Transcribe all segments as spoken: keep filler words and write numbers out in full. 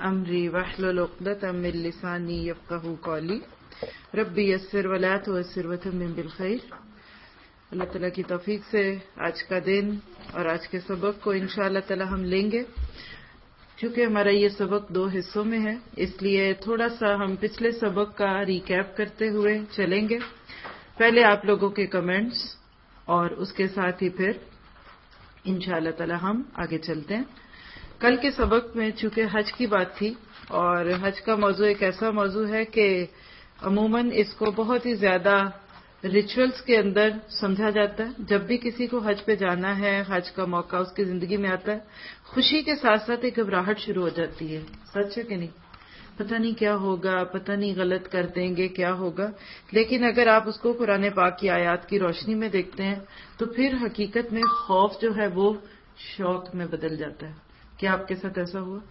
أمري واحلل عقدة من لساني يفقهوا قولي ربي يسر ولا تعسر وتمم بالخير. اللہ تعالیٰ کی توفیق سے آج کا دن اور آج کے سبق کو انشاءاللہ تعالیٰ ہم لیں گے. چونکہ ہمارا یہ سبق دو حصوں میں ہے اس لیے تھوڑا سا ہم پچھلے سبق کا ریکیپ کرتے ہوئے چلیں گے. پہلے آپ لوگوں کے کمنٹس اور اس کے ساتھ ہی پھر انشاءاللہ تعالیٰ ہم آگے چلتے ہیں. کل کے سبق میں چونکہ حج کی بات تھی اور حج کا موضوع ایک ایسا موضوع ہے کہ عموماً اس کو بہت ہی زیادہ ریچولز کے اندر سمجھا جاتا ہے. جب بھی کسی کو حج پہ جانا ہے، حج کا موقع اس کی زندگی میں آتا ہے، خوشی کے ساتھ ساتھ ایک گھبراہٹ شروع ہو جاتی ہے. سچ ہے کہ نہیں؟ پتہ نہیں کیا ہوگا، پتہ نہیں غلط کر دیں گے کیا ہوگا. لیکن اگر آپ اس کو قرآن پاک کی آیات کی روشنی میں دیکھتے ہیں تو پھر حقیقت میں خوف جو ہے وہ شوق میں بدل جاتا ہے. کیا آپ کے ساتھ ایسا ہوا؟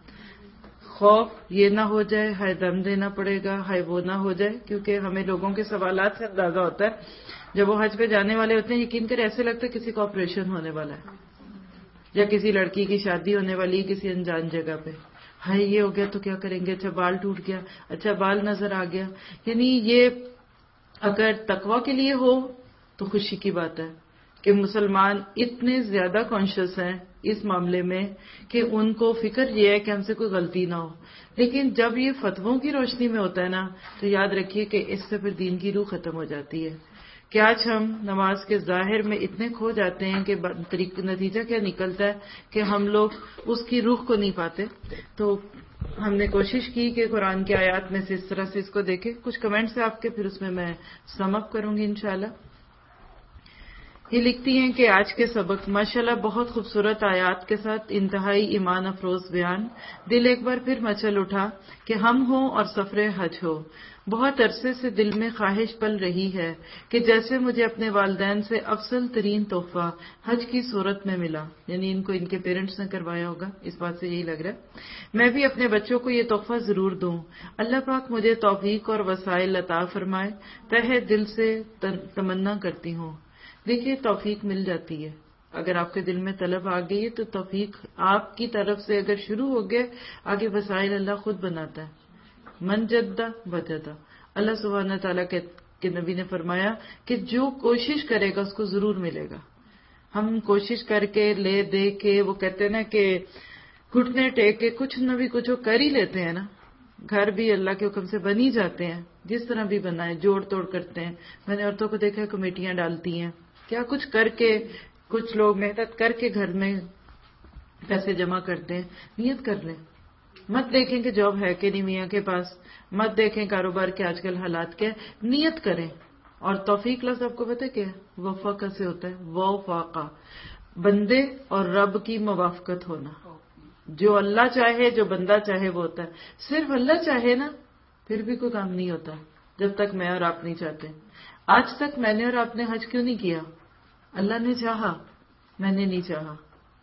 خوف یہ نہ ہو جائے ہائے دم دینا پڑے گا، ہائے وہ نہ ہو جائے. کیونکہ ہمیں لوگوں کے سوالات سے اندازہ ہوتا ہے جب وہ حج پہ جانے والے ہوتے ہیں. یقین کریں ایسے لگتا ہے کسی کا آپریشن ہونے والا ہے یا کسی لڑکی کی شادی ہونے والی ہے کسی انجان جگہ پہ. ہائے یہ ہو گیا تو کیا کریں گے، اچھا بال ٹوٹ گیا، اچھا بال نظر آ گیا. یعنی یہ اگر تقویٰ کے لیے ہو تو خوشی کی بات ہے کہ مسلمان اتنے زیادہ کانشیس ہیں اس معاملے میں کہ ان کو فکر یہ ہے کہ ہم سے کوئی غلطی نہ ہو. لیکن جب یہ فتووں کی روشنی میں ہوتا ہے نا تو یاد رکھیے کہ اس سے پھر دین کی روح ختم ہو جاتی ہے. کہ آج ہم نماز کے ظاہر میں اتنے کھو جاتے ہیں کہ نتیجہ کیا نکلتا ہے کہ ہم لوگ اس کی روح کو نہیں پاتے. تو ہم نے کوشش کی کہ قرآن کی آیات میں سے اس طرح سے اس کو دیکھیں. کچھ کمنٹس ہیں آپ کے، پھر اس میں میں سم اپ کروں گی انشاءاللہ. یہ لکھتی ہیں کہ آج کے سبق ماشاءاللہ بہت خوبصورت آیات کے ساتھ انتہائی ایمان افروز بیان. دل ایک بار پھر مچل اٹھا کہ ہم ہوں اور سفر حج ہو. بہت عرصے سے دل میں خواہش پل رہی ہے کہ جیسے مجھے اپنے والدین سے افضل ترین تحفہ حج کی صورت میں ملا، یعنی ان کو ان کے پیرنٹس نے کروایا ہوگا، اس بات سے یہی لگ رہا ہے، میں بھی اپنے بچوں کو یہ تحفہ ضرور دوں. اللہ پاک مجھے توفیق اور وسائل عطا فرمائے، تہہ دل سے تمنا کرتی ہوں. دیکھیے توفیق مل جاتی ہے. اگر آپ کے دل میں طلب آ گئی ہے تو توفیق آپ کی طرف سے اگر شروع ہو گئے، آگے وسائل اللہ خود بناتا ہے. من جدہ وجدہ. اللہ سبحانہ تعالیٰ کے نبی نے فرمایا کہ جو کوشش کرے گا اس کو ضرور ملے گا. ہم کوشش کر کے لے دے کے، وہ کہتے ہیں نا کہ گھٹنے ٹیک کے کچھ نہ بھی کچھ وہ کر ہی لیتے ہیں نا. گھر بھی اللہ کے حکم سے بن ہی جاتے ہیں، جس طرح بھی بنائے جوڑ توڑ کرتے ہیں. میں نے عورتوں کو دیکھا کمیٹیاں ڈالتی ہیں، کیا کچھ کر کے، کچھ لوگ محنت کر کے گھر میں پیسے جمع کرتے ہیں. نیت کر لیں، مت دیکھیں کہ جاب ہے کہ نہیں میاں کے پاس، مت دیکھیں کاروبار کے آج کل حالات کیا، نیت کریں. اور توفیق لفظ آپ کو پتہ کیا ہے؟ وفاقہ سے ہوتا ہے. وفاقہ، بندے اور رب کی موافقت ہونا. جو اللہ چاہے، جو بندہ چاہے وہ ہوتا ہے. صرف اللہ چاہے نا پھر بھی کوئی کام نہیں ہوتا جب تک میں اور آپ نہیں چاہتے. آج تک میں نے اور آپ نے حج کیوں نہیں کیا؟ اللہ نے چاہا، میں نے نہیں چاہا.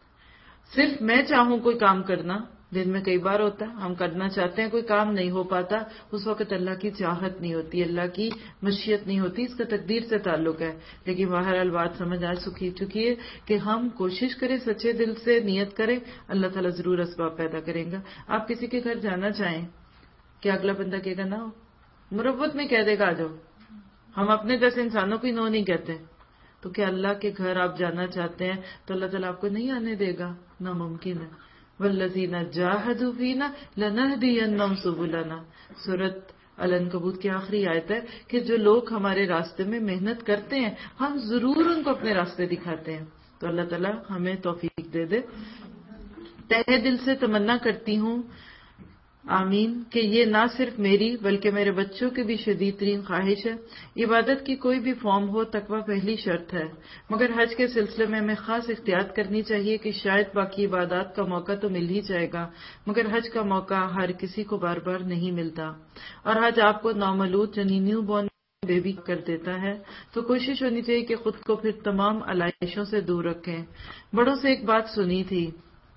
صرف میں چاہوں کوئی کام کرنا، دن میں کئی بار ہوتا ہے ہم کرنا چاہتے ہیں کوئی کام نہیں ہو پاتا، اس وقت اللہ کی چاہت نہیں ہوتی، اللہ کی مشیت نہیں ہوتی، اس کا تقدیر سے تعلق ہے. لیکن بہرحال بات سمجھ آ چکی ہے کہ ہم کوشش کریں، سچے دل سے نیت کریں، اللہ تعالیٰ ضرور اسباب پیدا کریں گا. آپ کسی کے گھر جانا چاہیں کہ اگلا بندہ کہے گا نہ ہو، مروت میں کہہ دے گا آ جاؤ. ہم اپنے جیسے انسانوں کو ہی نو نہیں کہتے. تو کیا اللہ کے گھر آپ جانا چاہتے ہیں تو اللہ تعالیٰ آپ کو نہیں آنے دے گا؟ ناممکن ہے. والذین جاہدوا فینا لنہدینہم سبلنا. سورۃ العنکبوت کی آخری آیت ہے کہ جو لوگ ہمارے راستے میں محنت کرتے ہیں ہم ضرور ان کو اپنے راستے دکھاتے ہیں. تو اللہ تعالیٰ ہمیں توفیق دے دے. تہہ دل سے تمنا کرتی ہوں آمین کہ یہ نہ صرف میری بلکہ میرے بچوں کی بھی شدید ترین خواہش ہے. عبادت کی کوئی بھی فارم ہو، تقویٰ پہلی شرط ہے، مگر حج کے سلسلے میں ہمیں خاص احتیاط کرنی چاہیے کہ شاید باقی عبادات کا موقع تو مل ہی جائے گا مگر حج کا موقع ہر کسی کو بار بار نہیں ملتا، اور حج آپ کو نومولود یعنی نیو بورن بیبی کر دیتا ہے. تو کوشش ہونی چاہیے کہ خود کو پھر تمام علائشوں سے دور رکھیں. بڑوں سے ایک بات سنی تھی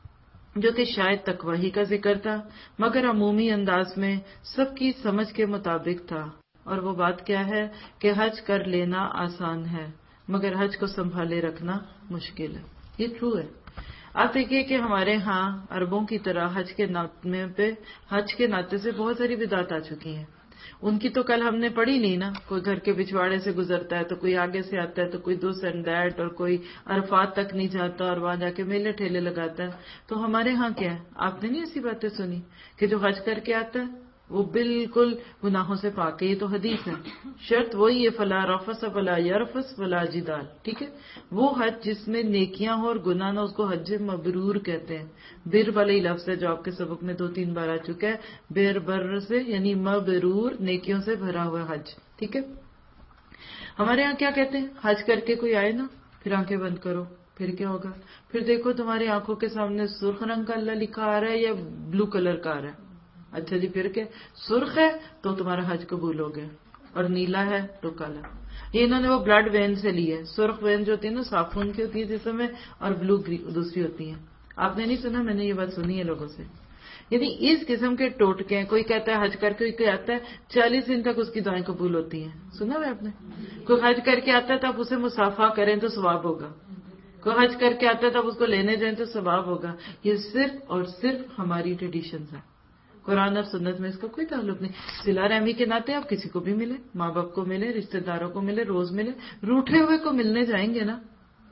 جو کہ شاید تقوی ہی کا ذکر تھا مگر عمومی انداز میں سب کی سمجھ کے مطابق تھا، اور وہ بات کیا ہے کہ حج کر لینا آسان ہے مگر حج کو سنبھالے رکھنا مشکل ہے. یہ ٹرو ہے. آپ دیکھیے کہ ہمارے ہاں عربوں کی طرح حج کے ناطے پہ حج کے ناطے سے بہت ساری بدعات آ چکی ہیں. ان کی تو کل ہم نے پڑھی نہیں نا. کوئی گھر کے پچھواڑے سے گزرتا ہے تو کوئی آگے سے آتا ہے تو کوئی دو اینڈ دیٹ، اور کوئی عرفات تک نہیں جاتا اور وہاں جا کے میلے ٹھیلے لگاتا ہے. تو ہمارے ہاں کیا ہے؟ آپ نے نہیں ایسی باتیں سنی کہ جو حج کر کے آتا ہے وہ بالکل گناہوں سے پاک ہے. یہ تو حدیث ہے. شرط وہی ہے، فلا رفث ولا یرفث ولا جدال. ٹھیک ہے، وہ حج جس میں نیکیاں ہو اور گناہ نہ، اس کو حج مبرور کہتے ہیں. بر والا ہی لفظ ہے جو آپ کے سبق میں دو تین بار آ چکا ہے. بر بر سے یعنی مبرور، نیکیوں سے بھرا ہوا حج. ٹھیک ہے. ہمارے ہاں کیا کہتے ہیں؟ حج کر کے کوئی آئے نا، پھر آنکھیں بند کرو. پھر کیا ہوگا؟ پھر دیکھو تمہاری آنکھوں کے سامنے سرخ رنگ کا اللہ لکھا آ رہا ہے یا بلو کلر کا آ رہا ہے. اچھا جی، پھر کیا؟ سرخ ہے تو تمہارا حج قبول ہو گیا، اور نیلا ہے تو کالا. یہ انہوں نے وہ بلڈ وین سے لی ہے. سرخ وین جو ہوتی ہے نا صابن کی ہوتی ہے جسم میں، اور بلو دوسری ہوتی ہیں. آپ نے نہیں سنا؟ میں نے یہ بات سنی ہے لوگوں سے. یعنی اس قسم کے ٹوٹکے ہیں. کوئی کہتا ہے حج کر کے کوئی آتا ہے چالیس دن تک اس کی دعائیں قبول ہوتی ہیں. سنا ہے آپ نے؟ کوئی حج کر کے آتا ہے تو آپ اسے مصافحہ کریں تو ثواب ہوگا. کوئی حج کر کے آتا ہے تو آپ اس کو لینے جائیں تو ثواب ہوگا. یہ صرف اور صرف ہماری ٹریڈیشنز ہیں. قرآن اور سنت میں اس کا کوئی تعلق نہیں. صلہ رحمی کے ناطے آپ کسی کو بھی ملے، ماں باپ کو ملے، رشتہ داروں کو ملے، روز ملے. روٹھے ہوئے کو ملنے جائیں گے نا.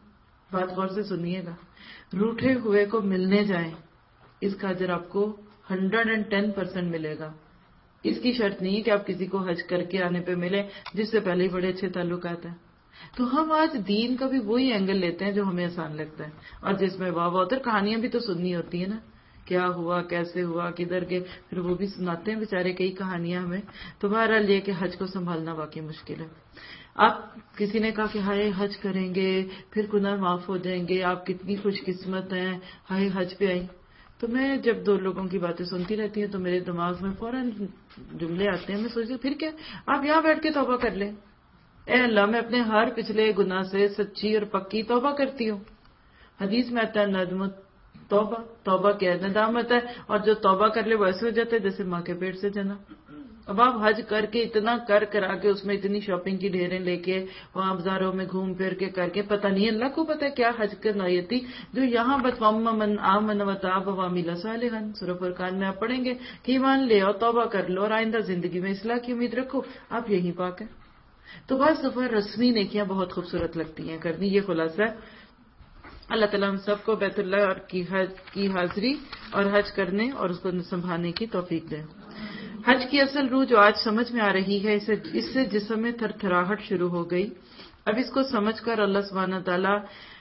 بات غور سے سنیے گا. روٹھے ہوئے کو ملنے جائیں، اس کا اجر آپ کو ہنڈریڈ اینڈ ٹین پرسینٹ ملے گا. اس کی شرط نہیں ہے کہ آپ کسی کو حج کر کے آنے پہ ملے جس سے پہلے ہی بڑے اچھے تعلقات ہیں. تو ہم آج دین کا بھی وہی اینگل لیتے ہیں جو ہمیں آسان لگتا ہے، اور جس میں واہ واہ ہوتا ہے. کہانیاں بھی تو سننی ہوتی ہیں نا، کیا ہوا، کیسے ہوا، کدھر گئے، پھر وہ بھی سناتے ہیں بیچارے کئی کہانیاں ہمیں. تو بہرحال یہ کہ حج کو سنبھالنا واقعی مشکل ہے. آپ کسی نے کہا کہ ہائے حج کریں گے پھر گناہ معاف ہو جائیں گے، آپ کتنی خوش قسمت ہیں، ہائے حج پہ آئی. تو میں جب دو لوگوں کی باتیں سنتی رہتی ہوں تو میرے دماغ میں فوراً جملے آتے ہیں. میں سوچتی ہوں پھر کیا، آپ یہاں بیٹھ کے توبہ کر لیں. اے اللہ، میں اپنے ہر پچھلے گناہ سے سچی اور پکی توبہ کرتی ہوں. حدیث میں آتا ہے ندمت توبہ. توبہ کیا ہے؟ ندامت ہے. اور جو توبہ کر لے وہ ایسے ہو جاتا ہے جیسے ماں کے پیٹ سے جنا. اب آپ حج کر کے اتنا کر کرا کے اس میں اتنی شاپنگ کی ڈھیریں لے کے وہاں بازاروں میں گھوم پھر کے کر کے، پتہ نہیں اللہ کو پتہ ہے کیا حج کا نیت تھی جو یہاں بتوام من آمن وتاب وعمل صالحا. سورہ فرقان میں آپ پڑھیں گے کہ ایمان لے اور توبہ کر لو اور آئندہ زندگی میں اصلاح کی امید رکھو. آپ یہی پاک ہیں. تو بعض دفعہ رسمی نیکیاں بہت خوبصورت لگتی ہیں کرنی. یہ خلاصہ ہے. اللہ تعالیٰ ہم سب کو بیت اللہ کی حج کی حاضری اور حج کرنے اور اس کو سنبھالنے کی توفیق دے. حج کی اصل روح جو آج سمجھ میں آ رہی ہے، اسے اس سے جسم میں تھر تھراہٹ شروع ہو گئی. اب اس کو سمجھ کر اللہ سبحانہ تعالیٰ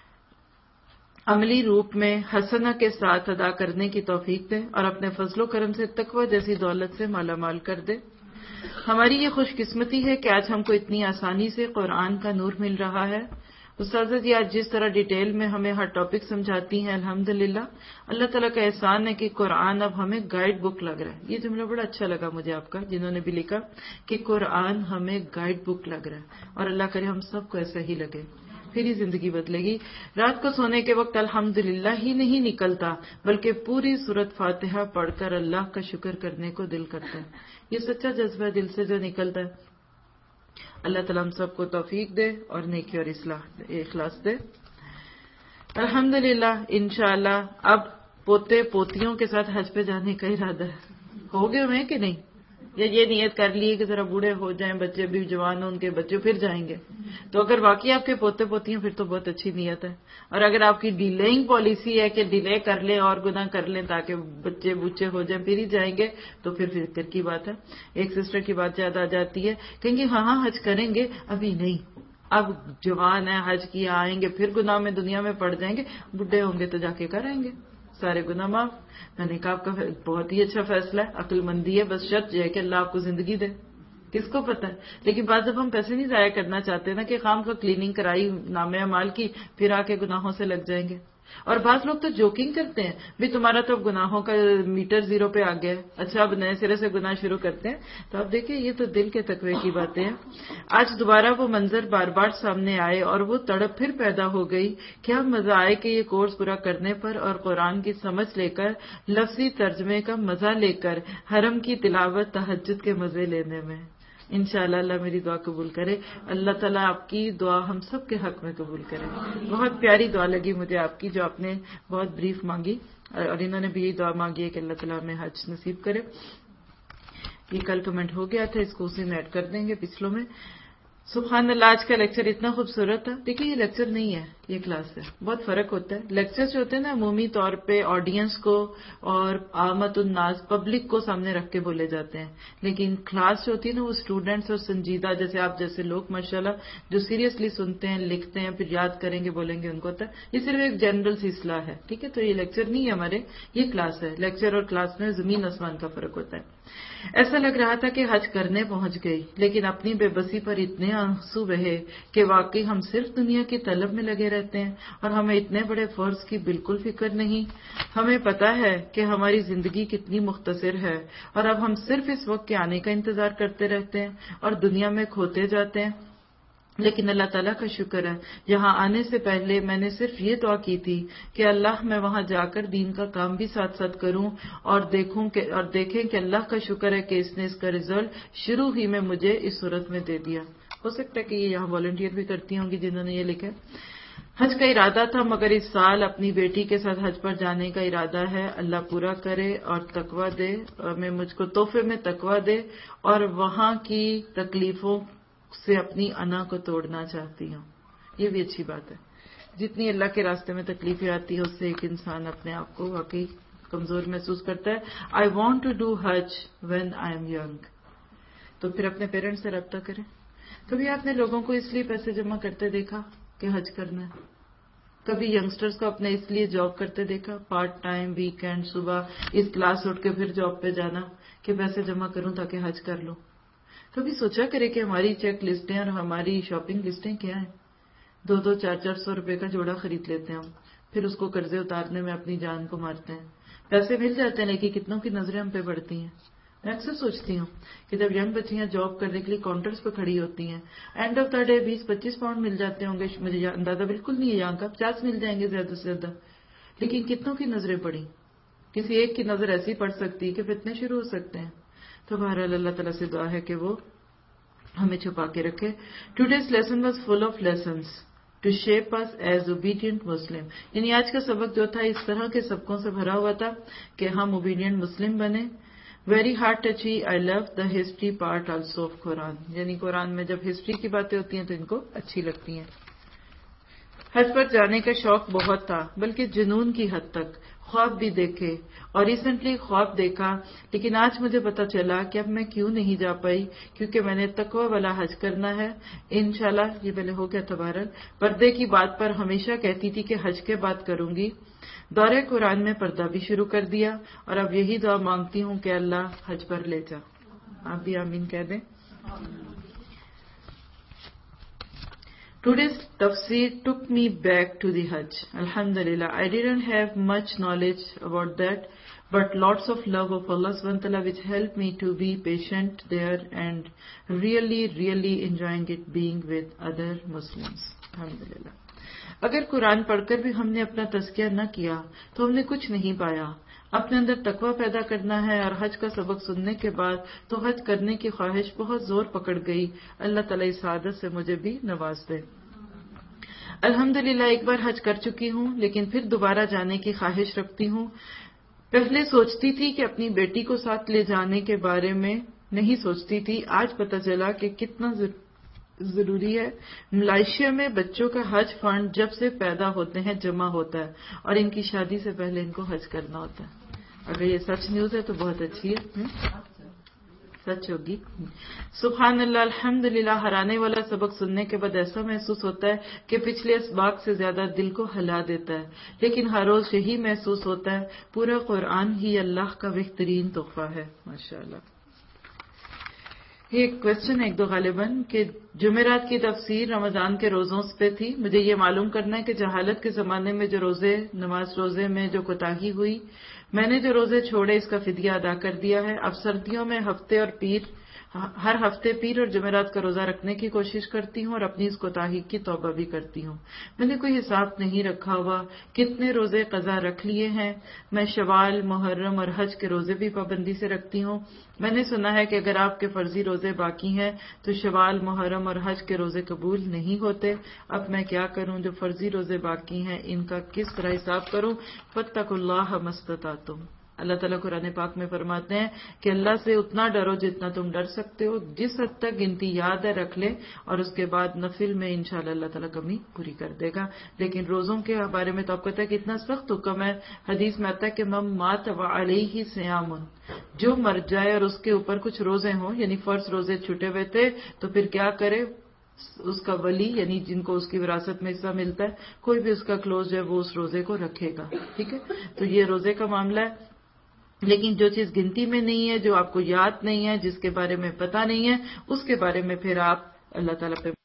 عملی روپ میں حسنہ کے ساتھ ادا کرنے کی توفیق دے اور اپنے فضل و کرم سے تقوی جیسی دولت سے مالا مال کر دے. ہماری یہ خوش قسمتی ہے کہ آج ہم کو اتنی آسانی سے قرآن کا نور مل رہا ہے. استاذہ جی آج جس طرح ڈیٹیل میں ہمیں ہر ٹاپک سمجھاتی ہیں، الحمدللہ اللہ تعالیٰ کا احسان ہے کہ قرآن اب ہمیں گائیڈ بک لگ رہا ہے. یہ جملہ بڑا اچھا لگا مجھے آپ کا، جنہوں نے بھی لکھا کہ قرآن ہمیں گائیڈ بک لگ رہا ہے. اور اللہ کرے ہم سب کو ایسا ہی لگے، پھر ہی زندگی بدلے گی. رات کو سونے کے وقت الحمدللہ ہی نہیں نکلتا بلکہ پوری سورت فاتحہ پڑھ کر اللہ کا شکر کرنے کو دل کرتا ہے. یہ سچا جذبہ دل سے جو نکلتا ہے. اللہ تعالیٰ ہم سب کو توفیق دے اور نیکی اور اصلاح اخلاص دے. الحمدللہ انشاءاللہ اب پوتے پوتیوں کے ساتھ حج پہ جانے کا ارادہ ہے. ہو گئے ہوئے کہ نہیں؟ یا یہ نیت کر لی کہ ذرا بوڑھے ہو جائیں، بچے بھی جوان ہوں، ان کے بچے پھر جائیں گے. تو اگر واقعی آپ کے پوتے پوتیاں پھر تو بہت اچھی نیت ہے. اور اگر آپ کی ڈیلیئنگ پالیسی ہے کہ ڈیلے کر لیں اور گناہ کر لیں تاکہ بچے بوچے ہو جائیں پھر ہی جائیں گے، تو پھر فکر کی بات ہے. ایک سسٹر کی بات یاد آ جاتی ہے، کہیں گے ہاں ہاں حج کریں گے، ابھی نہیں، اب جوان ہیں، حج کیا آئیں گے، پھر گناہ میں دنیا میں پڑ جائیں گے، بڈھے ہوں گے تو جا کے کرائیں گے سارے گناہ معاف. میں نے کہا آپ کا بہت ہی اچھا فیصلہ ہے، عقل مندی ہے، بس شرط یہ ہے کہ اللہ آپ کو زندگی دے. کس کو پتہ ہے. لیکن بعض جب ہم پیسے نہیں ضائع کرنا چاہتے نا کہ خام کا کلیننگ کرائی نامہ اعمال کی، پھر آ کے گناہوں سے لگ جائیں گے. اور بعض لوگ تو جوکنگ کرتے ہیں بھی تمہارا تو اب گناہوں کا میٹر زیرو پہ آ گیا ہے، اچھا اب نئے سرے سے گناہ شروع کرتے ہیں. تو اب دیکھیں یہ تو دل کے تقوی کی باتیں ہیں. آج دوبارہ وہ منظر بار بار سامنے آئے اور وہ تڑپ پھر پیدا ہو گئی. کیا مزہ آئے کہ یہ کورس پورا کرنے پر اور قرآن کی سمجھ لے کر، لفظی ترجمے کا مزہ لے کر، حرم کی تلاوت تہجد کے مزے لینے میں. انشاءاللہ اللہ میری دعا قبول کرے. اللہ تعالیٰ آپ کی دعا ہم سب کے حق میں قبول کرے. بہت پیاری دعا لگی مجھے آپ کی جو آپ نے بہت بریف مانگی, اور انہوں نے بھی یہی دعا مانگی ہے کہ اللہ تعالیٰ ہمیں حج نصیب کرے. یہ کل کمنٹ ہو گیا تھا, اس کو اسی میں ایڈ کر دیں گے پچھلوں میں. سبحان اللہ, آج کا لیکچر اتنا خوبصورت تھا. دیکھیے یہ لیکچر نہیں ہے, یہ کلاس ہے. بہت فرق ہوتا ہے. لیکچر جو ہوتے ہیں نا عمومی طور پہ آڈینس کو اور عامت الناس پبلک کو سامنے رکھ کے بولے جاتے ہیں, لیکن کلاس جو ہوتی ہے نا وہ اسٹوڈنٹس اور سنجیدہ جیسے آپ جیسے لوگ ماشاءاللہ جو سیریسلی سنتے ہیں, لکھتے ہیں, پھر یاد کریں گے, بولیں گے, ان کو ہوتا ہے. یہ صرف ایک جنرل سی اصلاح ہے, ٹھیک ہے. تو یہ لیکچر نہیں ہے ہمارے, یہ کلاس ہے. لیکچر اور کلاس میں زمین آسمان کا فرق ہوتا ہے. ایسا لگ رہا تھا کہ حج کرنے پہنچ گئی, لیکن اپنی بے بسی پر اتنے آنسو بہے کہ واقعی ہم صرف دنیا کی طلب میں لگے رہتے ہیں اور ہمیں اتنے بڑے فرض کی بالکل فکر نہیں. ہمیں پتا ہے کہ ہماری زندگی کتنی مختصر ہے اور اب ہم صرف اس وقت کے آنے کا انتظار کرتے رہتے ہیں اور دنیا میں کھوتے جاتے ہیں. لیکن اللہ تعالیٰ کا شکر ہے, یہاں آنے سے پہلے میں نے صرف یہ دعا کی تھی کہ اللہ میں وہاں جا کر دین کا کام بھی ساتھ ساتھ کروں اور دیکھوں کہ اور دیکھیں کہ اللہ کا شکر ہے کہ اس نے اس کا رزلٹ شروع ہی میں مجھے اس صورت میں دے دیا. ہو سکتا ہے کہ یہ یہاں والنٹیئر بھی کرتی ہوں گی جنہوں نے یہ لکھا. حج کا ارادہ تھا مگر اس سال اپنی بیٹی کے ساتھ حج پر جانے کا ارادہ ہے. اللہ پورا کرے اور تقویٰ دے, میں مجھ کو تحفے میں تقویٰ دے اور وہاں کی تکلیفوں سے اپنی انا کو توڑنا چاہتی ہوں. یہ بھی اچھی بات ہے. جتنی اللہ کے راستے میں تکلیفیں آتی ہیں اس سے ایک انسان اپنے آپ کو واقعی کمزور محسوس کرتا ہے. I want to do Hajj when I am young. تو پھر اپنے پیرنٹس سے رابطہ کریں. کبھی آپ نے لوگوں کو اس لیے پیسے جمع کرتے دیکھا کہ حج کرنا ہے؟ کبھی ینگسٹرز کو اپنے اس لیے جاب کرتے دیکھا, پارٹ ٹائم, ویکینڈ, صبح اس کلاس اٹھ کے پھر جاب پہ جانا کہ پیسے جمع کروں تاکہ حج کر لوں؟ کبھی سوچا کرے کہ ہماری چیک لسٹیں اور ہماری شاپنگ لسٹیں کیا ہیں؟ دو دو چار چار سو روپے کا جوڑا خرید لیتے ہیں ہم, پھر اس کو قرضے اتارنے میں اپنی جان کو مارتے ہیں. پیسے مل جاتے ہیں لیکن کتنوں کی نظریں ہم پہ پڑتی ہیں. میں اکثر سوچتی ہوں کہ جب ینگ بچیاں جاب کرنے کے لیے کاؤنٹرز پہ کھڑی ہوتی ہیں, اینڈ آف دا ڈے بیس پچیس پاؤنڈ مل جاتے ہوں گے, مجھے اندازہ بالکل نہیں ہے یہاں کا, پچاس مل جائیں گے زیادہ سے زیادہ, لیکن کتنوں کی نظریں پڑی. کسی ایک کی نظر ایسی پڑ سکتی کہ فتنے شروع ہو سکتے ہیں. تو بہرحال اللہ تعالیٰ سے دعا ہے کہ وہ ہمیں چھپا کے رکھے. Today's lesson was full of lessons to shape us as obedient Muslim. یعنی آج کا سبق جو تھا اس طرح کے سبقوں سے بھرا ہوا تھا کہ ہم اوبیڈینٹ مسلم بنے. Very heart touchy. I love the history part also of Quran. یعنی قرآن میں جب ہسٹری کی باتیں ہوتی ہیں تو ان کو اچھی لگتی ہیں. حج پر جانے کا شوق بہت تھا, بلکہ جنون کی حد تک. خواب بھی دیکھے اور ریسنٹلی خواب دیکھا, لیکن آج مجھے پتا چلا کہ اب میں کیوں نہیں جا پائی, کیونکہ میں نے تقوی والا حج کرنا ہے انشاءاللہ. یہ پہلے ہو گیا تبارک. پردے کی بات پر ہمیشہ کہتی تھی کہ حج کے بعد کروں گی. دورہ قرآن میں پردہ بھی شروع کر دیا اور اب یہی دعا مانگتی ہوں کہ اللہ حج پر لے جا. آپ بھی آمین کہہ دیں. Today's tafsir took me back to the Hajj. Alhamdulillah, I didn't have much knowledge about that, but lots of love of Allah subhanahu wa ta'ala which helped me to be patient there and really, really enjoying it being with other Muslims. Alhamdulillah. اگر قرآن پڑھ کر بھی ہم نے اپنا تزکیہ نہ کیا تو ہم نے کچھ نہیں پایا. اپنے اندر تقویٰ پیدا کرنا ہے اور حج کا سبق سننے کے بعد تو حج کرنے کی خواہش بہت زور پکڑ گئی. اللہ تعالیٰ اس سعادت سے مجھے بھی نواز دے. الحمدللہ ایک بار حج کر چکی ہوں لیکن پھر دوبارہ جانے کی خواہش رکھتی ہوں. پہلے سوچتی تھی کہ اپنی بیٹی کو ساتھ لے جانے کے بارے میں نہیں سوچتی تھی. آج پتہ چلا کہ کتنا ضروری ہے. ملائیشیا میں بچوں کا حج فنڈ جب سے پیدا ہوتے ہیں جمع ہوتا ہے اور ان کی شادی سے پہلے ان کو حج کرنا ہوتا ہے. اگر یہ سچ نیوز ہے تو بہت اچھی ہے, سچ ہوگی. سبحان اللہ, الحمدللہ. ہرانے والا سبق سننے کے بعد ایسا محسوس ہوتا ہے کہ پچھلے اسباق سے زیادہ دل کو ہلا دیتا ہے, لیکن ہر روز یہی محسوس ہوتا ہے پورا قرآن ہی اللہ کا بہترین تحفہ ہے. ماشاءاللہ. یہ کوشچن ایک دو غالباً کہ جمعرات کی تفسیر رمضان کے روزوں پہ تھی. مجھے یہ معلوم کرنا ہے کہ جہالت کے زمانے میں جو روزے نماز روزے میں جو کوتاہی ہوئی, میں نے جو روزے چھوڑے اس کا فدیہ ادا کر دیا ہے. اب سردیوں میں ہفتے اور پیر ہر ہفتے پیر اور جمعرات کا روزہ رکھنے کی کوشش کرتی ہوں اور اپنی اس کوتاہی کی توبہ بھی کرتی ہوں. میں نے کوئی حساب نہیں رکھا ہوا کتنے روزے قضا رکھ لیے ہیں. میں شوال، محرم اور حج کے روزے بھی پابندی سے رکھتی ہوں. میں نے سنا ہے کہ اگر آپ کے فرضی روزے باقی ہیں تو شوال، محرم اور حج کے روزے قبول نہیں ہوتے. اب میں کیا کروں؟ جو فرضی روزے باقی ہیں ان کا کس طرح حساب کروں؟ فاتقوا اللہ ما استطعتم. اللہ تعالیٰ قرآن پاک میں فرماتے ہیں کہ اللہ سے اتنا ڈرو جتنا تم ڈر سکتے ہو. جس حد تک گنتی یاد ہے رکھ لے، اور اس کے بعد نفل میں انشاءاللہ اللہ تعالیٰ کمی پوری کر دے گا. لیکن روزوں کے بارے میں تو آپ کو پتہ ہے کہ اتنا سخت حکم ہے. حدیث میں آتا ہے کہ من مات وعلیہ صیام، جو مر جائے اور اس کے اوپر کچھ روزے ہوں، یعنی فرض روزے چھٹے ہوئے تھے، تو پھر کیا کرے؟ اس کا ولی، یعنی جن کو اس کی وراثت میں حصہ ملتا ہے، کوئی بھی اس کا کلوز ہے وہ اس روزے کو رکھے گا. ٹھیک ہے، تو یہ روزے کا معاملہ ہے. لیکن جو چیز گنتی میں نہیں ہے، جو آپ کو یاد نہیں ہے، جس کے بارے میں پتہ نہیں ہے، اس کے بارے میں پھر آپ اللہ تعالیٰ پہ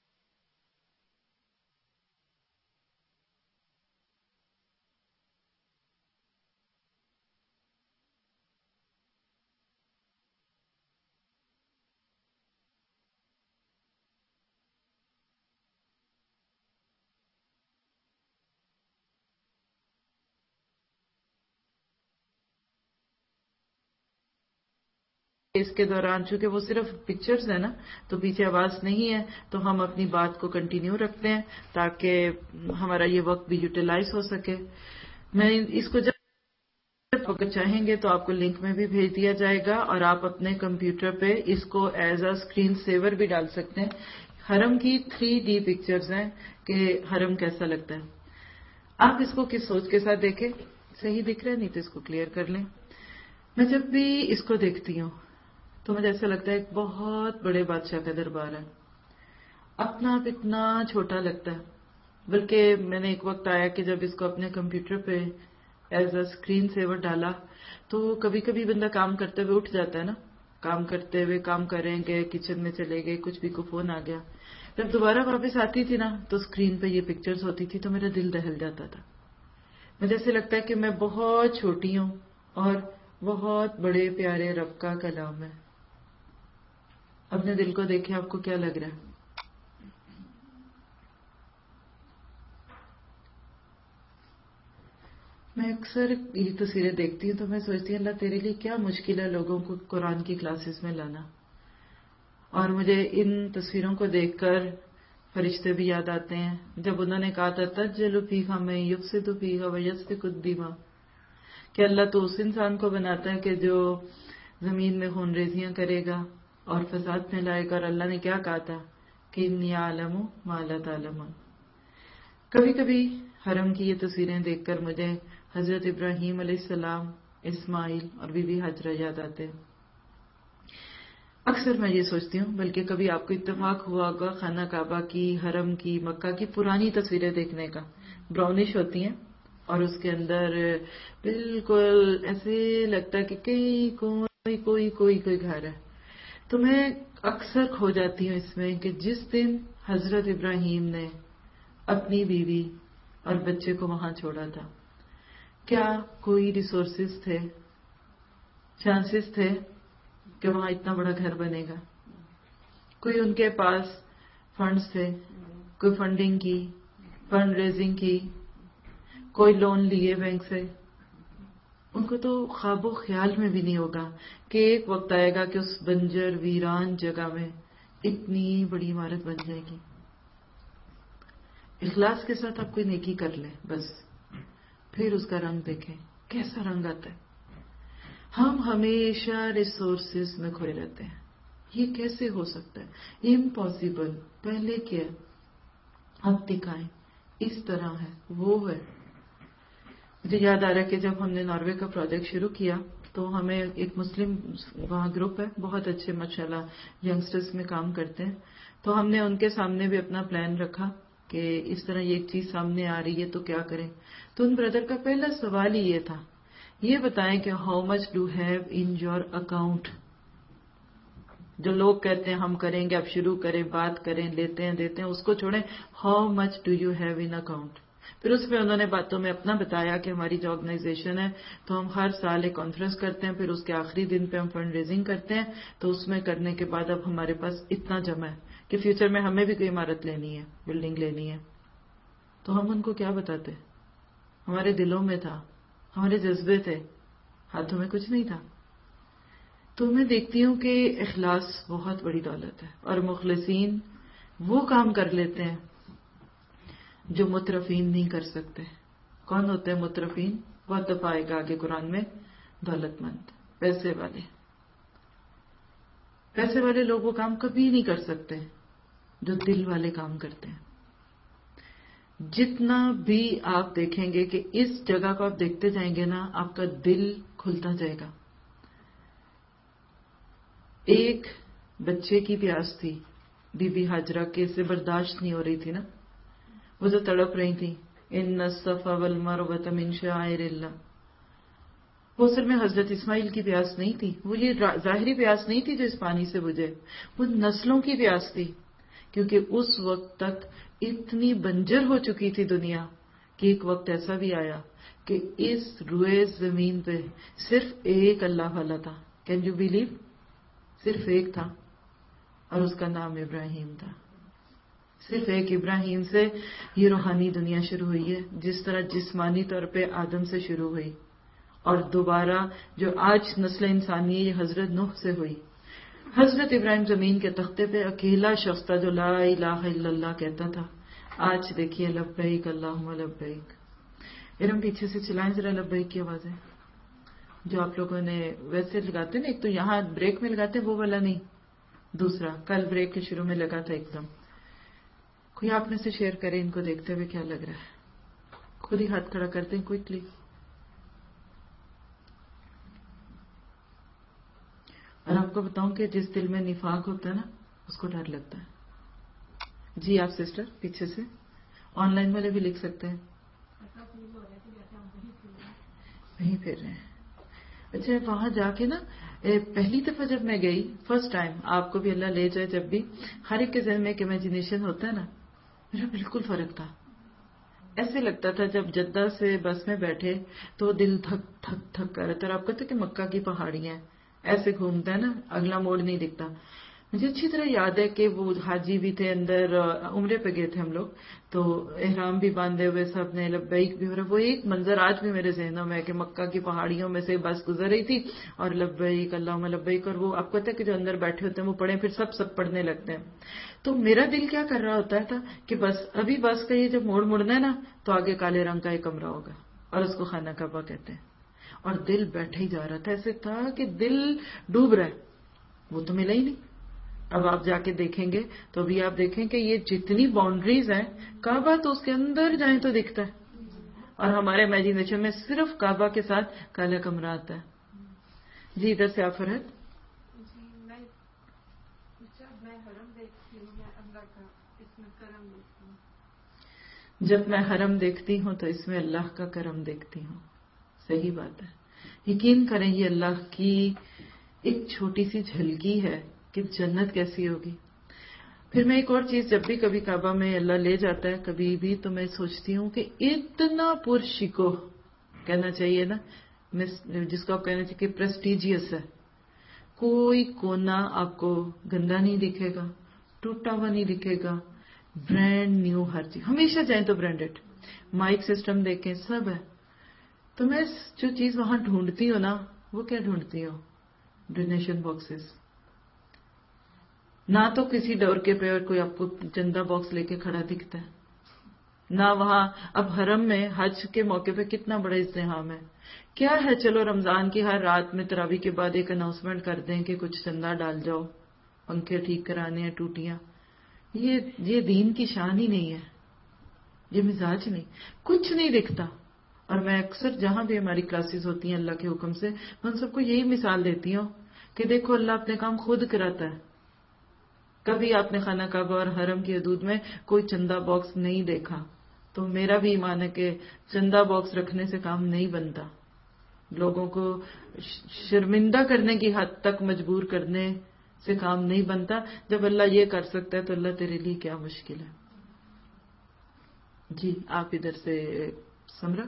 اس کے دوران، چونکہ وہ صرف پکچرز ہیں نا تو پیچھے آواز نہیں ہے، تو ہم اپنی بات کو کنٹینیو رکھتے ہیں تاکہ ہمارا یہ وقت بھی یوٹیلائز ہو سکے. میں اس کو جب اگر چاہیں گے تو آپ کو لنک میں بھی بھیج دیا جائے گا، اور آپ اپنے کمپیوٹر پہ اس کو ایز اے اسکرین سیور بھی ڈال سکتے ہیں. حرم کی تھری ڈی پکچرز ہیں کہ حرم کیسا لگتا ہے. آپ اس کو کس سوچ کے ساتھ دیکھیں. صحیح دکھ رہا ہے؟ نہیں تو اس کو کلیئر کر لیں. میں جب بھی اس کو دیکھتی ہوں تو مجھے ایسا لگتا ہے ایک بہت بڑے بادشاہ کا دربار ہے. اپنا آپ اتنا چھوٹا لگتا ہے. بلکہ میں نے ایک وقت آیا کہ جب اس کو اپنے کمپیوٹر پہ ایز اے اسکرین سیور ڈالا تو کبھی کبھی بندہ کام کرتے ہوئے اٹھ جاتا ہے نا، کام کرتے ہوئے کام کریں گے، کچن میں چلے گئے، کچھ بھی کو فون آ گیا. جب دوبارہ واپس آتی تھی نا تو اسکرین پہ یہ پکچرز ہوتی تھی تو میرا دل دہل جاتا تھا. مجھے ایسے لگتا ہے کہ میں بہت چھوٹی ہوں اور بہت بڑے پیارے رب کا کلام ہے. اپنے دل کو دیکھیں، آپ کو کیا لگ رہا ہے؟ میں اکثر یہ تصویریں دیکھتی ہوں تو میں سوچتی ہوں اللہ تیرے لیے کیا مشکل ہے لوگوں کو قرآن کی کلاسز میں لانا. اور مجھے ان تصویروں کو دیکھ کر فرشتے بھی یاد آتے ہیں جب انہوں نے کہا تھا تجل فیہا من یفسد فیہا ویسفک الدماء، کہ اللہ تو اس انسان کو بناتا ہے کہ جو زمین میں خون ریزیاں کرے گا اور فساد پھیلائے گا. اور اللہ نے کیا کہا تھا کہ انی اعلم ما لا تعلمون. کبھی کبھی حرم کی یہ تصویریں دیکھ کر مجھے حضرت ابراہیم علیہ السلام، اسماعیل اور بی بی ہاجرہ یاد آتے ہیں. اکثر میں یہ سوچتی ہوں، بلکہ کبھی آپ کو اتفاق ہوا ہوگا خانہ کعبہ کی، حرم کی، مکہ کی پرانی تصویریں دیکھنے کا. براؤنش ہوتی ہیں اور اس کے اندر بالکل ایسے لگتا ہے کہ کئی کوئی کوئی کوئی کوئی گھر ہے. تو میں اکثر کھو جاتی ہوں اس میں کہ جس دن حضرت ابراہیم نے اپنی بیوی اور بچے کو وہاں چھوڑا تھا، کیا کوئی ریسورسز تھے، چانسز تھے کہ وہاں اتنا بڑا گھر بنے گا؟ کوئی ان کے پاس فنڈز تھے، کوئی فنڈنگ کی، فنڈ ریزنگ کی، کوئی لون لیے بینک سے؟ ان کو تو خواب و خیال میں بھی نہیں ہوگا کہ ایک وقت آئے گا کہ اس بنجر ویران جگہ میں اتنی بڑی عمارت بن جائے گی. اخلاص کے ساتھ آپ کوئی نیکی کر لیں بس، پھر اس کا رنگ دیکھیں کیسا رنگ آتا ہے. ہم ہمیشہ ریسورسز میں کھوئے رہتے ہیں. یہ کیسے ہو سکتا ہے؟ امپاسبل. پہلے کیا اب دکھائیں، اس طرح ہے، وہ ہے. مجھے یاد آ رہا ہے کہ جب ہم نے ناروے کا پروجیکٹ شروع کیا تو ہمیں ایک مسلم وہاں گروپ ہے، بہت اچھے ماشاءاللہ ینگسٹرز میں کام کرتے ہیں. تو ہم نے ان کے سامنے بھی اپنا پلان رکھا کہ اس طرح یہ ایک چیز سامنے آ رہی ہے تو کیا کریں. تو ان بردر کا پہلا سوال ہی یہ تھا، یہ بتائیں کہ how much do have in your account. جو لوگ کہتے ہیں ہم کریں گے، اب شروع کریں، بات کریں، لیتے ہیں دیتے ہیں، اس کو چھوڑیں. How much do you have in account. پھر اس میں انہوں نے باتوں میں اپنا بتایا کہ ہماری جو آرگنائزیشن ہے تو ہم ہر سال ایک کانفرنس کرتے ہیں، پھر اس کے آخری دن پہ ہم فنڈ ریزنگ کرتے ہیں، تو اس میں کرنے کے بعد اب ہمارے پاس اتنا جمع ہے کہ فیوچر میں ہمیں بھی کوئی عمارت لینی ہے، بلڈنگ لینی ہے. تو ہم ان کو کیا بتاتے؟ ہمارے دلوں میں تھا، ہمارے جذبے تھے، ہاتھوں میں کچھ نہیں تھا. تو میں دیکھتی ہوں کہ اخلاص بہت بڑی دولت ہے، اور مخلصین وہ کام کر لیتے ہیں جو مترفین نہیں کر سکتے. کون ہوتے ہیں مترفین؟ بہت دفعہ آئے گا آگے قرآن میں، دولت مند، پیسے والے. پیسے والے لوگ وہ کام کبھی نہیں کر سکتے جو دل والے کام کرتے ہیں. جتنا بھی آپ دیکھیں گے کہ اس جگہ کو آپ دیکھتے جائیں گے نا، آپ کا دل کھلتا جائے گا. ایک بچے کی پیاس تھی، بی بی ہاجرہ کے سے برداشت نہیں ہو رہی تھی نا، وہ جو تڑپ رہی تھی، ان الصفا والمروۃ من شعائر اللہ. وہ اصل میں حضرت اسماعیل کی پیاس نہیں تھی، وہ یہ ظاہری پیاس نہیں تھی جو اس پانی سے بجھے، وہ نسلوں کی پیاس تھی. کیونکہ اس وقت تک اتنی بنجر ہو چکی تھی دنیا کہ ایک وقت ایسا بھی آیا کہ اس روئے زمین پہ صرف ایک اللہ والا تھا. Can you believe? صرف ایک تھا، اور اس کا نام ابراہیم تھا. صرف ایک ابراہیم سے یہ روحانی دنیا شروع ہوئی ہے، جس طرح جسمانی طور پہ آدم سے شروع ہوئی، اور دوبارہ جو آج نسل انسانی ہے یہ حضرت نوح سے ہوئی. حضرت ابراہیم زمین کے تختے پہ اکیلا شخص تھا جو لا الہ الا اللہ کہتا تھا. آج دیکھیے لبیک اللہم لبیک. ارم پیچھے سے چلائیں ذرا لبیک کی آوازیں، جو آپ لوگوں نے ویسے لگاتے نا، ایک تو یہاں بریک میں لگاتے وہ والا نہیں، دوسرا کل بریک کے شروع میں لگا تھا ایک دم. کوئی آپ میں سے شیئر کرے ان کو دیکھتے ہوئے کیا لگ رہا ہے. خود ہی ہاتھ کھڑا کرتے ہیں کوئکلی. اور آپ کو بتاؤں کہ جس دل میں نفاق ہوتا ہے نا، اس کو ڈر لگتا ہے. جی آپ سسٹر پیچھے سے، آن لائن والے بھی لکھ سکتے ہیں. وہیں پھر رہے ہیں. اچھا وہاں جا کے نا، پہلی دفعہ جب میں گئی، فرسٹ ٹائم، آپ کو بھی اللہ لے جائے جب بھی، ہر ایک کے ذہن میں ایک امیجنیشن ہوتا ہے نا، میرا بالکل فرق تھا. ایسے لگتا تھا جب جدہ سے بس میں بیٹھے تو دل تھک تھک تھک کر رہتا ہے. آپ کہتے کہ مکہ کی پہاڑیاں ایسے گھومتا ہے نا، اگلا موڑ نہیں دکھتا. مجھے اچھی طرح یاد ہے کہ وہ حاجی بھی تھے اندر، عمرے پہ گئے تھے ہم لوگ، تو احرام بھی باندھے ہوئے سب نے، لبیک بھی ہو رہا. وہ ایک منظر آج بھی میرے ذہنوں میں ہے کہ مکہ کی پہاڑیوں میں سے بس گزر رہی تھی اور لبیک اللہم لبیک، اور وہ آپ کو پتہ ہے کہ جو اندر بیٹھے ہوتے ہیں وہ پڑھیں، پھر سب سب پڑھنے لگتے ہیں. تو میرا دل کیا کر رہا ہوتا تھا کہ بس ابھی بس کا یہ جب موڑ مڑنا ہے نا تو آگے کالے رنگ کا ایک کمرہ ہوگا اور اس کو خانہ کعبہ کہتے ہیں. اور دل بیٹھے ہی جا رہا تھا، ایسے تھا کہ دل ڈوب رہا ہے. وہ تو ملا ہی نہیں. اب آپ جا کے دیکھیں گے تو ابھی آپ دیکھیں کہ یہ جتنی باؤنڈریز ہیں، کعبہ تو اس کے اندر جائیں تو دکھتا ہے، اور ہمارے امیجنیشن میں صرف کعبہ کے ساتھ کالا کمرہ آتا ہے. جی ادھر سے آپ فرحت. جب میں حرم دیکھتی ہوں تو اس میں اللہ کا کرم دیکھتی ہوں. صحیح بات ہے. یقین کریں یہ اللہ کی ایک چھوٹی سی جھلکی ہے کہ جنت کیسی ہوگی. پھر میں ایک اور چیز، جب بھی کبھی کعبہ میں اللہ لے جاتا ہے کبھی بھی، تو میں سوچتی ہوں کہ اتنا پرشکو کہنا چاہیے نا، جس کو آپ کہنا چاہیے کہ پریسٹیجیس ہے. کوئی کونا آپ کو گندا نہیں دکھے گا، ٹوٹا ہوا نہیں دکھے گا، برانڈ نیو ہر چیز. ہمیشہ جائیں تو برانڈڈ، مائک سسٹم دیکھیں، سب ہے. تو میں جو چیز وہاں ڈھونڈتی ہوں نا، وہ کیا ڈھونڈتی ہوں؟ Donation boxes. نہ تو کسی ڈور کے پہ کوئی آپ کو چندہ باکس لے کے کھڑا دکھتا ہے، نہ وہاں. اب حرم میں حج کے موقع پہ کتنا بڑا ازدحام ہے. کیا ہے، چلو رمضان کی ہر رات میں تراویح کے بعد ایک اناؤنسمنٹ کر دیں کہ کچھ چندہ ڈال جاؤ، پنکھے ٹھیک کرانے ہیں، ٹوٹیاں. یہ یہ دین کی شان ہی نہیں ہے، یہ مزاج نہیں، کچھ نہیں دکھتا. اور میں اکثر جہاں بھی ہماری کلاسز ہوتی ہیں اللہ کے حکم سے، میں ان سب کو یہی مثال دیتی ہوں کہ دیکھو اللہ اپنے کام خود کراتا ہے. کبھی آپ نے خانہ کعبہ اور حرم کی حدود میں کوئی چندہ باکس نہیں دیکھا، تو میرا بھی ایمان ہے کہ چندہ باکس رکھنے سے کام نہیں بنتا. لوگوں کو شرمندہ کرنے کی حد تک مجبور کرنے سے کام نہیں بنتا. جب اللہ یہ کر سکتا ہے تو اللہ تیرے لیے کیا مشکل ہے. جی آپ ادھر سے سمرا.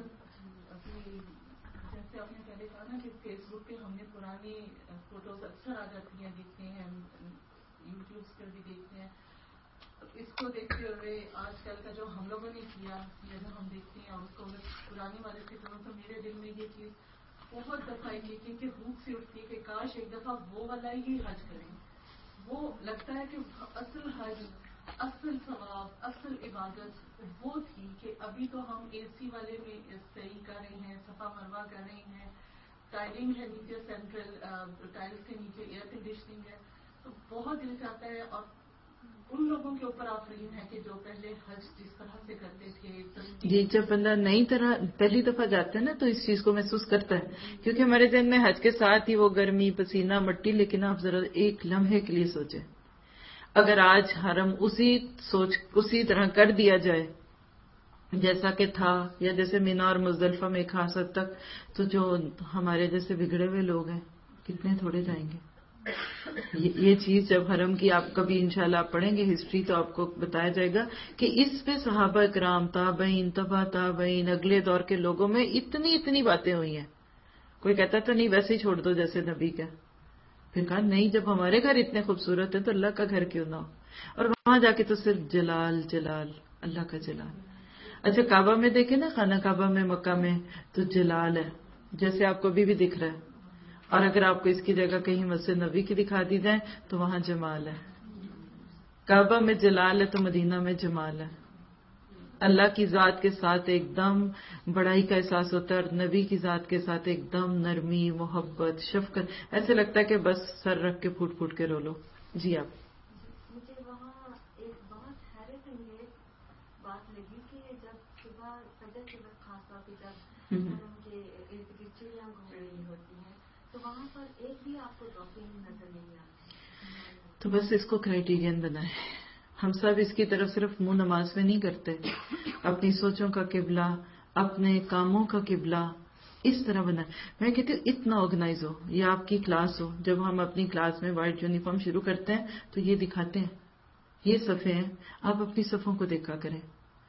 جیسے آپ نے پہلے کہا نا کہ فیس بک پہ ہم نے پرانی فوٹوز اکثر آ جاتی ہیں، دیکھتے ہیں، یوٹیوب پر بھی دیکھتے ہیں. اس کو دیکھتے ہوئے آج کل کا جو ہم لوگوں نے کیا یا جو ہم دیکھتے ہیں اور اس کو میں پرانی والے سے کروں تو میرے دل میں یہ چیز بہت دفعہ یہ چیز کہ بھوک سے اٹھتی ہے کہ کاش ایک دفعہ وہ والا ہی حج کریں. وہ لگتا ہے کہ اصل حج، اصل ثواب، اصل عبادت وہ تھی کہ ابھی تو ہم اے سی والے میں صحیح کر رہے ہیں، صفا مروا کر رہے ہیں، ٹائلنگ ہے نیچے، سینٹرل ٹائلس کے نیچے ایئر کنڈیشننگ ہے. تو بہت دل چاہتا ہے اور ان لوگوں کے اوپر آفرین ہے کہ جو پہلے حج جس طرح سے کرتے تھے. جی جب بندہ نئی طرح پہلی دفعہ جاتا ہے نا تو اس چیز کو محسوس کرتا ہے، کیونکہ ہمارے ذہن میں حج کے ساتھ ہی وہ گرمی، پسینہ، مٹی. لیکن آپ ذرا ایک لمحے کے لیے سوچیں، اگر آج حرم اسی سوچ اسی طرح کر دیا جائے جیسا کہ تھا، یا جیسے مینا اور مزدلفہ میں ایک خاص حد تک، تو جو ہمارے جیسے بگڑے ہوئے لوگ ہیں کتنے تھوڑے جائیں گے. یہ چیز جب حرم کی آپ کبھی انشاءاللہ آپ پڑھیں گے ہسٹری تو آپ کو بتایا جائے گا کہ اس پہ صحابہ کرام، تابعین، تبع تابعین، اگلے دور کے لوگوں میں اتنی اتنی باتیں ہوئی ہیں. کوئی کہتا تھا نہیں ویسے ہی چھوڑ دو جیسے نبی کا. پھر کہا نہیں، جب ہمارے گھر اتنے خوبصورت ہیں تو اللہ کا گھر کیوں نہ ہو. اور وہاں جا کے تو صرف جلال جلال، اللہ کا جلال. اچھا کعبہ میں دیکھیں نا، خانہ کعبہ میں مکہ میں تو جلال ہے جیسے آپ کو ابھی بھی دکھ رہا ہے. اور اگر آپ کو اس کی جگہ کہیں مسجد نبی کی دکھا دی جائے تو وہاں جمال ہے. کعبہ میں جلال ہے تو مدینہ میں جمال ہے. اللہ کی ذات کے ساتھ ایک دم بڑائی کا احساس ہوتا ہے، اور نبی کی ذات کے ساتھ ایک دم نرمی، محبت، شفقت. ایسے لگتا ہے کہ بس سر رکھ کے پھوٹ پھوٹ کے رو لو. جی آپ. مجھے وہاں ایک بہت حیرت انگیز بات لگی کہ جب صبح فجر کے وقت خاص طور پہ جب حرم کے ارد گرد چڑیاں گھوم رہی ہوتی ہیں تو وہاں پر ایک بھی آپ کو ڈالفن نظر نہیں آتی. تو بس اس کو کرائیٹیرین بنائیں. ہم سب اس کی طرف صرف منہ نماز میں نہیں کرتے، اپنی سوچوں کا قبلہ، اپنے کاموں کا قبلہ اس طرح بنائیں. میں کہتی ہوں اتنا آرگنائز ہو. یہ آپ کی کلاس ہو، جب ہم اپنی کلاس میں وائٹ یونیفارم شروع کرتے ہیں تو یہ دکھاتے ہیں، یہ صفحے ہیں، آپ اپنی صفوں کو دیکھا کریں،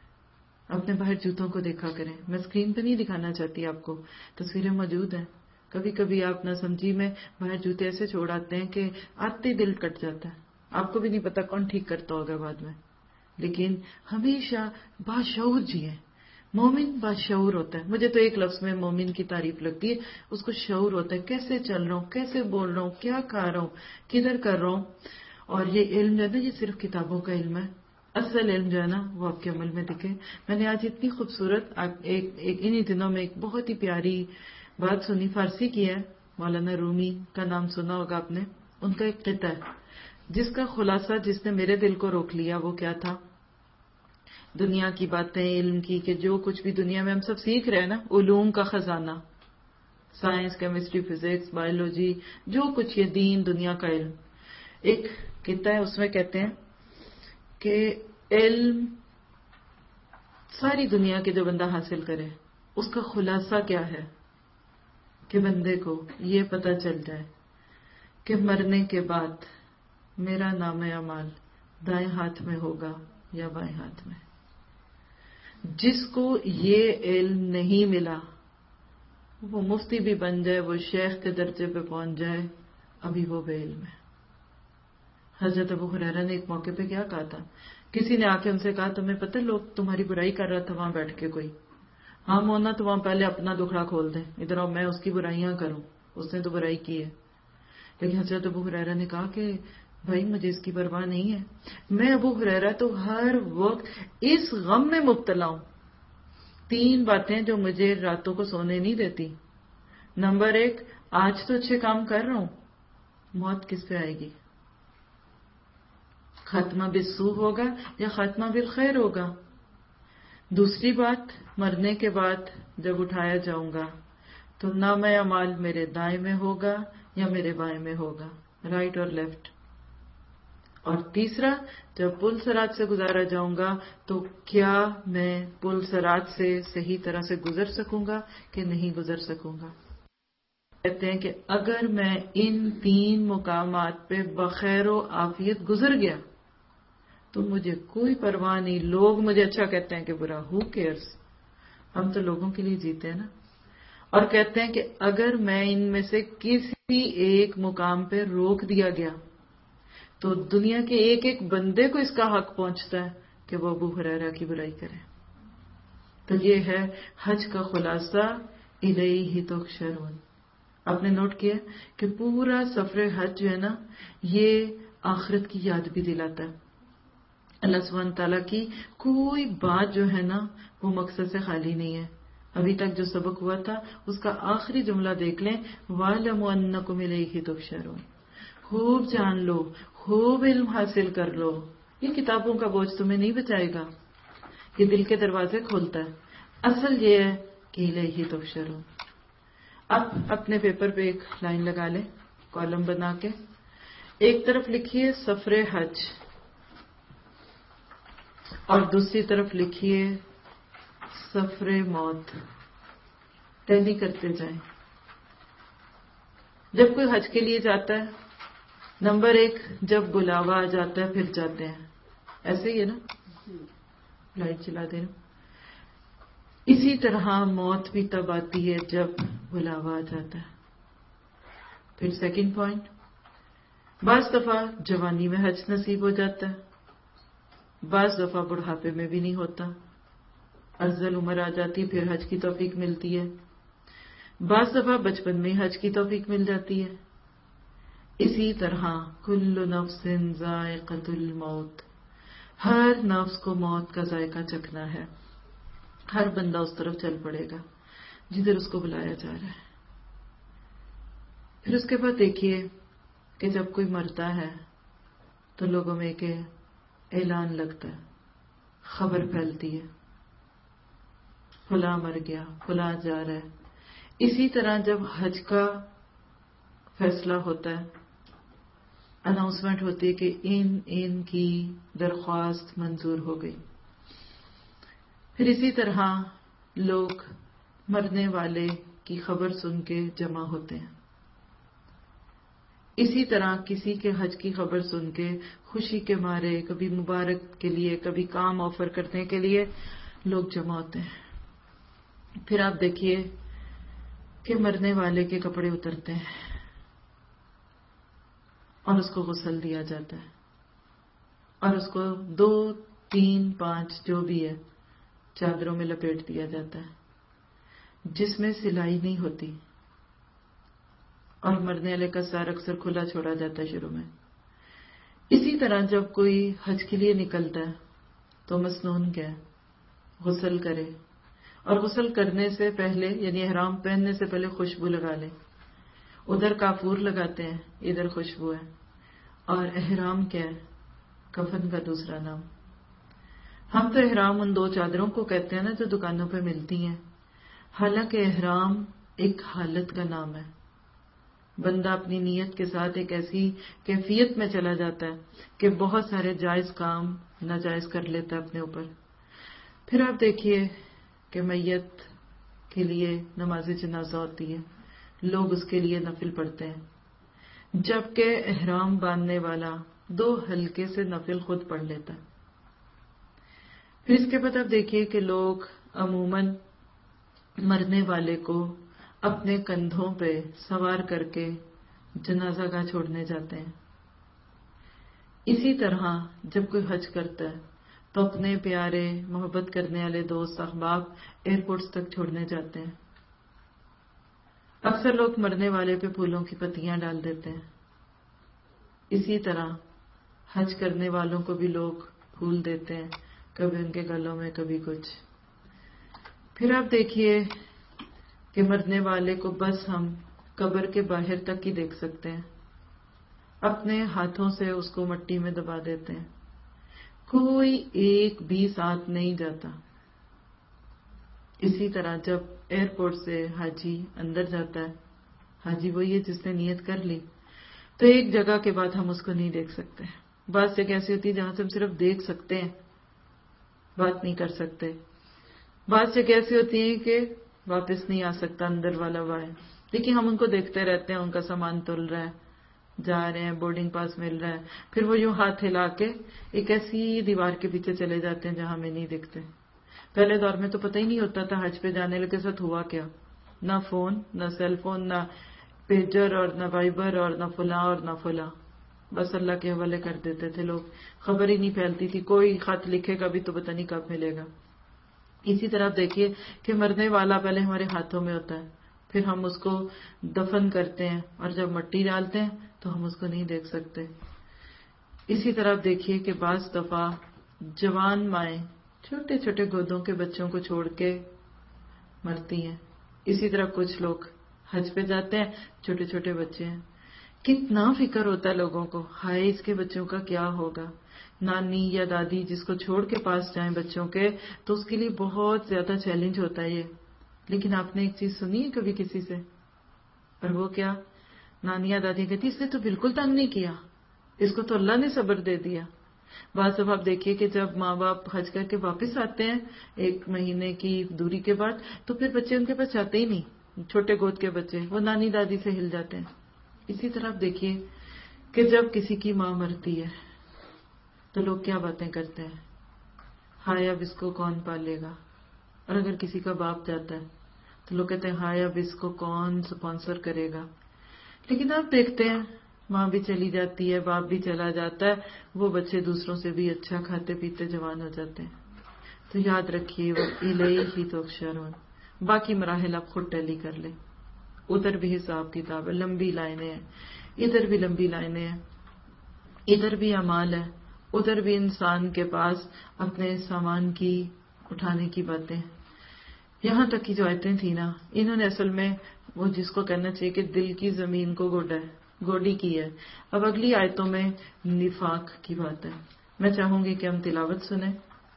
اپنے باہر جوتوں کو دیکھا کریں. میں اسکرین پہ نہیں دکھانا چاہتی آپ کو، تصویریں موجود ہیں. کبھی کبھی آپ نہ سمجھی میں باہر جوتے ایسے چھوڑ آتے ہیں کہ آتے دل کٹ جاتا ہے. آپ کو بھی نہیں پتا کون ٹھیک کرتا ہوگا بعد میں. لیکن ہمیشہ باشعور جیئیں. مومن باشعور ہوتا ہے. مجھے تو ایک لفظ میں مومن کی تعریف لگتی ہے، اس کو شعور ہوتا ہے، کیسے چل رہا ہوں، کیسے بول رہا ہوں، کیا کھا رہا ہوں، کدھر کر رہا ہوں. اور یہ علم جو ہے نا یہ صرف کتابوں کا علم ہے. اصل علم جو ہے نا وہ آپ کے عمل میں دکھے. میں نے آج اتنی خوبصورت ایک انہی دنوں میں ایک بہت ہی پیاری بات سنی، فارسی کی ہے، مولانا رومی کا نام سنا ہوگا آپ نے. ان کا ایک قطعہ ہے جس کا خلاصہ جس نے میرے دل کو روک لیا. وہ کیا تھا؟ دنیا کی باتیں، علم کی، کہ جو کچھ بھی دنیا میں ہم سب سیکھ رہے ہیں نا، علوم کا خزانہ، سائنس، کیمسٹری، فزکس، بایولوجی، جو کچھ یہ دین دنیا کا علم. ایک قطعہ ہے اس میں کہتے ہیں کہ علم ساری دنیا کے جو بندہ حاصل کرے اس کا خلاصہ کیا ہے کہ بندے کو یہ پتہ چل جائے کہ مرنے کے بعد میرا نام اعمال دائیں ہاتھ میں ہوگا یا بائیں ہاتھ میں. جس کو یہ علم نہیں ملا وہ مفتی بھی بن جائے، وہ شیخ کے درجے پہ پہنچ جائے، ابھی وہ بے علم ہے. حضرت ابو ہریرہ نے ایک موقع پہ کیا کہا تھا، کسی نے آ کے ان سے کہا تمہیں پتہ لوگ تمہاری برائی کر رہا تھا وہاں بیٹھ کے، کوئی ہم ہونا تو وہاں پہلے اپنا دکھڑا کھول دیں، ادھر آؤ میں اس کی برائیاں کروں، اس نے تو برائی کی ہے. لیکن حضرت ابو ہریرہ نے کہا کہ بھائی مجھے اس کی پرواہ نہیں ہے، میں ابو ہریرہ تو ہر وقت اس غم میں مبتلا ہوں. تین باتیں جو مجھے راتوں کو سونے نہیں دیتی. نمبر ایک، آج تو اچھے کام کر رہا ہوں، موت کس پہ آئے گی، خاتمہ بالسوء ہوگا یا خاتمہ بالخیر ہوگا. دوسری بات، مرنے کے بعد جب اٹھایا جاؤں گا تو نام اعمال میرے دائیں میں ہوگا یا میرے بائیں میں ہوگا، رائٹ اور لیفٹ. اور تیسرا، جب پل صراط سے گزارا جاؤں گا تو کیا میں پل صراط سے صحیح طرح سے گزر سکوں گا کہ نہیں گزر سکوں گا. کہتے ہیں کہ اگر میں ان تین مقامات پہ بخیر و عافیت گزر گیا تو مجھے کوئی پرواہ نہیں، لوگ مجھے اچھا کہتے ہیں کہ برا، ہو کیئرس. ہم تو لوگوں کے لیے جیتے ہیں نا. اور کہتے ہیں کہ اگر میں ان میں سے کسی ایک مقام پہ روک دیا گیا تو دنیا کے ایک ایک بندے کو اس کا حق پہنچتا ہے کہ وہ ابو ہریرہ کی برائی کرے. تو یہ ہے حج کا خلاصہ، الیہ تحشرون. آپ نے نوٹ کیا کہ پورا سفر حج جو ہے نا، یہ آخرت کی یاد بھی دلاتا ہے. اللہ سبحانہ تعالیٰ کی کوئی بات جو ہے نا وہ مقصد سے خالی نہیں ہے. ابھی تک جو سبق ہوا تھا اس کا آخری جملہ دیکھ لیں، وَاعْلَمُوا أَنَّكُمْ إِلَيْهِ تُحْشَرُونَ. خوب جان لو، خوب علم حاصل کر لو. یہ کتابوں کا بوجھ تمہیں نہیں بچائے گا، یہ دل کے دروازے کھولتا ہے. اصل یہ ہے کہ الیہ تحشرون. اب اپنے پیپر پہ ایک لائن لگا لیں، کالم بنا کے. ایک طرف لکھیے سفر حج اور دوسری طرف لکھیے سفر موت. ٹیلی کرتے جائیں. جب کوئی حج کے لیے جاتا ہے، نمبر ایک جب بلاوا آ جاتا ہے پھر جاتے ہیں. ایسے ہی ہے نا، لائٹ چلا دے رہا. اسی طرح موت بھی تب آتی ہے جب بلاوا آ جاتا ہے. پھر سیکنڈ پوائنٹ، بعض دفعہ جوانی میں حج نصیب ہو جاتا ہے، بعض دفعہ بڑھاپے میں بھی نہیں ہوتا، افضل عمر آ جاتی پھر حج کی توفیق ملتی ہے، بعض دفعہ بچپن میں حج کی توفیق مل جاتی ہے. اسی طرح کل نفس ذائقۃ الموت، ہر نفس کو موت کا ذائقہ چکھنا ہے. ہر بندہ اس طرف چل پڑے گا جدھر اس کو بلایا جا رہا ہے. پھر اس کے بعد دیکھیے کہ جب کوئی مرتا ہے تو لوگوں میں کہ اعلان لگتا ہے، خبر پھیلتی ہے، فلاں مر گیا، فلاں جا رہا ہے. اسی طرح جب حج کا فیصلہ ہوتا ہے، اناؤنسمنٹ ہوتی ہے کہ ان ان کی درخواست منظور ہو گئی. پھر اسی طرح لوگ مرنے والے کی خبر سن کے جمع ہوتے ہیں. اسی طرح کسی کے حج کی خبر سن کے خوشی کے مارے، کبھی مبارک کے لیے، کبھی کام آفر کرنے کے لیے لوگ جمع ہوتے ہیں. پھر آپ دیکھیے کہ مرنے والے کے کپڑے اترتے ہیں اور اس کو غسل دیا جاتا ہے اور اس کو دو تین پانچ جو بھی ہے چادروں میں لپیٹ دیا جاتا ہے جس میں سلائی نہیں ہوتی، اور مرنے والے کا سر اکثر کھلا چھوڑا جاتا ہے شروع میں. اسی طرح جب کوئی حج کے لیے نکلتا ہے تو مسنون کیا ہے، غسل کرے، اور غسل کرنے سے پہلے یعنی احرام پہننے سے پہلے خوشبو لگا لے. ادھر کافور لگاتے ہیں، ادھر خوشبو ہے. اور احرام کیا ہے؟ کفن کا دوسرا نام. ہم تو احرام ان دو چادروں کو کہتے ہیں نا جو دکانوں پہ ملتی ہیں، حالانکہ احرام ایک حالت کا نام ہے. بندہ اپنی نیت کے ساتھ ایک ایسی کیفیت میں چلا جاتا ہے کہ بہت سارے جائز کام ناجائز کر لیتا ہے اپنے اوپر. پھر آپ دیکھیے کہ میت کے لیے نماز جنازہ ہوتی ہے، لوگ اس کے لیے نفل پڑھتے ہیں، جبکہ احرام باندھنے والا دو ہلکے سے نفل خود پڑھ لیتا ہے. پھر اس کے بعد آپ دیکھیے کہ لوگ عموماً مرنے والے کو اپنے کندھوں پہ سوار کر کے جنازہ گاہ چھوڑنے جاتے ہیں. اسی طرح جب کوئی حج کرتا ہے تو اپنے پیارے محبت کرنے والے دوست احباب ایئرپورٹس تک چھوڑنے جاتے ہیں. اکثر لوگ مرنے والے پہ پھولوں کی پتیاں ڈال دیتے ہیں. اسی طرح حج کرنے والوں کو بھی لوگ پھول دیتے ہیں، کبھی ان کے گلوں میں، کبھی کچھ. پھر آپ دیکھیے کہ مرنے والے کو بس ہم قبر کے باہر تک ہی دیکھ سکتے ہیں، اپنے ہاتھوں سے اس کو مٹی میں دبا دیتے ہیں، کوئی ایک بھی ساتھ نہیں جاتا. اسی طرح جب ایئرپورٹ سے حاجی اندر جاتا ہے، حاجی وہی ہے جس نے نیت کر لی، تو ایک جگہ کے بعد ہم اس کو نہیں دیکھ سکتے. بعض جگہ ایسی ہوتی ہے جہاں سے ہم صرف دیکھ سکتے ہیں، بات نہیں کر سکتے. بعض جگہ ایسی ہوتی ہیں کہ واپس نہیں آ سکتا اندر والا وہ ہے، لیکن ہم ان کو دیکھتے رہتے ہیں، ان کا سامان تل رہا ہے، جا رہے ہیں, بورڈنگ پاس مل رہا ہے, پھر وہ یوں ہاتھ ہلا کے ایک ایسی دیوار کے پیچھے چلے جاتے ہیں جہاں ہمیں نہیں دکھتے. پہلے دور میں تو پتہ ہی نہیں ہوتا تھا حج پہ جانے کے ساتھ ہوا کیا, نہ فون, نہ سیل فون, نہ پیجر اور نہ وائبر اور نہ فلاں اور نہ فلاں, بس اللہ کے حوالے کر دیتے تھے لوگ, خبر ہی نہیں پھیلتی تھی. کوئی خط لکھے گا بھی تو پتہ نہیں کب ملے گا. اسی طرح آپ دیکھیے کہ مرنے والا پہلے ہمارے ہاتھوں میں ہوتا ہے, پھر ہم اس کو دفن کرتے ہیں اور جب مٹی ڈالتے ہیں تو ہم اس کو نہیں دیکھ سکتے. اسی طرح آپ دیکھیے کہ بعض دفعہ جوان مائیں چھوٹے چھوٹے گودوں کے بچوں کو چھوڑ کے مرتی ہیں. اسی طرح کچھ لوگ حج پہ جاتے ہیں, چھوٹے چھوٹے بچے ہیں. کتنا فکر ہوتا ہے لوگوں کو, ہائے اس کے بچوں کا کیا ہوگا. نانی یا دادی جس کو چھوڑ کے پاس جائیں بچوں کے, تو اس کے لیے بہت زیادہ چیلنج ہوتا ہے یہ. لیکن آپ نے ایک چیز سنی ہے کبھی کسی سے, اور وہ کیا, نانی یا دادی کہتی اس نے تو بالکل تنگ نہیں کیا, اس کو تو اللہ نے صبر دے دیا. بعض دفعہ آپ دیکھیے کہ جب ماں باپ حج کر کے واپس آتے ہیں ایک مہینے کی دوری کے بعد, تو پھر بچے ان کے پاس جاتے ہی نہیں, چھوٹے گود کے بچے, وہ نانی دادی سے ہل جاتے ہیں. اسی طرح آپ دیکھیے کہ جب کسی کی ماں مرتی ہے تو لوگ کیا باتیں کرتے ہیں, ہائے اب اس کو کون پالے گا. اور اگر کسی کا باپ جاتا ہے تو لوگ کہتے ہیں ہائے اب اس کو کون سپانسر کرے گا. لیکن آپ دیکھتے ہیں ماں بھی چلی جاتی ہے, باپ بھی چلا جاتا ہے, وہ بچے دوسروں سے بھی اچھا کھاتے پیتے جوان ہو جاتے ہیں. تو یاد رکھیے وہ الیہ تحشرون. باقی مراحل آپ خود ٹیلی کر لیں, ادھر بھی حساب کتاب ہے, لمبی لائنیں ہیں, ادھر بھی لمبی لائنیں ہیں, ادھر بھی اعمال ہے, ادھر بھی انسان کے پاس اپنے سامان کی اٹھانے کی باتیں. یہاں تک کی جو آیتیں تھیں نا, انہوں نے اصل میں وہ جس کو کہنا چاہیے کہ دل کی زمین کو گوڈا ہے, گوڈی کی ہے. اب اگلی آیتوں میں نفاق کی بات ہے. میں چاہوں گی کہ ہم تلاوت سنیں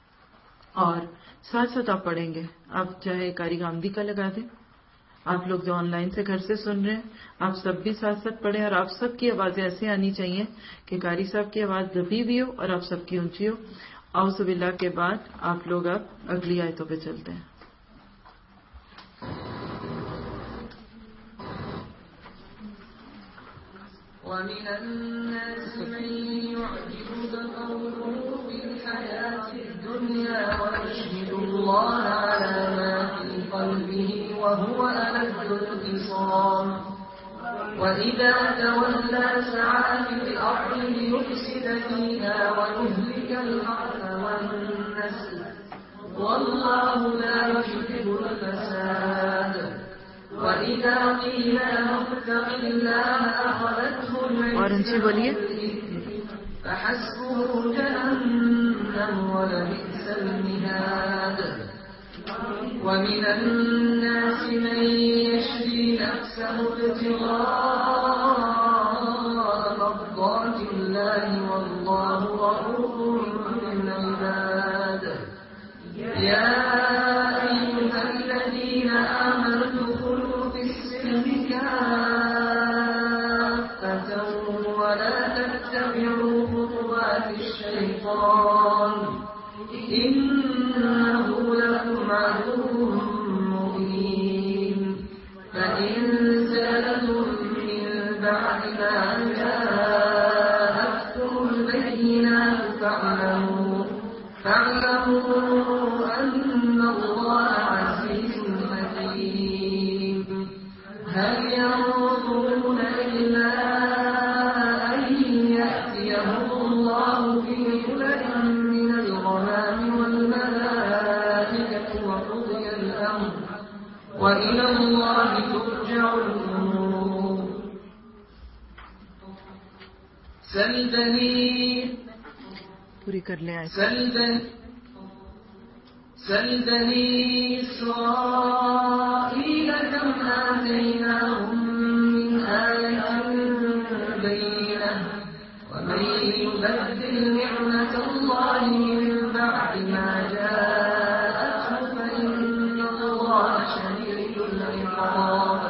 اور ساتھ ساتھ آپ پڑھیں گے. آپ چاہے قاری غامدی کا لگا دیں, آپ لوگ جو آن لائن سے گھر سے سن رہے ہیں آپ سب بھی ساتھ ساتھ پڑھیں, اور آپ سب کی آوازیں ایسے آنی چاہیے کہ قاری صاحب کی آواز دبی بھی ہو اور آپ سب کی اونچی ہو. اعوذ باللہ کے بعد آپ لوگ اب اگلی آیتوں پہ چلتے ہیں. وَمِنَ النَّاسِ مَن يُعْجِبُكَ قَوْلُهُ فِي الْحَيَاةِ الدُّنْيَا وَيُشْهِدُ اللَّهَ عَلَى مَا فِي قَلْبِهِ وَهُوَ أَلَدُّ الْخِصَامِ وَإِذَا تَوَلَّى سَعَىٰ فِي الْأَرْضِ لِيُفْسِدَ فِيهَا وَيُهْلِكَ الْحَرْثَ وَالنَّسْلَ وَاللَّهُ لَا يُحِبُّ الْفَسَادَ وَإِذَا قِيلَ لَهُ اتَّقِ اللَّهَ أَخَذَتْهُ الْعِزَّةُ فَحَسْبُهُ جَهَنَّمُ وَلَبِئْسَ الْمِهَادُ. وَمِنَ النَّاسِ مَن يَشْرِي نَفْسَهُ ابْتِغَاءَ مَرْضَاتِ اللَّهِ وَاللَّهُ رَءُوفٌ بِالْعِبَادِ. يَا أَيُّهَا الَّذِينَ آمَنُوا ادْخُلُوا فِي السِّلْمِ كَافَّةً وَلَا تَتَّبِعُوا خُطُوَاتِ الشَّيْطَانِ إِنَّهُ لَكُمْ عَدُوٌّ مُّبِينٌ. فَإِن زَلَلْتُم مِّن بَعْدِ مَا جَاءَتْكُمُ الْبَيِّنَاتُ فَاعْلَمُوا فَاعْلَمُوا أَنَّ اللَّهَ عَزِيزٌ حَكِيمٌ. هَلْ يَنظُرُونَ إِلَّا أَن يَأْتِيَهُمُ اللَّهُ فِي ظُلَلٍ مِّنَ الْغَمَامِ وَالْمَلَائِكَةُ وَقُضِيَ الْأَمْرُ وَإِلَى اللَّهِ تُرْجَعُ الْأُمُورُ. سَلْ بَنِي پوری کر لیں آئے. سَلْ بَنِي إِسْرَائِيلَ كَمْ آتَيْنَاهُم مِّنْ آيَةٍ بَيِّنَةٍ وَمَن يُبَدِّلْ نِعْمَةَ اللَّهِ مِن بَعْدِ مَا جَاءَتْهُ فَإِنَّ اللَّهَ شَدِيدُ الْعِقَابِ.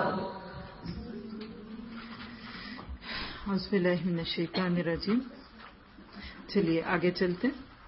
اعوذ باللہ من الشیطان الرجیم. چلیے آگے چلتے.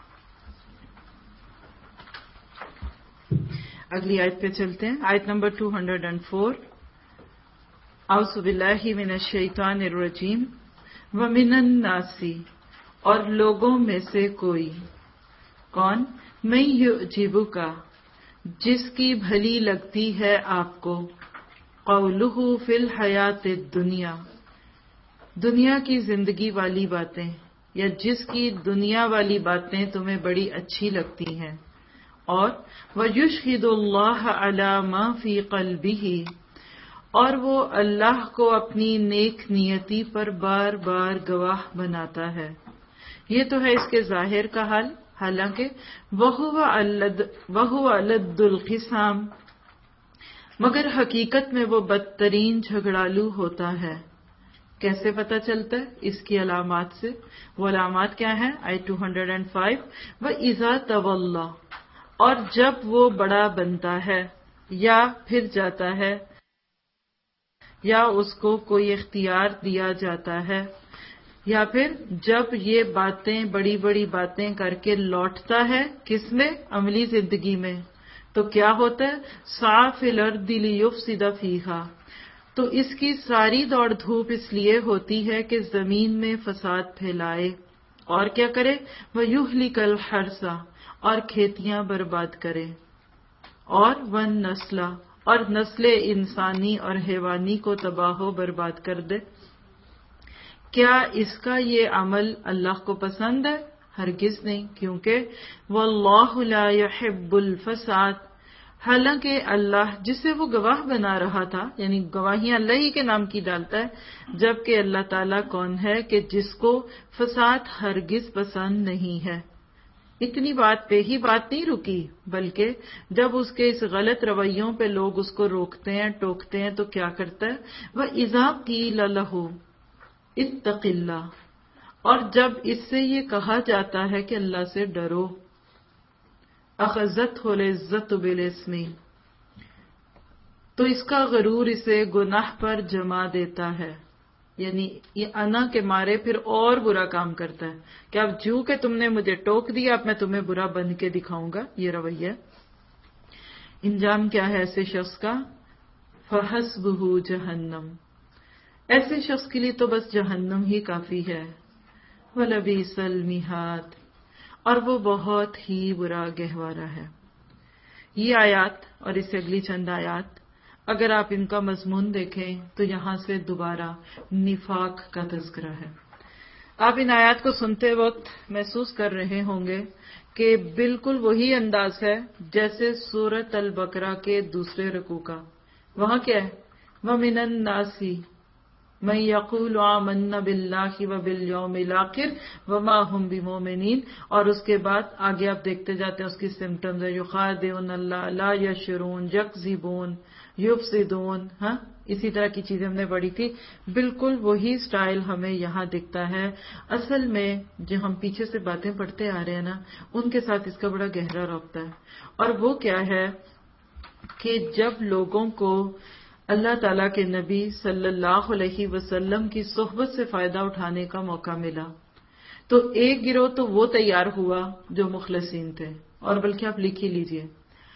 اگلی آیت پہ چلتے ہیں, آیت نمبر دو سو چار. اعوذ باللہ من الشیطان الرجیم. ومن الناسی، اور لوگوں میں سے کوئی، کون؟ میں یعجبک، جس کی بھلی لگتی ہے آپ کو، قولہ فی الحیات الدنیا، دنیا کی زندگی والی باتیں، یا جس کی دنیا والی باتیں تمہیں بڑی اچھی لگتی ہیں، اور وَيُشْهِدُ اللَّهَ عَلَى مَا فِي قَلْبِهِ، اور وہ اللہ کو اپنی نیک نیتی پر بار بار گواہ بناتا ہے۔ یہ تو ہے اس کے ظاہر کا حال، حالانکہ وَهُوَ أَلَدُّ الْخِصَامِ، مگر حقیقت میں وہ بدترین جھگڑالو ہوتا ہے۔ کیسے پتہ چلتا ہے؟ اس کی علامات سے۔ وہ علامات کیا ہیں؟ آیت دو سو پانچ، وَإِذَا تَوَلَّى، اور جب وہ بڑا بنتا ہے یا پھر جاتا ہے، یا اس کو کوئی اختیار دیا جاتا ہے، یا پھر جب یہ باتیں بڑی بڑی باتیں کر کے لوٹتا ہے، کس میں؟ عملی زندگی میں، تو کیا ہوتا ہے؟ سعی فی الارض لیفسد فیہا، تو اس کی ساری دوڑ دھوپ اس لیے ہوتی ہے کہ زمین میں فساد پھیلائے، اور کیا کرے؟ وَيُهْلِكَ الْحَرْثَ، اور کھیتیاں برباد کرے، اور وَالنَّسْلَ، اور نسل انسانی اور حیوانی کو تباہ و برباد کر دے۔ کیا اس کا یہ عمل اللہ کو پسند ہے؟ ہرگز نہیں، کیونکہ واللہ لا يحب الفساد، حالانکہ اللہ جسے وہ گواہ بنا رہا تھا، یعنی گواہیاں اللہ ہی کے نام کی ڈالتا ہے، جبکہ اللہ تعالیٰ کون ہے کہ جس کو فساد ہرگز پسند نہیں ہے۔ اتنی بات پہ ہی بات نہیں رکی، بلکہ جب اس کے اس غلط رویوں پہ لوگ اس کو روکتے ہیں، ٹوکتے ہیں، تو کیا کرتا ہے؟ وَإِذَا قِيلَ لَهُ اتَّقِ اللَّهَ، اور جب اس سے یہ کہا جاتا ہے کہ اللہ سے ڈرو، أَخَذَتْهُ الْعِزَّةُ بِالْإِثْمِ، تو اس کا غرور اسے گناہ پر جما دیتا ہے، یعنی یہ انا کے مارے پھر اور برا کام کرتا ہے کہ اب جو کہ تم نے مجھے ٹوک دیا، اب میں تمہیں برا بن کے دکھاؤں گا، یہ رویہ۔ انجام کیا ہے ایسے شخص کا؟ فَحَسْبُهُ جَهَنَّمُ، ایسے شخص کے لیے تو بس جہنم ہی کافی ہے۔ وَلَبِئْسَ الْمِہَادُ، اور وہ بہت ہی برا گہوارہ ہے۔ یہ آیات اور اس سے اگلی چند آیات اگر آپ ان کا مضمون دیکھیں تو یہاں سے دوبارہ نفاق کا تذکرہ ہے۔ آپ ان آیات کو سنتے وقت محسوس کر رہے ہوں گے کہ بالکل وہی انداز ہے جیسے سورۃ البقرہ کے دوسرے رکوع کا۔ وہاں کیا ہے؟ وَمِنَ النَّاسِ مَن يَقُولُ آمَنَّا بِاللَّهِ وَبِالْيَوْمِ الْآخِرِ وَمَا هُمْ بِمُؤْمِنِينَ، اور اس کے بعد آگے آپ دیکھتے جاتے ہیں اس کی سمٹمز ہے، يُخَادِعُونَ اللَّهَ لَا يَشْعُرُونَ يَكْذِبُونَ یفسدون، ہاں اسی طرح کی چیزیں ہم نے پڑھی تھی۔ بالکل وہی سٹائل ہمیں یہاں دکھتا ہے۔ اصل میں جو ہم پیچھے سے باتیں پڑھتے آ رہے ہیں نا، ان کے ساتھ اس کا بڑا گہرا رابطہ ہے، اور وہ کیا ہے کہ جب لوگوں کو اللہ تعالیٰ کے نبی صلی اللہ علیہ وسلم کی صحبت سے فائدہ اٹھانے کا موقع ملا، تو ایک گروہ تو وہ تیار ہوا جو مخلصین تھے، اور بلکہ آپ لکھ ہی لیجئے،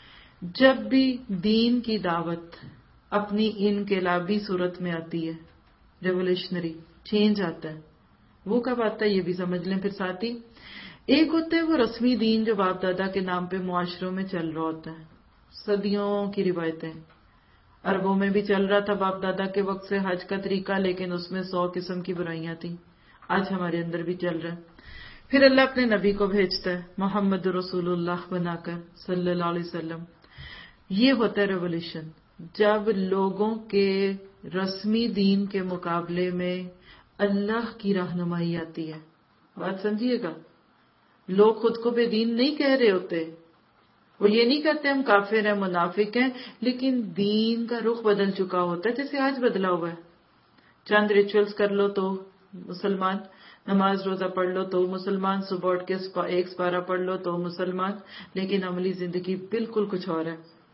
جب بھی دین کی دعوت اپنی انقلابی صورت میں آتی ہے، ریولیشنری چینج آتا ہے، وہ کب آتا ہے یہ بھی سمجھ لیں پھر ساتھ ہی۔ ایک ہوتا ہے وہ رسمی دین جو باپ دادا کے نام پہ معاشروں میں چل رہا ہوتا ہے، صدیوں کی روایتیں، عربوں میں بھی چل رہا تھا باپ دادا کے وقت سے حج کا طریقہ، لیکن اس میں سو قسم کی برائیاں تھیں، آج ہمارے اندر بھی چل رہا ہے۔ پھر اللہ اپنے نبی کو بھیجتا ہے محمد رسول اللہ بنا کر صلی اللہ علیہ وسلم۔ یہ ہوتا ہے ریولیوشن، جب لوگوں کے رسمی دین کے مقابلے میں اللہ کی رہنمائی آتی ہے۔ بات سمجھیے گا، لوگ خود کو بے دین نہیں کہہ رہے ہوتے، وہ یہ نہیں کہتے ہم کافر ہیں، منافق ہیں، لیکن دین کا رخ بدل چکا ہوتا ہے، جیسے آج بدلا ہوا ہے۔ چند ریچولز کر لو تو مسلمان، نماز روزہ پڑھ لو تو مسلمان، صبح اٹھ کے ایک سپارہ پڑھ لو تو مسلمان، لیکن عملی زندگی بالکل کچھ اور ہے۔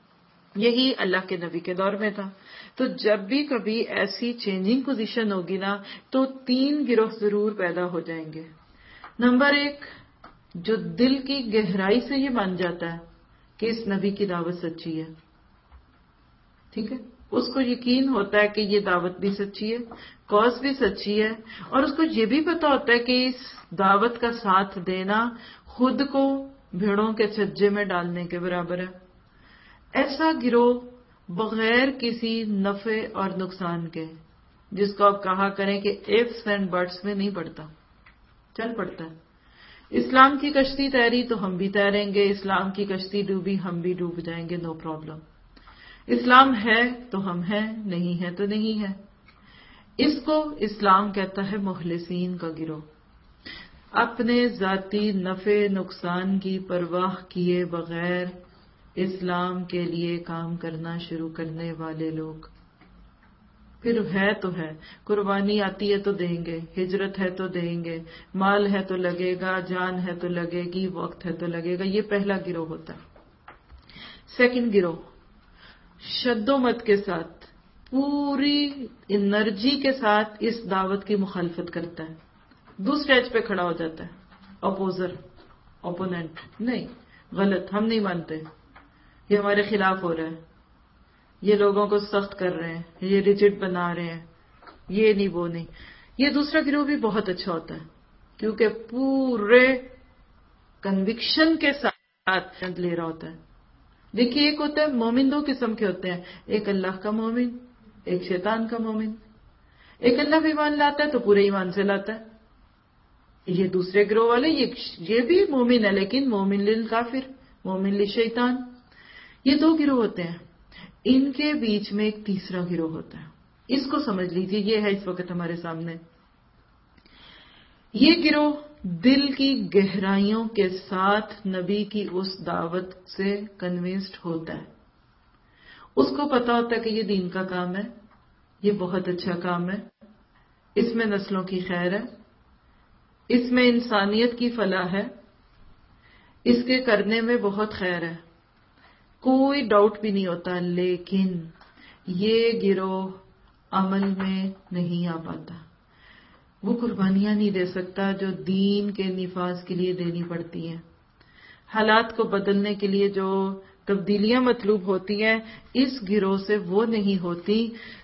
یہی اللہ کے نبی کے دور میں تھا۔ تو جب بھی کبھی ایسی چینجنگ پوزیشن ہوگی نا، تو تین گروہ ضرور پیدا ہو جائیں گے۔ نمبر ایک، جو دل کی گہرائی سے یہ مان جاتا ہے کہ اس نبی کی دعوت سچی ہے، ٹھیک ہے، اس کو یقین ہوتا ہے کہ یہ دعوت بھی سچی ہے، کاز بھی سچی ہے، اور اس کو یہ بھی پتا ہوتا ہے کہ اس دعوت کا ساتھ دینا خود کو بھیڑوں کے چھجے میں ڈالنے کے برابر ہے. ایسا گروہ بغیر کسی نفع اور نقصان کے، جس کو آپ کہا کریں کہ ایفس اینڈ بٹس میں نہیں پڑتا، چل پڑتا ہے. اسلام کی کشتی تیری تو ہم بھی تیریں گے، اسلام کی کشتی ڈوبی ہم بھی ڈوب جائیں گے، نو پرابلم. اسلام ہے تو ہم ہیں، نہیں ہے تو نہیں ہے. اس کو اسلام کہتا ہے مخلصین کا گروہ، اپنے ذاتی نفع نقصان کی پرواہ کیے بغیر اسلام کے لیے کام کرنا شروع کرنے والے لوگ. پھر ہے تو ہے، قربانی آتی ہے تو دیں گے، ہجرت ہے تو دیں گے، مال ہے تو لگے گا، جان ہے تو لگے گی، وقت ہے تو لگے گا. یہ پہلا گروہ ہوتا ہے. سیکنڈ گروہ شد و مت کے ساتھ، پوری انرجی کے ساتھ اس دعوت کی مخالفت کرتا ہے، دوسرے ایج پہ کھڑا ہو جاتا ہے، اپوزر، اوپوننٹ. نہیں، غلط، ہم نہیں مانتے، یہ ہمارے خلاف ہو رہا ہے، یہ لوگوں کو سخت کر رہے ہیں، یہ ریجڈ بنا رہے ہیں، یہ نہیں وہ نہیں. یہ دوسرا گروہ بھی بہت اچھا ہوتا ہے کیونکہ پورے کنوکشن کے ساتھ لے رہا ہوتا ہے. دیکھیے، ایک ہوتا ہے مومن، دو قسم کے ہوتے ہیں، ایک اللہ کا مومن، ایک شیطان کا مومن. ایک اللہ بھی ایمان لاتا ہے تو پورے ایمان سے لاتا ہے. یہ دوسرے گروہ والے یہ بھی مومن ہے لیکن مومن للکافر، مومن للشیطان. یہ دو گروہ ہوتے ہیں. ان کے بیچ میں ایک تیسرا گروہ ہوتا ہے، اس کو سمجھ لیجیے. یہ ہے اس وقت ہمارے سامنے. یہ گروہ دل کی گہرائیوں کے ساتھ نبی کی اس دعوت سے کنونسڈ ہوتا ہے. اس کو پتا ہوتا ہے کہ یہ دین کا کام ہے، یہ بہت اچھا کام ہے، اس میں نسلوں کی خیر ہے، اس میں انسانیت کی فلاح ہے، اس کے کرنے میں بہت خیر ہے، کوئی ڈاؤٹ بھی نہیں ہوتا. لیکن یہ گروہ عمل میں نہیں آ پاتا، وہ قربانیاں نہیں دے سکتا جو دین کے نفاذ کے لیے دینی پڑتی ہیں، حالات کو بدلنے کے لیے جو تبدیلیاں مطلوب ہوتی ہیں، اس گروہ سے وہ نہیں ہوتی.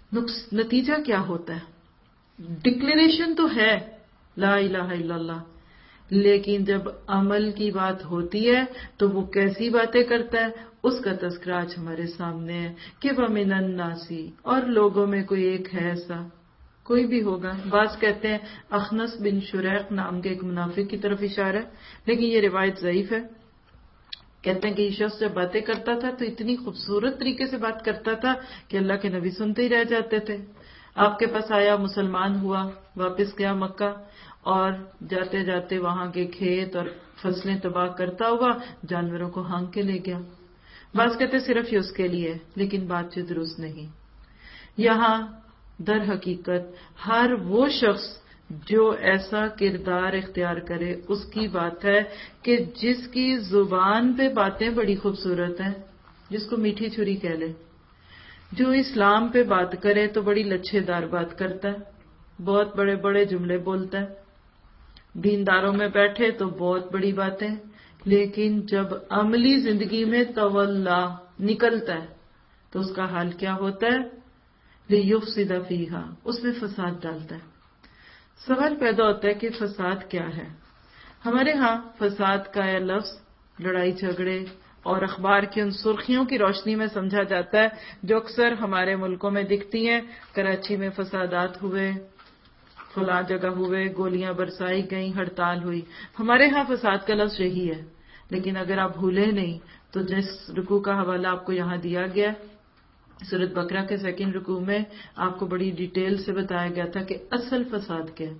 نتیجہ کیا ہوتا ہے؟ ڈکلیریشن تو ہے لا الہ الا اللہ، لیکن جب عمل کی بات ہوتی ہے تو وہ کیسی باتیں کرتا ہے، اس کا تذکرہ آج ہمارے سامنے ہے کہ وَمِنَ النَّاسِ، اور لوگوں میں کوئی ایک ہے ایسا، کوئی بھی ہوگا. بعض کہتے ہیں اخنس بن شریق نام کے ایک منافق کی طرف اشارہ ہے، لیکن یہ روایت ضعیف ہے. کہتے ہیں کہ یہ شخص جب باتیں کرتا تھا تو اتنی خوبصورت طریقے سے بات کرتا تھا کہ اللہ کے نبی سنتے ہی رہ جاتے تھے. آپ کے پاس آیا، مسلمان ہوا، واپس گیا مکہ، اور جاتے جاتے وہاں کے کھیت اور فصلیں تباہ کرتا ہوا جانوروں کو ہانک کے لے گیا. بعض کہتے صرف یہ اس کے لیے، لیکن بات چیت درست نہیں. یہاں در حقیقت ہر وہ شخص جو ایسا کردار اختیار کرے اس کی بات ہے کہ جس کی زبان پہ باتیں بڑی خوبصورت ہیں، جس کو میٹھی چھری کہہ لے، جو اسلام پہ بات کرے تو بڑی لچھے دار بات کرتا ہے، بہت بڑے بڑے جملے بولتا ہے، دینداروں میں بیٹھے تو بہت بڑی باتیں، لیکن جب عملی زندگی میں تولا نکلتا ہے تو اس کا حال کیا ہوتا ہے؟ لِيُفْسِدَ فِيهَا، اس میں فساد ڈالتا ہے. سوال پیدا ہوتا ہے کہ فساد کیا ہے؟ ہمارے ہاں فساد کا یہ لفظ لڑائی جھگڑے اور اخبار کی ان سرخیوں کی روشنی میں سمجھا جاتا ہے جو اکثر ہمارے ملکوں میں دکھتی ہیں. کراچی میں فسادات ہوئے، فلاں جگہ ہوئے، گولیاں برسائی گئیں، ہڑتال ہوئی. ہمارے ہاں فساد کا لفظ یہی ہے. لیکن اگر آپ بھولے نہیں تو جس رکوع کا حوالہ آپ کو یہاں دیا گیا، سورۃ بقرہ کے سیکنڈ رکوع میں آپ کو بڑی ڈیٹیل سے بتایا گیا تھا کہ اصل فساد کیا ہے.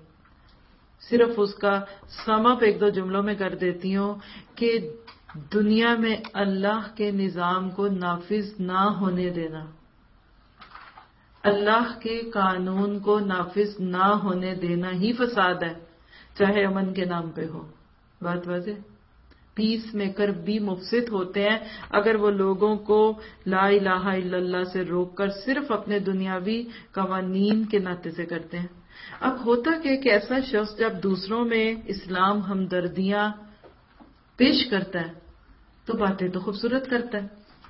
صرف اس کا سم اپ ایک دو جملوں میں کر دیتی ہوں کہ دنیا میں اللہ کے نظام کو نافذ نہ ہونے دینا، اللہ کے قانون کو نافذ نہ ہونے دینا ہی فساد ہے، چاہے امن کے نام پہ ہو. بات واضح؟ پیس میکر بھی مفسد ہوتے ہیں اگر وہ لوگوں کو لا الہ الا اللہ سے روک کر صرف اپنے دنیاوی قوانین کے ناطے سے کرتے ہیں. اب ہوتا کہ ایک ایسا شخص جب دوسروں میں اسلام ہمدردیاں پیش کرتا ہے تو باتیں تو خوبصورت کرتا ہے،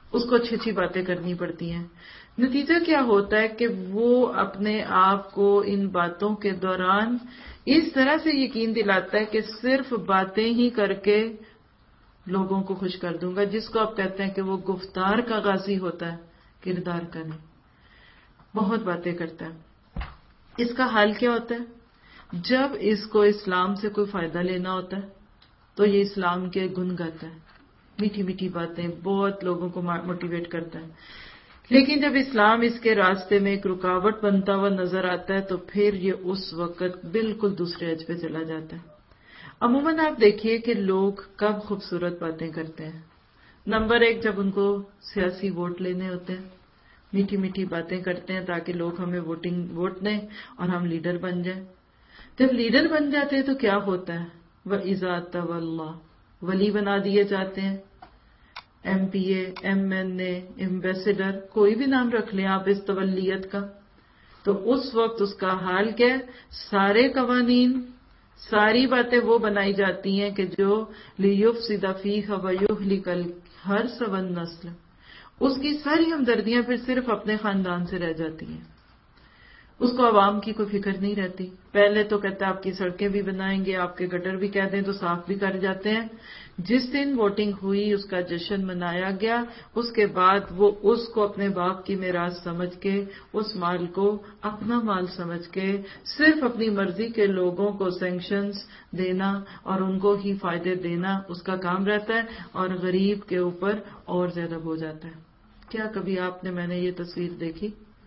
اس کو اچھی اچھی باتیں کرنی پڑتی ہیں. نتیجہ کیا ہوتا ہے کہ وہ اپنے آپ کو ان باتوں کے دوران اس طرح سے یقین دلاتا ہے کہ صرف باتیں ہی کر کے لوگوں کو خوش کر دوں گا، جس کو آپ کہتے ہیں کہ وہ گفتار کا غازی ہوتا ہے، کردار کا نہیں. بہت باتیں کرتا ہے. اس کا حال کیا ہوتا ہے؟ جب اس کو اسلام سے کوئی فائدہ لینا ہوتا ہے تو یہ اسلام کے گن گاتا ہے، میٹھی میٹھی باتیں، بہت لوگوں کو موٹیویٹ کرتا ہے. لیکن جب اسلام اس کے راستے میں ایک رکاوٹ بنتا ہوا نظر آتا ہے تو پھر یہ اس وقت بالکل دوسرے ایج پہ چلا جاتا ہے. عموماً آپ دیکھیے کہ لوگ کب خوبصورت باتیں کرتے ہیں. نمبر ایک، جب ان کو سیاسی ووٹ لینے ہوتے ہیں، میٹھی میٹھی باتیں کرتے ہیں تاکہ لوگ ہمیں ووٹنگ ووٹ دیں اور ہم لیڈر بن جائیں. جب لیڈر بن جاتے ہیں تو کیا ہوتا ہے؟ وَإِذَا تَوَلَّىٰ، ولی بنا دیے جاتے ہیں. M P A, M N A, ambassador, کوئی بھی نام رکھ لیں آپ اس تولیت کا. تو اس وقت اس کا حال کیا ہے؟ سارے قوانین، ساری باتیں وہ بنائی جاتی ہیں کہ جو لِيُفْسِدَ فِيهَا وَيُهْلِكَ الْحَرْثَ وَالنَّسْلَ. اس کی ساری ہمدردیاں پھر صرف اپنے خاندان سے رہ جاتی ہیں. اس کو عوام کی کوئی فکر نہیں رہتی. پہلے تو کہتا ہے آپ کی سڑکیں بھی بنائیں گے، آپ کے گٹر بھی کہہ دیں تو صاف بھی کر جاتے ہیں. جس دن ووٹنگ ہوئی اس کا جشن منایا گیا، اس کے بعد وہ اس کو اپنے باپ کی میراث سمجھ کے، اس مال کو اپنا مال سمجھ کے صرف اپنی مرضی کے لوگوں کو سینکشنز دینا اور ان کو ہی فائدے دینا اس کا کام رہتا ہے، اور غریب کے اوپر اور زیادہ بوجھ جاتا ہے. کیا کبھی آپ نے میں نے یہ تصویر دیکھی؟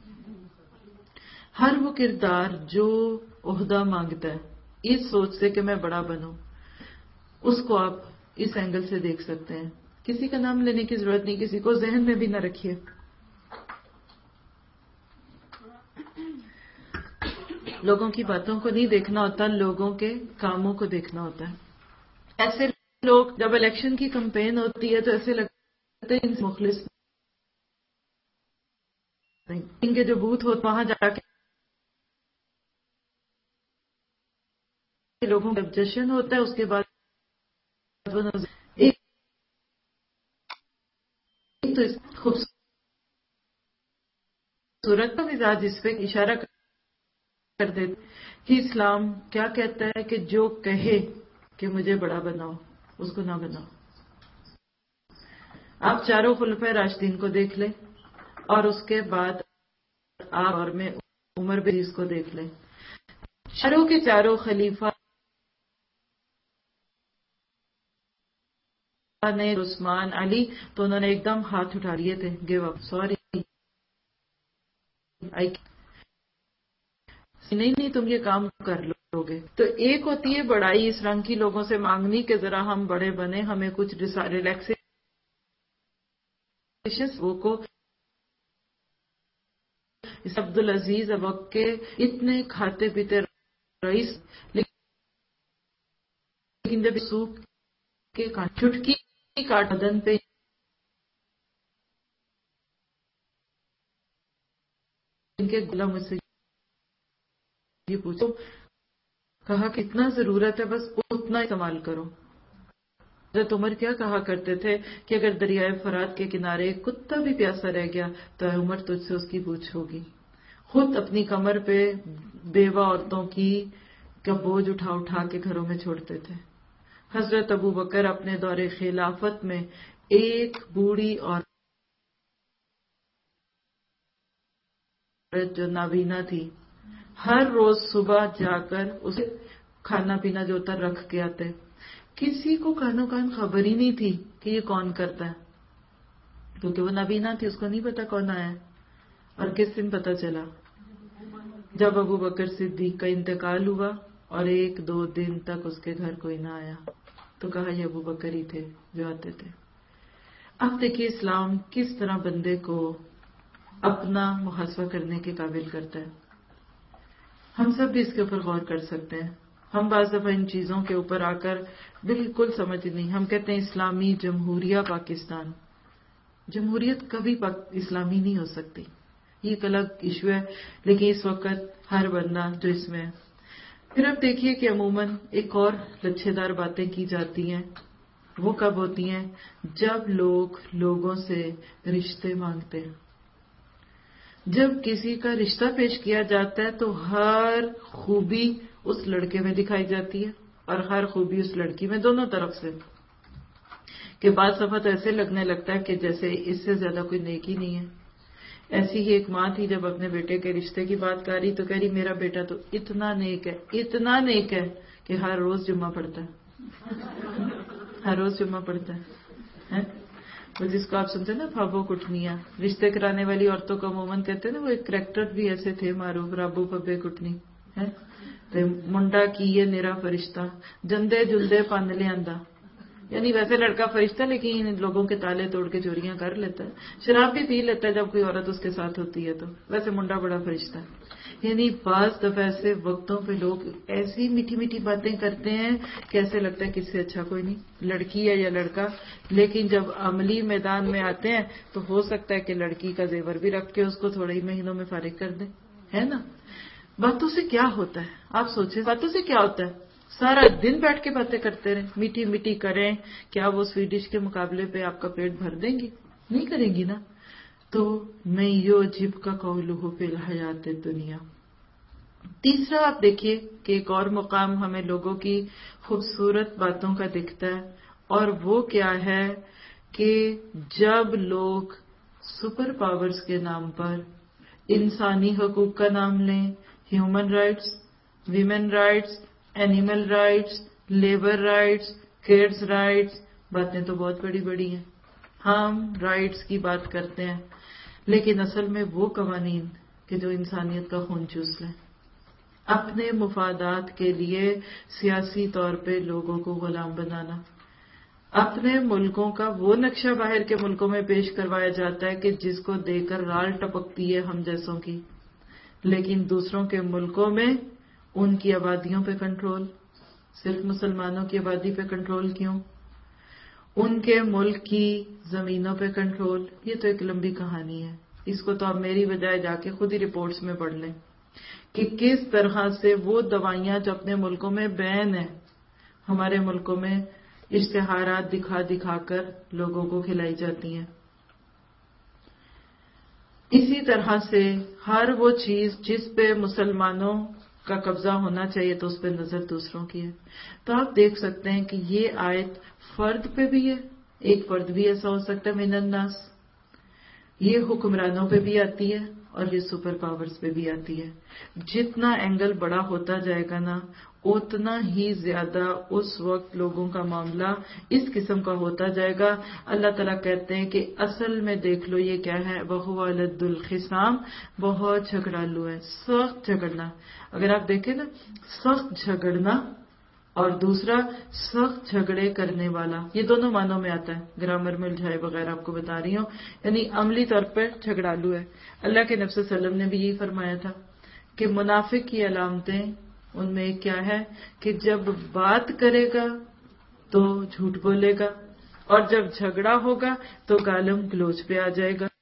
ہر وہ کردار جو عہدہ مانگتا ہے اس سوچ سے کہ میں بڑا بنوں، اس کو آپ اس اینگل سے دیکھ سکتے ہیں. کسی کا نام لینے کی ضرورت نہیں، کسی کو ذہن میں بھی نہ رکھیے. لوگوں کی باتوں کو نہیں دیکھنا ہوتا، لوگوں کے کاموں کو دیکھنا ہوتا ہے. ایسے لوگ جب الیکشن کی کمپین ہوتی ہے تو ایسے لگتے ہیں مخلص ان کے جو بوتھ ہوتے وہاں جا کے لوگوں کا جشن ہوتا ہے. اس کے بعد ایک تو خوبصورت کا مزاج اس پہ اشارہ کر دیتے کہ اسلام کیا کہتا ہے کہ جو کہے کہ مجھے بڑا بناؤ اس کو نہ بناؤ. آپ چاروں خلفائے راشدین کو دیکھ لیں اور اس کے بعد آپ اور میں عمر بن عزیز کو دیکھ لیں. چاروں کے چاروں خلیفہ نے عثمان علی تو انہوں نے ایک دم ہاتھ اٹھا لیے تھے، گیو اپ، سوری نہیں نہیں تم یہ کام کر لو گے. تو ایک ہوتی ہے بڑائی اس رنگ کی لوگوں سے مانگنی کہ ذرا ہم بڑے بنے، ہمیں کچھ ریلیکسیشن وہ کو عبدالعزیز وقت کے اتنے کھاتے پیتے رئیس، لیکن جب سوکھ کے چٹکی کاٹ بدن پہ ان کے غلام مجھ سے یہ پوچھو، کہا کہ اتنا ضرورت ہے بس اتنا استعمال کرو. حضرت عمر کیا کہا کرتے تھے کہ اگر دریائے فرات کے کنارے ایک کتا بھی پیاسا رہ گیا تو اے عمر تجھ سے اس کی پوچھ ہوگی. خود اپنی کمر پہ بیوہ عورتوں کی کا بوجھ اٹھا اٹھا کے گھروں میں چھوڑتے تھے. حضرت ابو بکر اپنے دور خلافت میں ایک بوڑھی اور جو نابینا تھی ہر روز صبح جا کر اسے کھانا پینا جو ہوتا رکھ کے آتے. کسی کو کانوں کان خبر ہی نہیں تھی کہ یہ کون کرتا ہے، کیونکہ وہ نابینا تھی، اس کو نہیں پتا کون آیا. اور کس دن پتا چلا؟ جب ابو بکر صدیق کا انتقال ہوا اور ایک دو دن تک اس کے گھر کوئی نہ آیا تو کہا یہ ابو بکر ہی تھے جو آتے تھے. اب دیکھیے اسلام کس طرح بندے کو اپنا محاسبہ کرنے کے قابل کرتا ہے. ہم سب بھی اس کے اوپر غور کر سکتے ہیں. ہم بعض دفعہ ان چیزوں کے اوپر آ کر بالکل سمجھ نہیں، ہم کہتے ہیں اسلامی جمہوریہ پاکستان. جمہوریت کبھی اسلامی نہیں ہو سکتی، یہ ایک الگ ایشو ہے، لیکن اس وقت ہر بندہ جو اس میں ہے. پھر اب دیکھیے کہ عموماً ایک اور لچھے دار باتیں کی جاتی ہیں وہ کب ہوتی ہیں؟ جب لوگ لوگوں سے رشتے مانگتے ہیں. جب کسی کا رشتہ پیش کیا جاتا ہے تو ہر خوبی اس لڑکے میں دکھائی جاتی ہے اور ہر خوبی اس لڑکی میں، دونوں طرف سے، کہ بعض دفعہ تو ایسے لگنے لگتا ہے کہ جیسے اس سے زیادہ کوئی نیک ہی نہیں ہے. ایسی ہی ایک ماں تھی، جب اپنے بیٹے کے رشتے کی بات کر رہی تو کہہ رہی میرا بیٹا تو اتنا نیک ہے، اتنا نیک ہے کہ ہر روز جمعہ پڑھتا ہے، ہر روز جمعہ پڑھتا ہے. وہ جس کو آپ سنتے ہیں نا پھابو کٹنیاں، رشتے کرانے والی عورتوں کو عموماً کہتے ہیں نا، وہ ایک کریکٹر بھی ایسے تھے معروف، رابو پھبے کٹنی ہے. منڈا کی یہ نیرا فرشتہ جندے جلدے پن لے آندا، یعنی ویسے لڑکا فرشتہ لیکن لوگوں کے تالے توڑ کے چوریاں کر لیتا ہے، شراب بھی پی لیتا ہے جب کوئی عورت اس کے ساتھ ہوتی ہے، تو ویسے منڈا بڑا فرشتہ ہے. یعنی بعض دفعہ ایسے وقتوں پہ لوگ ایسی میٹھی میٹھی باتیں کرتے ہیں کہ ایسے لگتا ہے کس سے اچھا کوئی نہیں، لڑکی ہے یا لڑکا. لیکن جب عملی میدان میں آتے ہیں تو ہو سکتا ہے کہ لڑکی کا زیور بھی رکھ کے اس کو تھوڑے ہی مہینوں میں فارغ کر دیں، ہے نا. باتوں سے کیا ہوتا ہے؟ آپ سوچیں باتوں سے کیا ہوتا ہے؟ سارا دن بیٹھ کے باتیں کرتے رہیں، میٹھی میٹھی کریں، کیا وہ سویڈش کے مقابلے پہ آپ کا پیٹ بھر دیں گی؟ نہیں کریں گی نا. تو میں یو جب کا قولہ فی الحیات دنیا. تیسرا آپ دیکھیے کہ ایک اور مقام ہمیں لوگوں کی خوبصورت باتوں کا دکھتا ہے، اور وہ کیا ہے کہ جب لوگ سپر پاورز کے نام پر انسانی حقوق کا نام لیں، human rights, women rights, animal rights, labour rights, kids rights, باتیں تو بہت بڑی بڑی ہیں، ہم رائٹس کی بات کرتے ہیں، لیکن اصل میں وہ قوانین کہ جو انسانیت کا خون چوس لیں، اپنے مفادات کے لیے سیاسی طور پہ لوگوں کو غلام بنانا. اپنے ملکوں کا وہ نقشہ باہر کے ملکوں میں پیش کروایا جاتا ہے کہ جس کو دیکھ کر رال ٹپکتی ہے ہم جیسوں کی، لیکن دوسروں کے ملکوں میں ان کی آبادیوں پہ کنٹرول، صرف مسلمانوں کی آبادی پہ کنٹرول کیوں؟ ان کے ملک کی زمینوں پہ کنٹرول. یہ تو ایک لمبی کہانی ہے، اس کو تو آپ میری بجائے جا کے خود ہی رپورٹس میں پڑھ لیں کہ کس طرح سے وہ دوائیاں جو اپنے ملکوں میں بین ہیں ہمارے ملکوں میں اشتہارات دکھا دکھا کر لوگوں کو کھلائی جاتی ہیں. اسی طرح سے ہر وہ چیز جس پہ مسلمانوں کا قبضہ ہونا چاہیے تو اس پہ نظر دوسروں کی ہے. تو آپ دیکھ سکتے ہیں کہ یہ آیت فرد پہ بھی ہے، ایک فرد بھی ایسا ہو سکتا ہے من الناس، یہ حکمرانوں پہ بھی آتی ہے اور یہ سپر پاورز پہ بھی آتی ہے. جتنا اینگل بڑا ہوتا جائے گا نا اتنا ہی زیادہ اس وقت لوگوں کا معاملہ اس قسم کا ہوتا جائے گا. اللہ تعالیٰ کہتے ہیں کہ اصل میں دیکھ لو یہ کیا ہے، وَهُوَ لَدُّ الْخِصَامِ، بہت جھگڑالو ہے، سخت جھگڑنا. اگر آپ دیکھیں نا سخت جھگڑنا اور دوسرا سخت جھگڑے کرنے والا، یہ دونوں معنوں میں آتا ہے. گرامر میں الجھائے بغیر آپ کو بتا رہی ہوں، یعنی عملی طور پر جھگڑالو ہے. اللہ کے نبی صلی اللہ علیہ وسلم نے بھی یہی فرمایا تھا کہ منافق کی علامتیں ان میں ایک کیا ہے کہ جب بات کرے گا تو جھوٹ بولے گا اور جب جھگڑا ہوگا تو گالم گلوچ پہ آ جائے گا.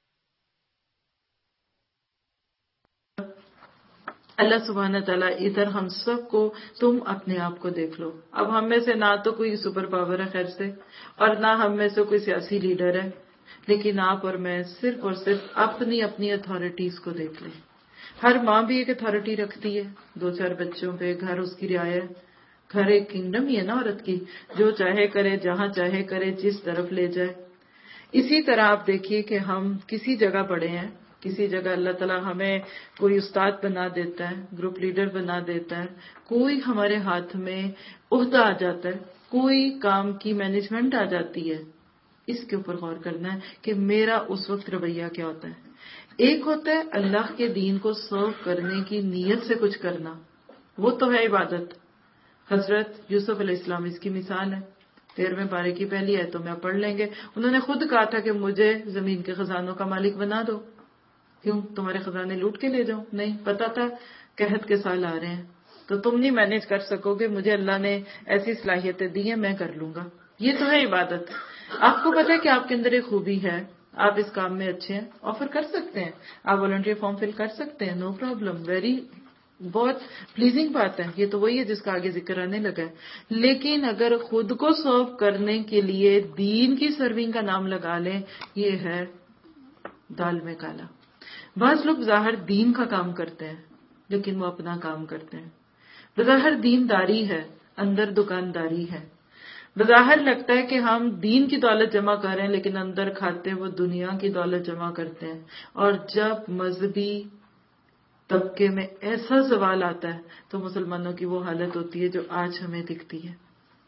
اللہ سبحانہ تعالیٰ ادھر ہم سب کو تم اپنے آپ کو دیکھ لو. اب ہم میں سے نہ تو کوئی سپر پاور ہے خیر سے، اور نہ ہم میں سے کوئی سیاسی لیڈر ہے، لیکن آپ اور میں صرف اور صرف اپنی اپنی اتھارٹیز کو دیکھ لیں. ہر ماں بھی ایک اتھارٹی رکھتی ہے دو چار بچوں پہ، گھر اس کی رعایا، گھر ایک کنگڈم ہی ہے نا عورت کی، جو چاہے کرے، جہاں چاہے کرے، جس طرف لے جائے. اسی طرح آپ دیکھیے کہ ہم کسی جگہ پڑے ہیں، کسی جگہ اللہ تعالیٰ ہمیں کوئی استاد بنا دیتا ہے، گروپ لیڈر بنا دیتا ہے، کوئی ہمارے ہاتھ میں عہدہ آ جاتا ہے، کوئی کام کی مینجمنٹ آ جاتی ہے. اس کے اوپر غور کرنا ہے کہ میرا اس وقت رویہ کیا ہوتا ہے. ایک ہوتا ہے اللہ کے دین کو سرو کرنے کی نیت سے کچھ کرنا، وہ تو ہے عبادت. حضرت یوسف علیہ السلام اس کی مثال ہے. تیرہویں پارے کی پہلی آیت تو میں پڑھ لیں گے. انہوں نے خود کہا تھا کہ مجھے زمین کے خزانوں کا مالک بنا دو. کیوں؟ تمہارے خزانے لوٹ کے لے جاؤں؟ نہیں، پتا تھا قحط کے سال آ رہے ہیں تو تم نہیں مینج کر سکو گے، مجھے اللہ نے ایسی صلاحیتیں دی ہیں، میں کر لوں گا. یہ تو ہے عبادت. آپ کو پتا ہے کہ آپ کے اندر ایک خوبی ہے، آپ اس کام میں اچھے ہیں، آفر کر سکتے ہیں، آپ والنٹری فارم فل کر سکتے ہیں، نو پرابلم، ویری بہت پلیزنگ بات ہے، یہ تو وہی ہے جس کا آگے ذکر آنے لگا ہے. لیکن اگر خود کو سرو کرنے کے لیے دین کی سرونگ کا نام لگا لیں، یہ ہے دال میں کالا. بعض لوگ ظاہر دین کا کام کرتے ہیں لیکن وہ اپنا کام کرتے ہیں. بظاہر دینداری ہے، اندر دکانداری ہے. بظاہر لگتا ہے کہ ہم دین کی دولت جمع کر رہے ہیں لیکن اندر کھاتے وہ دنیا کی دولت جمع کرتے ہیں. اور جب مذہبی طبقے میں ایسا سوال آتا ہے تو مسلمانوں کی وہ حالت ہوتی ہے جو آج ہمیں دکھتی ہے.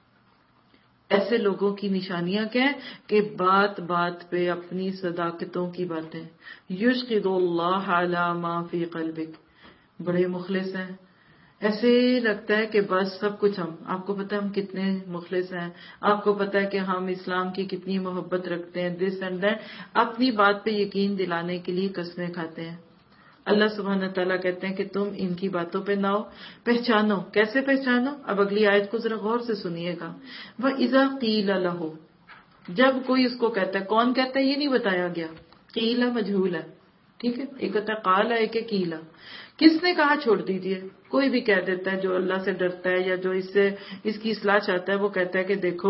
ایسے لوگوں کی نشانیاں کیا ہیں کہ بات بات پہ اپنی صداقتوں کی باتیں. یشہد اللہ علی ما فی قلبک، بڑے مخلص ہیں. ایسے لگتا ہے کہ بس سب کچھ ہم، آپ کو پتہ ہے ہم کتنے مخلص ہیں، آپ کو پتہ ہے کہ ہم اسلام کی کتنی محبت رکھتے ہیں، دس اینڈ دیٹ. اپنی بات پہ یقین دلانے کے لیے قسمیں کھاتے ہیں. اللہ سبحانہ تعالیٰ کہتے ہیں کہ تم ان کی باتوں پہ نہ ہو. پہچانو، کیسے پہچانو؟ اب اگلی آیت کو ذرا غور سے سنیے گا. وَإِذَا قِيلَ لَهُ، جب کوئی اس کو کہتا ہے. کون کہتا ہے یہ نہیں بتایا گیا، قیل مجہول ہے، ٹھیک ہے. ایک کہتا ہے قال ہے، ایک قیل. کس نے کہا چھوڑ دیجئے؟ کوئی بھی کہہ دیتا ہے جو اللہ سے ڈرتا ہے یا جو اس سے اس کی اصلاح چاہتا ہے، وہ کہتا ہے کہ دیکھو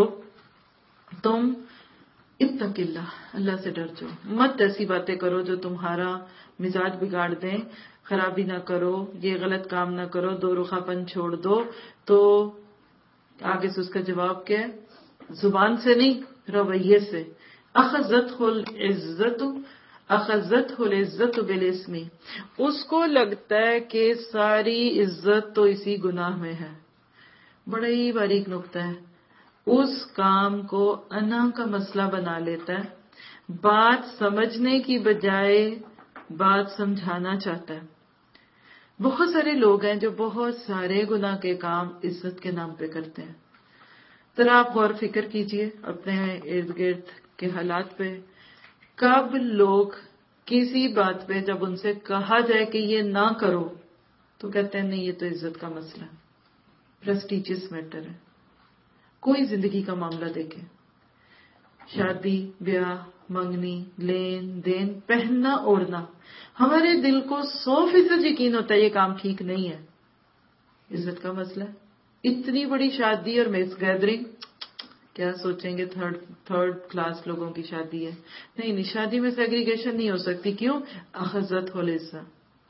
تم اتق اللہ، اللہ سے ڈر جاؤ، مت ایسی باتیں کرو جو تمہارا مزاج بگاڑ دیں، خرابی نہ کرو، یہ غلط کام نہ کرو، دو رخا پن چھوڑ دو. تو آگے سے اس کا جواب کیا ہے؟ زبان سے نہیں، رویے سے. اخذت العزت اخذت العزت بالاسم، اس کو لگتا ہے کہ ساری عزت تو اسی گناہ میں ہے. بڑا ہی باریک نقطہ ہے. اس کام کو انا کا مسئلہ بنا لیتا ہے، بات سمجھنے کی بجائے بات سمجھانا چاہتا ہے. بہت سارے لوگ ہیں جو بہت سارے گناہ کے کام عزت کے نام پہ کرتے ہیں. ذرا آپ غور فکر کیجئے اپنے ارد گرد کے حالات پہ. کب لوگ کسی بات پہ جب ان سے کہا جائے کہ یہ نہ کرو تو کہتے ہیں نہیں یہ تو عزت کا مسئلہ ہے، پریسٹیجس میٹر ہے. کوئی زندگی کا معاملہ دیکھیں، شادی بیاہ، منگنی، لین دین، پہننا اوڑھنا، ہمارے دل کو سو فیصد یقین ہوتا ہے یہ کام ٹھیک نہیں ہے، عزت کا مسئلہ ہے. اتنی بڑی شادی اور میس گیدرنگ، کیا سوچیں گے تھرڈ تھرڈ کلاس لوگوں کی شادی ہے. نہیں نہیں، شادی میں سیگریگیشن نہیں ہو سکتی. کیوں؟ اخذت العزت.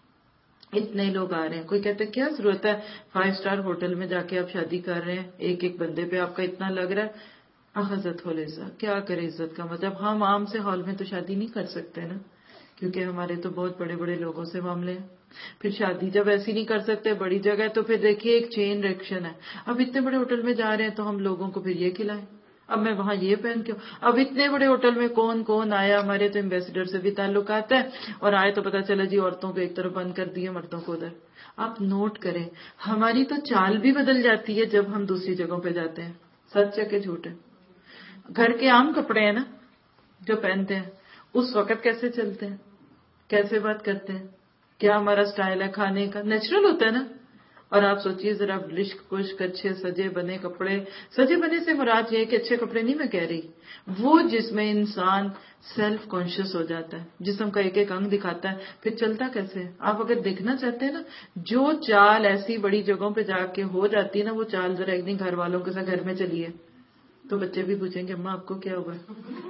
اتنے لوگ آ رہے ہیں، کوئی کہتے کیا ضرورت ہے فائیو سٹار ہوٹل میں جا کے آپ شادی کر رہے ہیں، ایک ایک بندے پہ آپ کا اتنا لگ رہا ہے. اخذت العزت، کیا کرے عزت کا مطلب؟ ہم عام سے ہال میں تو شادی نہیں کر سکتے نا، کیونکہ ہمارے تو بہت بڑے بڑے لوگوں سے معاملے ہیں. پھر شادی جب ایسی نہیں کر سکتے بڑی جگہ، تو پھر دیکھیے ایک چین ریئیکشن ہے. اب اتنے بڑے ہوٹل میں جا رہے ہیں تو ہم لوگوں کو پھر یہ کھلائیں، اب میں وہاں یہ پہن کے. اب اتنے بڑے ہوٹل میں کون کون آیا، ہمارے تو ایمبیسڈر سے بھی تعلقات ہے، اور آئے تو پتا چلا جی عورتوں کو ایک طرف بند کر دیے، مردوں کو ادھر. آپ نوٹ کریں ہماری تو چال بھی بدل جاتی ہے جب ہم دوسری جگہوں پہ جاتے ہیں. سچ ہے کہ جھوٹ ہے؟ گھر کے عام کپڑے ہیں نا جو پہنتے ہیں، اس وقت کیسے چلتے ہیں، کیسے بات کرتے ہیں، کیا ہمارا سٹائل ہے کھانے کا، نیچرل ہوتا ہے نا. اور آپ سوچئے ذرا لشک پشک اچھے سجے بنے کپڑے. سجے بنے سے مراد یہ ہے کہ اچھے کپڑے نہیں میں کہہ رہی، وہ جس میں انسان سیلف کانشیس ہو جاتا ہے، جسم کا ایک ایک انگ دکھاتا ہے، پھر چلتا کیسے ہے. آپ اگر دیکھنا چاہتے ہیں نا، جو چال ایسی بڑی جگہوں پہ جا کے ہو جاتی ہے نا، وہ چال ذرا ایک دن گھر والوں کے ساتھ گھر میں چلیے تو بچے بھی پوچھیں گے اماں آپ کو کیا ہوا.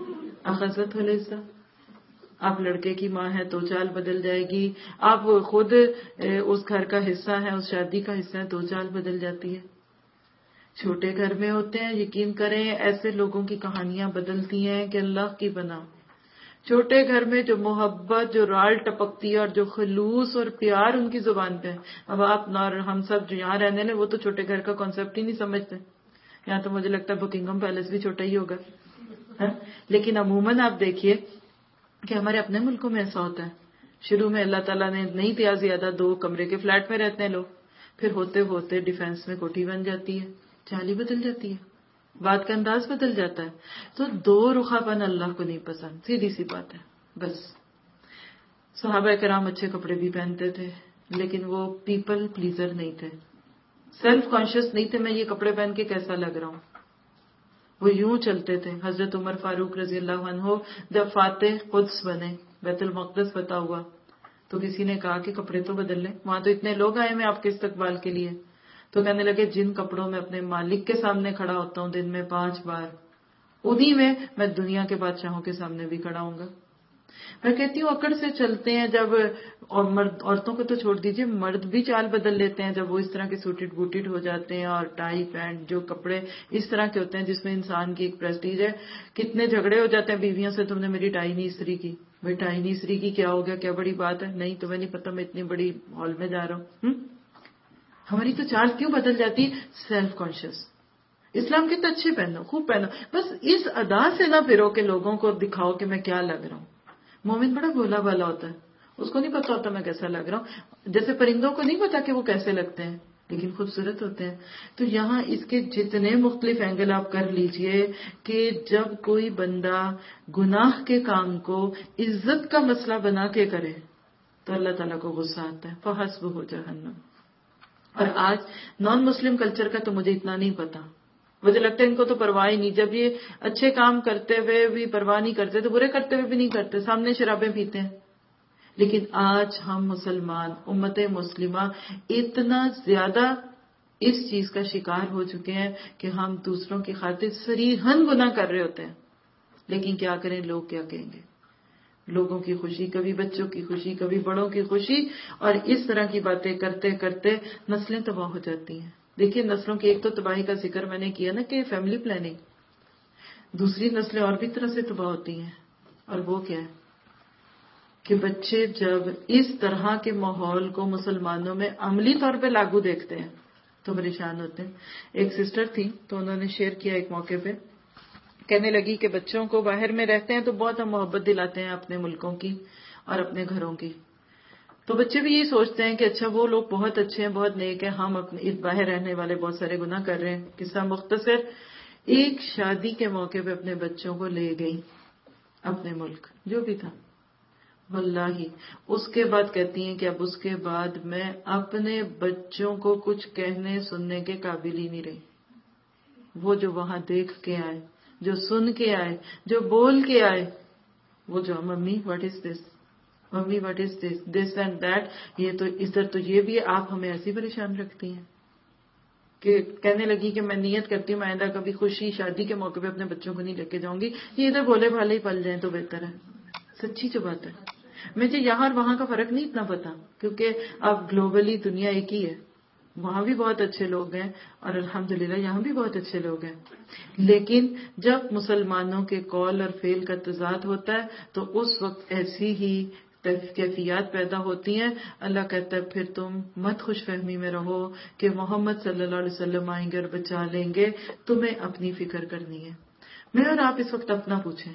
اخذت العزت. آپ لڑکے کی ماں ہے تو چال بدل جائے گی، آپ خود اس گھر کا حصہ ہیں، اس شادی کا حصہ ہے تو چال بدل جاتی ہے. چھوٹے گھر میں ہوتے ہیں، یقین کریں ایسے لوگوں کی کہانیاں بدلتی ہیں کہ اللہ کی بنا. چھوٹے گھر میں جو محبت، جو رال ٹپکتی ہے اور جو خلوص اور پیار ان کی زبان پہ ہے. اب آپ نہ ہم سب جو یہاں رہنے لیں وہ تو چھوٹے گھر کا کانسیپٹ ہی نہیں سمجھتے. یہاں تو مجھے لگتا ہے بکنگم پیلس بھی چھوٹا ہی ہوگا، لیکن عموماً آپ دیکھیے کہ ہمارے اپنے ملکوں میں ایسا ہوتا ہے. شروع میں اللہ تعالیٰ نے نہیں دیا زیادہ، دو کمرے کے فلیٹ میں رہتے ہیں لوگ، پھر ہوتے ہوتے ڈیفینس میں کوٹھی بن جاتی ہے، چالی بدل جاتی ہے، بات کا انداز بدل جاتا ہے. تو دو رخا پن اللہ کو نہیں پسند، سیدھی سی بات ہے. بس صحابہ کرام اچھے کپڑے بھی پہنتے تھے لیکن وہ پیپل پلیزر نہیں تھے، سیلف کانشیس نہیں تھے میں یہ کپڑے پہن کے کیسا لگ رہا ہوں. وہ یوں چلتے تھے. حضرت عمر فاروق رضی اللہ عنہ جب فاتح قدس بنے، بیت المقدس فتح ہوا، تو کسی نے کہا کہ کپڑے تو بدل لیں, وہاں تو اتنے لوگ آئے ہیں آپ کے استقبال کے لیے. تو کہنے لگے جن کپڑوں میں اپنے مالک کے سامنے کھڑا ہوتا ہوں دن میں پانچ بار, انہی میں میں دنیا کے بادشاہوں کے سامنے بھی کھڑا ہوں گا. میں کہتی ہوں اکڑ سے چلتے ہیں جب, اور مرد عورتوں کو تو چھوڑ دیجئے, مرد بھی چال بدل لیتے ہیں جب وہ اس طرح کے سوٹڈ بوٹڈ ہو جاتے ہیں اور ٹائی پینٹ جو کپڑے اس طرح کے ہوتے ہیں جس میں انسان کی ایک پریسٹیج ہے. کتنے جھگڑے ہو جاتے ہیں بیویوں سے, تم نے میری ٹائی نہیں استری کی. بھائی ٹائی نہیں استری کی کیا ہو گیا, کیا بڑی بات ہے؟ نہیں تمہیں نہیں پتا میں اتنی بڑی ہال میں جا رہا ہوں. ہماری تو چال کیوں بدل جاتی؟ Self conscious. اسلام کے تو اچھے پہنو, خوب پہنو, بس اس ادا سے نہ پھرو کہ لوگوں کو دکھاؤ کہ میں کیا لگ رہا ہوں. مومن بڑا بھولا بھالا ہوتا ہے, اس کو نہیں پتا ہوتا میں کیسا لگ رہا ہوں. جیسے پرندوں کو نہیں پتا کہ وہ کیسے لگتے ہیں لیکن خوبصورت ہوتے ہیں. تو یہاں اس کے جتنے مختلف اینگل آپ کر لیجئے کہ جب کوئی بندہ گناہ کے کام کو عزت کا مسئلہ بنا کے کرے تو اللہ تعالیٰ کو غصہ آتا ہے. فحسبہ جہنم. اور آج نان مسلم کلچر کا تو مجھے اتنا نہیں پتا, مجھے لگتا ہے ان کو تو پرواہ ہی نہیں. جب یہ اچھے کام کرتے ہوئے بھی پرواہ نہیں کرتے تو برے کرتے ہوئے بھی نہیں کرتے, سامنے شرابیں پیتے ہیں. لیکن آج ہم مسلمان امت مسلمہ اتنا زیادہ اس چیز کا شکار ہو چکے ہیں کہ ہم دوسروں کی خاطر صریحاً گناہ کر رہے ہوتے ہیں. لیکن کیا کریں, لوگ کیا کہیں گے. لوگوں کی خوشی, کبھی بچوں کی خوشی, کبھی بڑوں کی خوشی, اور اس طرح کی باتیں کرتے کرتے نسلیں تباہ ہو جاتی ہیں. دیکھیے نسلوں کی ایک تو تباہی کا ذکر میں نے کیا نا کہ فیملی پلاننگ, دوسری نسلیں اور بھی طرح سے تباہ ہوتی ہیں. اور وہ کیا ہے کہ بچے جب اس طرح کے ماحول کو مسلمانوں میں عملی طور پہ لاگو دیکھتے ہیں تو پریشان ہوتے ہیں. ایک سسٹر تھی تو انہوں نے شیئر کیا ایک موقع پہ, کہنے لگی کہ بچوں کو باہر میں رہتے ہیں تو بہت ہم محبت دلاتے ہیں اپنے ملکوں کی اور اپنے گھروں کی, تو بچے بھی یہی سوچتے ہیں کہ اچھا وہ لوگ بہت اچھے ہیں, بہت نیک ہیں, ہم اپنے باہر رہنے والے بہت سارے گناہ کر رہے ہیں. قصہ مختصر, ایک شادی کے موقع پہ اپنے بچوں کو لے گئی اپنے ملک جو بھی تھا, واللہ اس کے بعد کہتی ہیں کہ اب اس کے بعد میں اپنے بچوں کو کچھ کہنے سننے کے قابل ہی نہیں رہی. وہ جو وہاں دیکھ کے آئے, جو سن کے آئے, جو بول کے آئے, وہ جو mummy what is this, mummy what is this, this and that, یہ تو ادھر تو یہ بھی ہے, آپ ہمیں ایسی پریشان رکھتی ہیں. کہ کہنے لگی کہ میں نیت کرتی ہوں میں آئندہ کبھی خوشی شادی کے موقع پہ اپنے بچوں کو نہیں لے کے جاؤں گی, یہ ادھر بھولے بھالے ہی پل جائیں تو بہتر ہے. سچی جو بات ہے, مجھے یہاں اور وہاں کا فرق نہیں اتنا پتا کیونکہ اب گلوبلی دنیا ایک ہی ہے. وہاں بھی بہت اچھے لوگ ہیں اور الحمدللہ یہاں بھی بہت اچھے لوگ ہیں. لیکن جب مسلمانوں کے قول اور فعل کا تضاد ہوتا ہے تو اس وقت ایسی ہی کیفیات پیدا ہوتی ہیں. اللہ کہتا ہے پھر تم مت خوش فہمی میں رہو کہ محمد صلی اللہ علیہ وسلم آئیں گے اور بچا لیں گے, تمہیں اپنی فکر کرنی ہے. میں اور آپ اس وقت اپنا پوچھیں,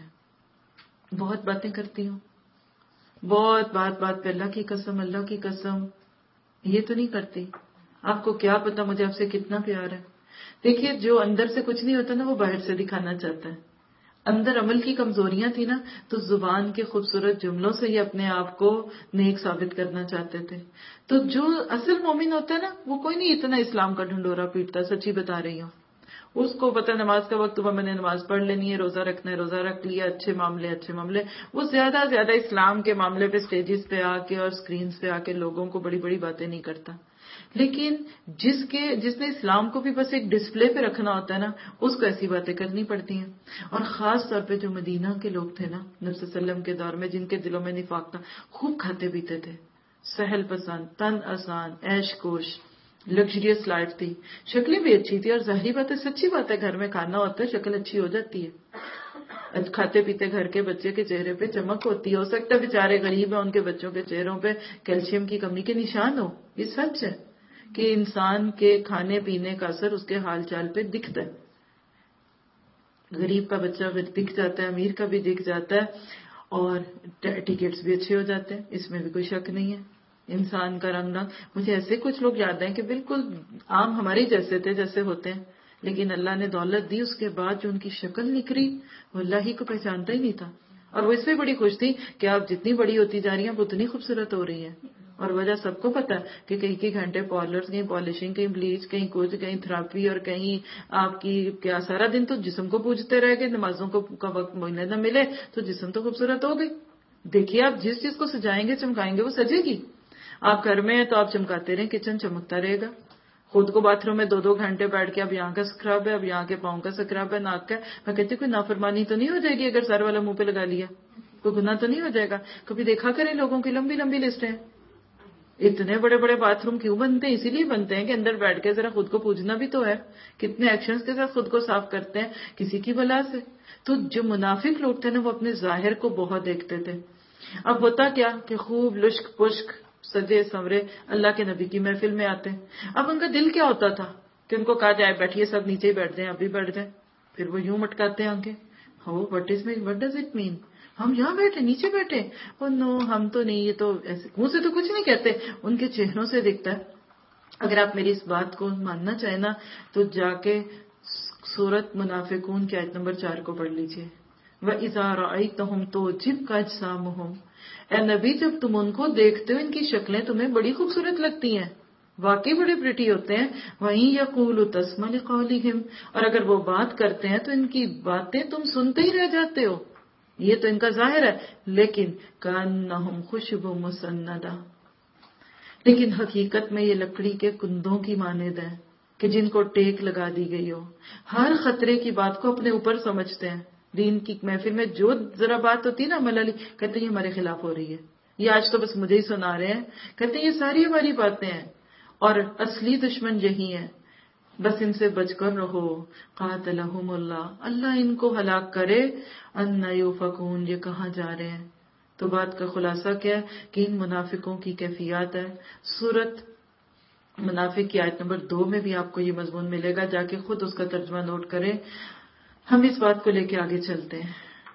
بہت باتیں کرتی ہوں, بہت بات بات پہ اللہ کی قسم اللہ کی قسم یہ تو نہیں کرتی. آپ کو کیا پتا مجھے آپ سے کتنا پیار ہے. دیکھیے جو اندر سے کچھ نہیں ہوتا نا وہ باہر سے دکھانا چاہتا ہے. اندر عمل کی کمزوریاں تھی نا تو زبان کے خوبصورت جملوں سے یہ اپنے آپ کو نیک ثابت کرنا چاہتے تھے. تو جو اصل مومن ہوتا ہے نا وہ کوئی نہیں اتنا اسلام کا ڈھنڈورا پیٹتا, سچی بتا رہی ہوں. اس کو پتہ نماز کا وقت ہوا میں نے نماز پڑھ لینی ہے, روزہ رکھنا ہے روزہ رکھ لیا, اچھے معاملے اچھے معاملے. وہ زیادہ زیادہ اسلام کے معاملے پہ سٹیجز پہ آ کے اور سکرینز پہ آ کے لوگوں کو بڑی بڑی باتیں نہیں کرتا. لیکن جس کے جس نے اسلام کو بھی بس ایک ڈسپلے پہ رکھنا ہوتا ہے نا اس کو ایسی باتیں کرنی پڑتی ہیں. اور خاص طور پہ جو مدینہ کے لوگ تھے نا نبی صلی اللہ علیہ وسلم کے دور میں, جن کے دلوں میں نفاق تھا, خوب کھاتے پیتے تھے, سہل پسند, تن آسان, عیش کوش, لگژریس لائف تھی, شکلیں بھی اچھی تھی. اور ظاہری بات ہے سچی بات ہے, گھر میں کھانا ہوتا ہے شکل اچھی ہو جاتی ہے. کھاتے پیتے گھر کے بچے کے چہرے پہ چمک ہوتی ہے. ہو سکتا ہے بیچارے غریب ہیں ان کے بچوں کے چہروں پہ کیلشیم کی کمی کے نشان ہو. یہ سچ ہے کہ انسان کے کھانے پینے کا اثر اس کے حال چال پہ دکھتا ہے. غریب کا بچہ دکھ جاتا ہے, امیر کا بھی دکھ جاتا ہے, اور ٹکٹس بھی اچھے ہو جاتے ہیں, اس میں بھی کوئی شک نہیں ہے. انسان کا رنگ رنگ, مجھے ایسے کچھ لوگ یاد ہیں کہ بالکل عام ہمارے جیسے تھے جیسے ہوتے ہیں, لیکن اللہ نے دولت دی, اس کے بعد جو ان کی شکل نکلی وہ اللہ ہی کو پہچانتا ہی نہیں تھا. اور وہ اس میں بڑی خوش تھی کہ آپ جتنی بڑی ہوتی جا رہی ہیں وہ اتنی خوبصورت ہو رہی ہیں. اور وجہ سب کو پتا ہے کہ کئی کئی گھنٹے پارلر, کہیں پالشنگ, کہیں بلیچ, کہیں کچھ, کہیں تھراپی, اور کہیں آپ کی کیا سارا دن تو جسم کو پوجتے رہ گئے. نمازوں کو کا وقت ملنے نہ ملے تو جسم تو خوبصورت ہو گئی. دیکھیے آپ جس چیز کو سجائیں گے چمکائیں گے وہ سجے گی. آپ گھر میں ہیں تو آپ چمکاتے رہیں, کچن چمکتا رہے گا. خود کو باتھ روم میں دو دو گھنٹے بیٹھ کے اب یہاں کا سکراب ہے, اب یہاں کے پاؤں کا سکراب ہے, ناک کا ہے, میں کہتی ہوں کوئی نافرمانی تو نہیں ہو جائے گی اگر سر والا منہ پہ لگا لیا, کوئی گناہ تو نہیں ہو جائے گا. کبھی دیکھا کریں لوگوں کی لمبی لمبی لسٹیں, اتنے بڑے بڑے باتھ روم کیوں بنتے ہیں؟ اسی لیے بنتے ہیں کہ اندر بیٹھ کے ذرا خود کو پوجنا بھی تو ہے. کتنے ایکشنز کے ساتھ خود کو صاف کرتے ہیں کسی کی بلا سے. تو جو منافق لوگ تھے نا وہ اپنے ظاہر کو بہت دیکھتے تھے. اب ہوتا کیا کہ خوب لشک پشک سجے سمرے اللہ کے نبی کی محفل میں آتے ہیں. اب ان کا دل کیا ہوتا تھا کہ ان کو کہا جائے بیٹھیے سب نیچے ہی بیٹھ جائیں, ابھی بیٹھ جائیں. پھر وہ یوں مٹکاتے ہیں آنکھیں, ہو what is mean, what does it mean, ہم یہاں بیٹھے نیچے بیٹھے, اور نو ہم تو نہیں, یہ تو ایسے منہ سے تو کچھ نہیں کہتے, ان کے چہروں سے دکھتا ہے. اگر آپ میری اس بات کو ماننا چاہیں نا تو جا کے سورت منافقون کی آیت نمبر چار کو پڑھ لیجئے. وَإِذَا رَأَيْتَهُمْ تُعْجِبْكَ أَجْسَامُهُمْ, اے نبی جب تم ان کو دیکھتے ہو ان کی شکلیں تمہیں بڑی خوبصورت لگتی ہیں, واقعی بڑے پریٹی ہوتے ہیں. وَإِن يَقُولُوا تَسْمَعْ لِقَوْلِهِمْ, اور اگر وہ بات کرتے ہیں تو ان کی باتیں تم سنتے ہی رہ جاتے ہو. یہ تو ان کا ظاہر ہے, لیکن كَأَنَّهُمْ خُشُبٌ مُّسَنَّدَةٌ, لیکن حقیقت میں یہ لکڑی کے کندھوں کی مانند ہیں کہ جن کو ٹیک لگا دی گئی ہو. ہر خطرے کی بات کو اپنے اوپر سمجھتے ہیں. دین کی محفل میں جو ذرا بات ہوتی ہے نا عمل علی, کہتے ہیں یہ ہمارے خلاف ہو رہی ہے, یہ آج تو بس مجھے ہی سنا رہے ہیں, کہتے ہیں یہ ساری ہماری باتیں ہیں اور اصلی دشمن یہی ہیں, بس ان سے بچ کر رہو. قاتلہم اللہ, اللہ ان کو ہلاک کرے. ان یؤفکون, یہ کہاں جا رہے ہیں؟ تو بات کا خلاصہ کیا ہے کہ ان منافقوں کی کیفیات ہے. سورت منافق کی آیت نمبر دو میں بھی آپ کو یہ مضمون ملے گا, جا کے خود اس کا ترجمہ نوٹ کریں. ہم اس بات کو لے کے آگے چلتے ہیں,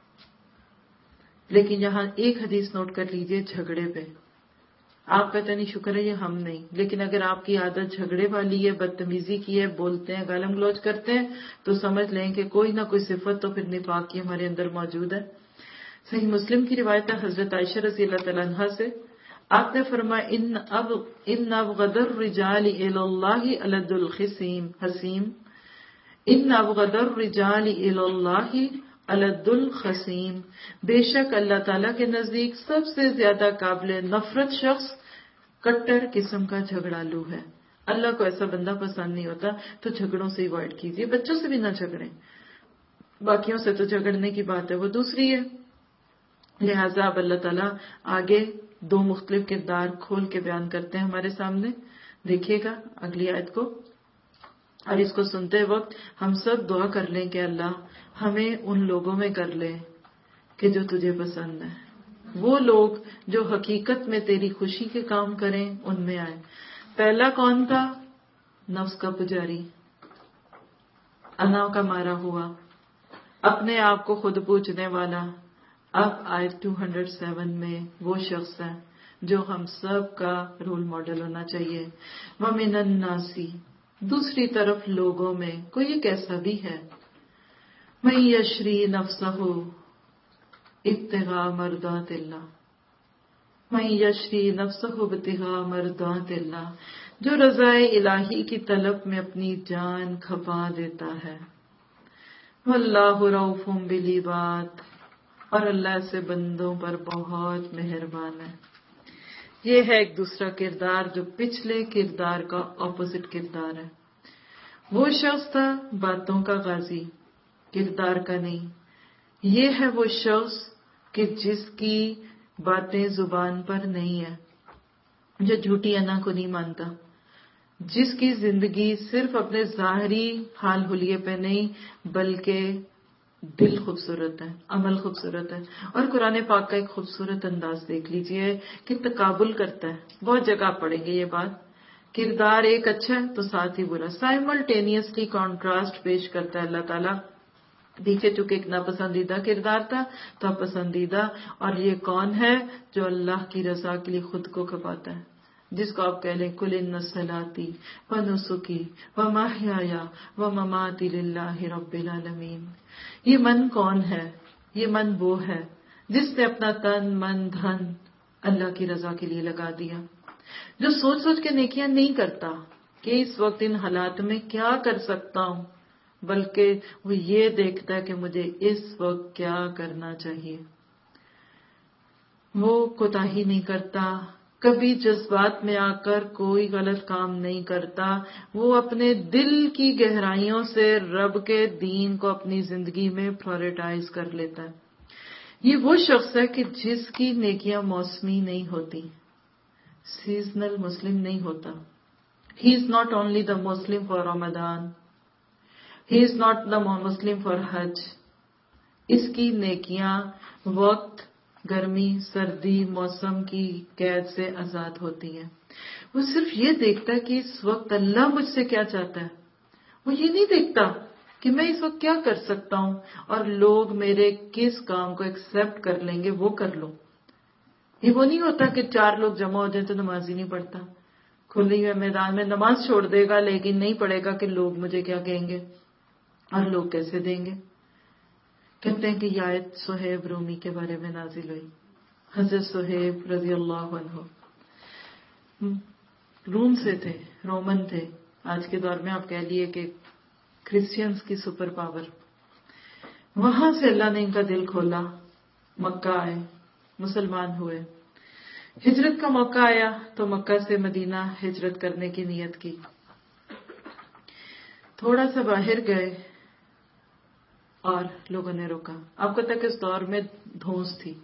لیکن یہاں ایک حدیث نوٹ کر لیجئے جھگڑے پہ. آپ کہتے نہیں شکر ہے یہ ہم نہیں, لیکن اگر آپ کی عادت جھگڑے والی ہے, بدتمیزی کی ہے, بولتے ہیں گالم گلوچ کرتے ہیں, تو سمجھ لیں کہ کوئی نہ کوئی صفت تو پھر نفاق کی ہمارے اندر موجود ہے. صحیح مسلم کی روایت ہے حضرت عائشہ رضی اللہ تعالیٰ عنہا سے, آپ نے فرمایا ان اب ان ابغض الرجال الی اللہ الد الخصیم حسیم, ان ابغض الرجال الی اللہ الد الخصیم, بے شک اللہ تعالیٰ کے نزدیک سب سے زیادہ قابل نفرت شخص کٹر قسم کا جھگڑالو ہے. اللہ کو ایسا بندہ پسند نہیں ہوتا, تو جھگڑوں سے ایوائڈ کیجیے. بچوں سے بھی نہ جھگڑیں, باقیوں سے تو جھگڑنے کی بات ہے وہ دوسری ہے. لہٰذا اب اللہ تعالیٰ آگے دو مختلف کردار کھول کے بیان کرتے ہیں ہمارے سامنے. دیکھیے گا اگلی آیت کو, اور اس کو سنتے وقت ہم سب دعا کر لیں کہ اللہ ہمیں ان لوگوں میں کر لے کہ جو تجھے پسند ہے, وہ لوگ جو حقیقت میں تیری خوشی کے کام کریں ان میں آئے. پہلا کون تھا؟ نفس کا پجاری, انا کا مارا ہوا, اپنے آپ کو خود پوجنے والا. اب آیت دو سو سات میں وہ شخص ہے جو ہم سب کا رول ماڈل ہونا چاہیے. وَمِنَ النَّاسِ, دوسری طرف لوگوں میں کوئی ایک ایسا بھی ہے, مَن یشری نَفْسَهُ ابتغاء مرضات اللہ, مَن یشری نَفْسَهُ ابتغاء مرضات اللہ, جو رضائے الہی کی طلب میں اپنی جان کھپا دیتا ہے. وَاللَّهُ رَءُوفٌ بِالْعِبَادِ, اور اللہ سے بندوں پر بہت مہربان ہے. یہ ہے ایک دوسرا کردار جو پچھلے کردار کا اپوزٹ کردار ہے. وہ شخص تھا باتوں کا غازی, کردار کا نہیں. یہ ہے وہ شخص کہ جس کی باتیں زبان پر نہیں ہے, جو جھوٹی انا کو نہیں مانتا, جس کی زندگی صرف اپنے ظاہری حال حلیے پہ نہیں بلکہ دل خوبصورت ہے, عمل خوبصورت ہے. اور قرآن پاک کا ایک خوبصورت انداز دیکھ لیجئے کہ تقابل کرتا ہے. بہت جگہ آپ پڑھیں گے یہ بات, کردار ایک اچھا ہے تو ساتھ ہی برا, سائملٹینیسلی کانٹراسٹ پیش کرتا ہے اللہ تعالیٰ. پیچھے چونکہ ایک ناپسندیدہ کردار تھا تو پسندیدہ, اور یہ کون ہے جو اللہ کی رضا کے لیے خود کو کھپاتا ہے, جس کو آپ کہہ لیں کل ان صلاتی و نسکی و محیایا و مماتی للہ رب العالمین. یہ من کون ہے؟ یہ من وہ ہے جس نے اپنا تن من دھن اللہ کی رضا کے لیے لگا دیا, جو سوچ سوچ کے نیکیاں نہیں کرتا کہ اس وقت ان حالات میں کیا کر سکتا ہوں, بلکہ وہ یہ دیکھتا ہے کہ مجھے اس وقت کیا کرنا چاہیے. وہ کوتاہی نہیں کرتا، کبھی جذبات میں آ کر کوئی غلط کام نہیں کرتا، وہ اپنے دل کی گہرائیوں سے رب کے دین کو اپنی زندگی میں پرائورٹائز کر لیتا ہے. یہ وہ شخص ہے کہ جس کی نیکیاں موسمی نہیں ہوتی، سیزنل مسلم نہیں ہوتا. He is not only the Muslim for Ramadan, he is not the Muslim for Hajj. اس کی نیکیاں وقت، گرمی، سردی، موسم کی قید سے آزاد ہوتی ہیں. وہ صرف یہ دیکھتا ہے کہ اس وقت اللہ مجھ سے کیا چاہتا ہے. وہ یہ نہیں دیکھتا کہ میں اس وقت کیا کر سکتا ہوں اور لوگ میرے کس کام کو ایکسپٹ کر لیں گے وہ کر لو. یہ وہ نہیں ہوتا کہ چار لوگ جمع ہو جائیں تو نماز ہی نہیں پڑھتا، کھلے ہوئے میدان میں نماز چھوڑ دے گا لیکن نہیں پڑھے گا کہ لوگ مجھے کیا کہیں گے اور لوگ کیسے دیں گے. کہتے ہیں کہ یہ آیت صہیب رومی کے بارے میں نازل ہوئی. حضرت صہیب رضی اللہ عنہ روم سے تھے، رومن تھے. آج کے دور میں آپ کہہ لیے کہ کرسچنز کی سپر پاور. وہاں سے اللہ نے ان کا دل کھولا، مکہ آئے، مسلمان ہوئے. ہجرت کا موقع آیا تو مکہ سے مدینہ ہجرت کرنے کی نیت کی. تھوڑا سا باہر گئے اور لوگوں نے روکا. آپ کو تک اس دور میں دھونس تھی.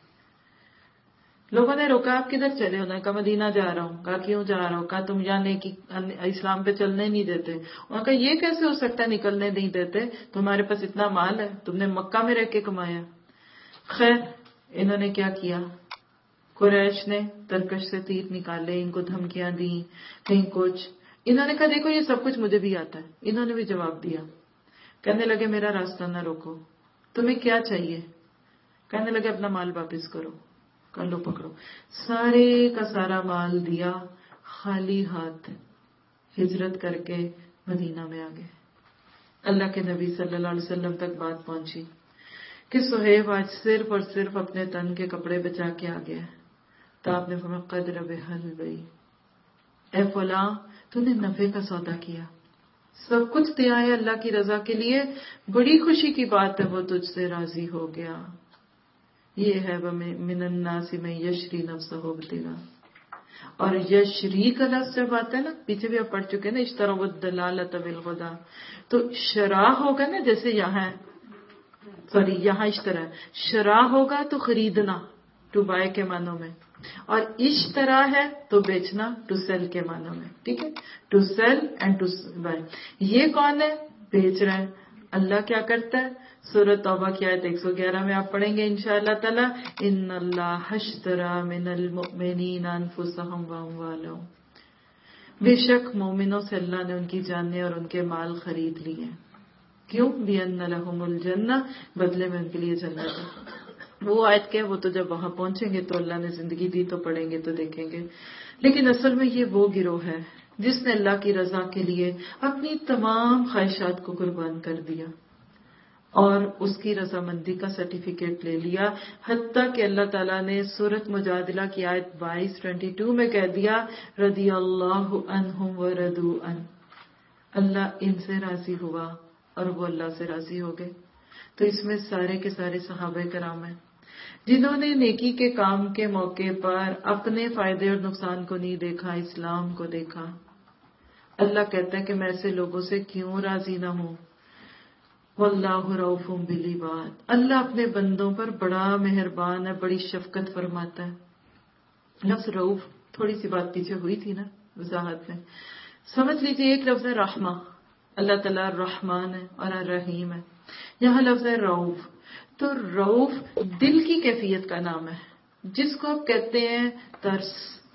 لوگوں نے روکا، آپ کدھر چلے؟ انہوں نے کہا مدینہ جا رہا ہوں. کہا کیوں جا رہا ہوں؟ کہا تم یہاں نیکی اسلام پہ چلنے نہیں دیتے. انہوں نے کہا یہ کیسے ہو سکتا ہے نکلنے نہیں دیتے؟ تمہارے پاس اتنا مال ہے، تم نے مکہ میں رہ کے کمایا. خیر انہوں نے کیا کیا، قریش نے ترکش سے تیر نکالے، ان کو دھمکیاں دیں، کہیں کچھ. انہوں نے کہا دیکھو یہ سب کچھ مجھے بھی آتا ہے. انہوں نے بھی جواب دیا. کہنے لگے میرا راستہ نہ روکو، تمہیں کیا چاہیے؟ کہنے لگے اپنا مال واپس کرو. کر لو پکڑو. سارے کا سارا مال دیا، خالی ہاتھ ہجرت کر کے مدینہ میں آ گئے. اللہ کے نبی صلی اللہ علیہ وسلم تک بات پہنچی کہ صہیب آج صرف اور صرف اپنے تن کے کپڑے بچا کے آ گیا. تو آپ نے فرمایا قد ربح البیع، اے فلاں تو نے نفع کا سودا کیا، سب کچھ دیا ہے اللہ کی رضا کے لیے، بڑی خوشی کی بات ہے وہ تجھ سے راضی ہو گیا. یہ ہے من الناس من یشری نفسہ ابتغاء. اور یشری کا لفظ جب آتا ہے نا، پیچھے بھی آپ پڑھ چکے ہیں نا، اشتروا الضلالۃ بالہدیٰ. تو شرا ہوگا نا، جیسے یہاں سوری یہاں اشترا، شرا ہوگا تو خریدنا، ٹو بائی کے معنوں میں، اور اشترا ہے تو بیچنا، ٹو سیل کے معنوں میں. ٹھیک ہے، to sell and to buy. یہ کون ہے؟ بیچ رہے ہیں. اللہ کیا کرتا ہے؟ سورۃ توبہ کی آیت ایک سو گیارہ میں آپ پڑھیں گے انشاءاللہ تعالی، ان اللہ اشترى من المؤمنین انفسهم واموالهم. بے شک مومنوں سے اللہ نے ان کی جانیں اور ان کے مال خرید لیے. کیوں؟ بِأَنَّ لَهُمُ الْجَنَّةَ، بدلے میں ان کے لیے جنت ہے. وہ آیت کیا، وہ تو جب وہاں پہنچیں گے تو اللہ نے زندگی دی تو پڑھیں گے تو دیکھیں گے. لیکن اصل میں یہ وہ گروہ ہے جس نے اللہ کی رضا کے لیے اپنی تمام خواہشات کو قربان کر دیا اور اس کی رضامندی کا سرٹیفکیٹ لے لیا. حتیٰ کہ اللہ تعالیٰ نے سورۃ مجادلہ کی آیت بائیس ٹوینٹی ٹو میں کہہ دیا رضی اللہ عنہم ورضوا عنہ، اللہ ان سے راضی ہوا اور وہ اللہ سے راضی ہو گئے. تو اس میں سارے کے سارے صحابہ کرام ہیں جنہوں نے نیکی کے کام کے موقع پر اپنے فائدے اور نقصان کو نہیں دیکھا، اسلام کو دیکھا. اللہ کہتا ہے کہ میں ایسے لوگوں سے کیوں راضی نہ ہوں. واللہ رؤوف بالعباد، اللہ اپنے بندوں پر بڑا مہربان ہے، بڑی شفقت فرماتا ہے. لفظ رؤوف تھوڑی سی بات پیچھے ہوئی تھی نا وضاحت میں، سمجھ لیجیے. ایک لفظ ہے رحمہ، اللہ تعالیٰ الرحمن ہے اور الرحیم ہے. یہاں لفظ ہے رؤوف. تو رؤوف دل کی کیفیت کا نام ہے، جس کو آپ کہتے ہیں ترس،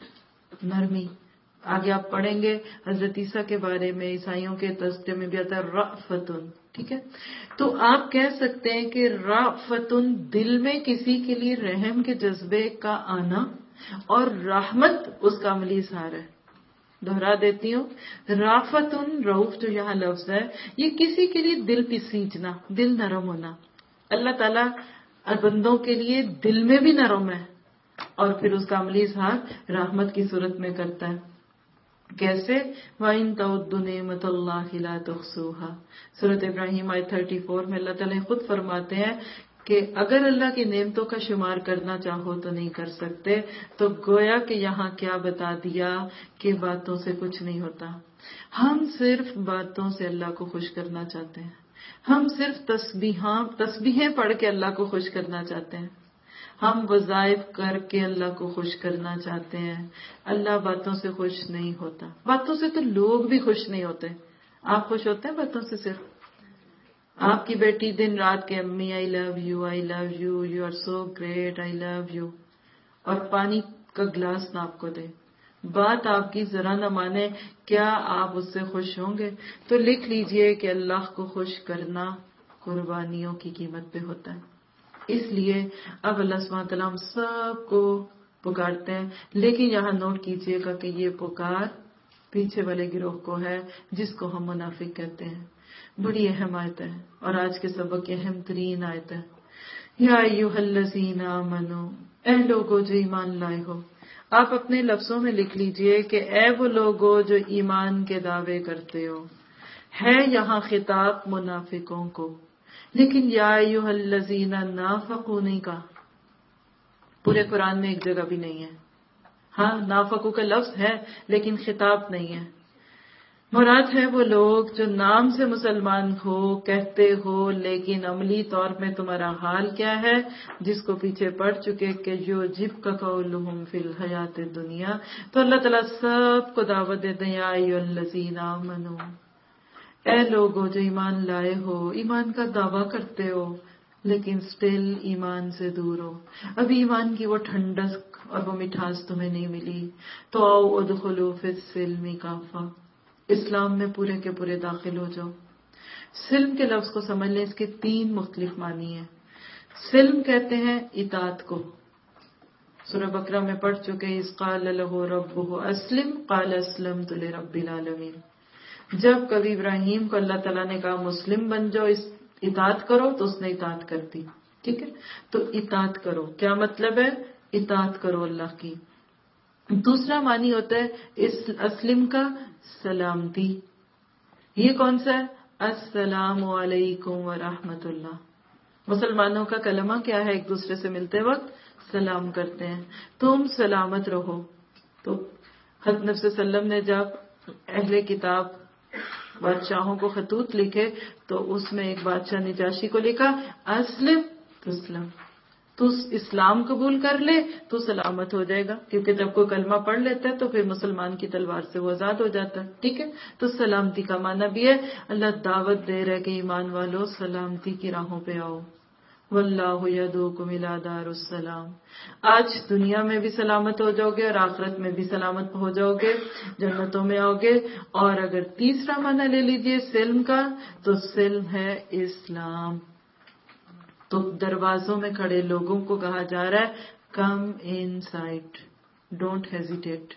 نرمی. آگے آپ پڑھیں گے حضرت عیسیٰ کے بارے میں، عیسائیوں کے تذکرے میں بھی آتا ہے رأفتن. ٹھیک ہے، تو آپ کہہ سکتے ہیں کہ رأفتن دل میں کسی کے لیے رحم کے جذبے کا آنا، اور رحمت اس کا عملی اظہار ہے. دہرا دیتی ہوں، رأفتن رؤوف جو یہاں لفظ ہے، یہ کسی کے لیے دل پسیجنا، دل نرم ہونا. اللہ تعالیٰ بندوں کے لیے دل میں بھی نرم ہے اور پھر اس کا عملی اظہار رحمت کی صورت میں کرتا ہے. کیسے؟ وَإِن تَعُدُّوا نِعْمَتَ اللَّهِ لَا تُحْصُوهَا. سورۃ ابراہیم آیت چوتیس میں اللہ تعالیٰ خود فرماتے ہیں کہ اگر اللہ کی نعمتوں کا شمار کرنا چاہو تو نہیں کر سکتے، تو گویا کہ یہاں کیا بتا دیا کہ باتوں سے کچھ نہیں ہوتا. ہم صرف باتوں سے اللہ کو خوش کرنا چاہتے ہیں. ہم صرف تسبیحاں تسبیحیں پڑھ کے اللہ کو خوش کرنا چاہتے ہیں. ہم وظائف کر کے اللہ کو خوش کرنا چاہتے ہیں. اللہ باتوں سے خوش نہیں ہوتا. باتوں سے تو لوگ بھی خوش نہیں ہوتے. آپ خوش ہوتے ہیں باتوں سے؟ صرف آپ کی بیٹی دن رات کے امی I love you I love you you are so great I love you, اور پانی کا گلاس نہ آپ کو دے، بات آپ کی ذرا نہ مانے، کیا آپ اس سے خوش ہوں گے؟ تو لکھ لیجئے کہ اللہ کو خوش کرنا قربانیوں کی قیمت پہ ہوتا ہے. اس لیے اب اللہ سبحانہ وتعالیٰ ہم سب کو پکارتے ہیں، لیکن یہاں نوٹ کیجئے گا کہ یہ پکار پیچھے والے گروہ کو ہے جس کو ہم منافق کہتے ہیں. بڑی اہم آیت ہے اور آج کے سبق کی اہم ترین آیت ہے. یا ایھا الذین آمنو، اے لوگو جو ایمان لائے ہو. آپ اپنے لفظوں میں لکھ لیجئے کہ اے وہ لوگو جو ایمان کے دعوے کرتے ہو. ہے یہاں خطاب منافقوں کو، لیکن یا ایھا الذین نافقوا نہیں کہا. پورے قرآن میں ایک جگہ بھی نہیں ہے. ہاں نافقوا کا لفظ ہے لیکن خطاب نہیں ہے. مراد ہے وہ لوگ جو نام سے مسلمان ہو، کہتے ہو، لیکن عملی طور میں تمہارا حال کیا ہے، جس کو پیچھے پڑ چکے کہ جو جب کا قولہم فی الحیات الدنیا. تو اللہ تعالیٰ سب کو دعوت دیتے ہیں، یا ایھا الذین آمنو، اے لوگو جو ایمان لائے ہو، ایمان کا دعویٰ کرتے ہو لیکن سٹل ایمان سے دور ہو. ابھی ایمان کی وہ ٹھنڈک اور وہ مٹھاس تمہیں نہیں ملی. تو آؤ ادخلوا فی السلم کافہ، اسلام میں پورے کے پورے داخل ہو جاؤ. سلم کے لفظ کو سمجھ لیں، اس کے تین مختلف معنی ہیں. سلم کہتے ہیں اطاعت کو، سورہ بقرہ میں پڑھ چکے، اذ قال لہ ربہ اسلم قال اسلمت لرب العالمین. جب کبھی ابراہیم کو اللہ تعالیٰ نے کہا مسلم بن جاؤ، اطاعت کرو، تو اس نے اطاعت کر دی. ٹھیک ہے، تو اطاعت کرو کیا مطلب ہے؟ اطاعت کرو اللہ کی. دوسرا معنی ہوتا ہے اس اسلم کا سلامتی. یہ کون سا ہے؟ السلام علیکم ورحمۃ اللہ. مسلمانوں کا کلمہ کیا ہے؟ ایک دوسرے سے ملتے وقت سلام کرتے ہیں. تم سلامت رہو. تو حضرت نبی صلی اللہ علیہ وسلم نے جب اہل کتاب بادشاہوں کو خطوط لکھے تو اس میں ایک بادشاہ نجاشی کو لکھا اسلم تسلم، تو اسلام قبول کر لے تو سلامت ہو جائے گا، کیونکہ جب کوئی کلمہ پڑھ لیتا ہے تو پھر مسلمان کی تلوار سے وہ آزاد ہو جاتا ہے. ٹھیک ہے، تو سلامتی کا معنی بھی ہے. اللہ دعوت دے رہے کہ ایمان والو سلامتی کی راہوں پہ آؤ. واللہ یدعوکم الی دار السلام. آج دنیا میں بھی سلامت ہو جاؤ گے اور آخرت میں بھی سلامت ہو جاؤ گے، جنتوں میں آؤ گے. اور اگر تیسرا معنی لے لیجئے سلم کا، تو سلم ہے اسلام. تو دروازوں میں کھڑے لوگوں کو کہا جا رہا ہے come inside, don't hesitate.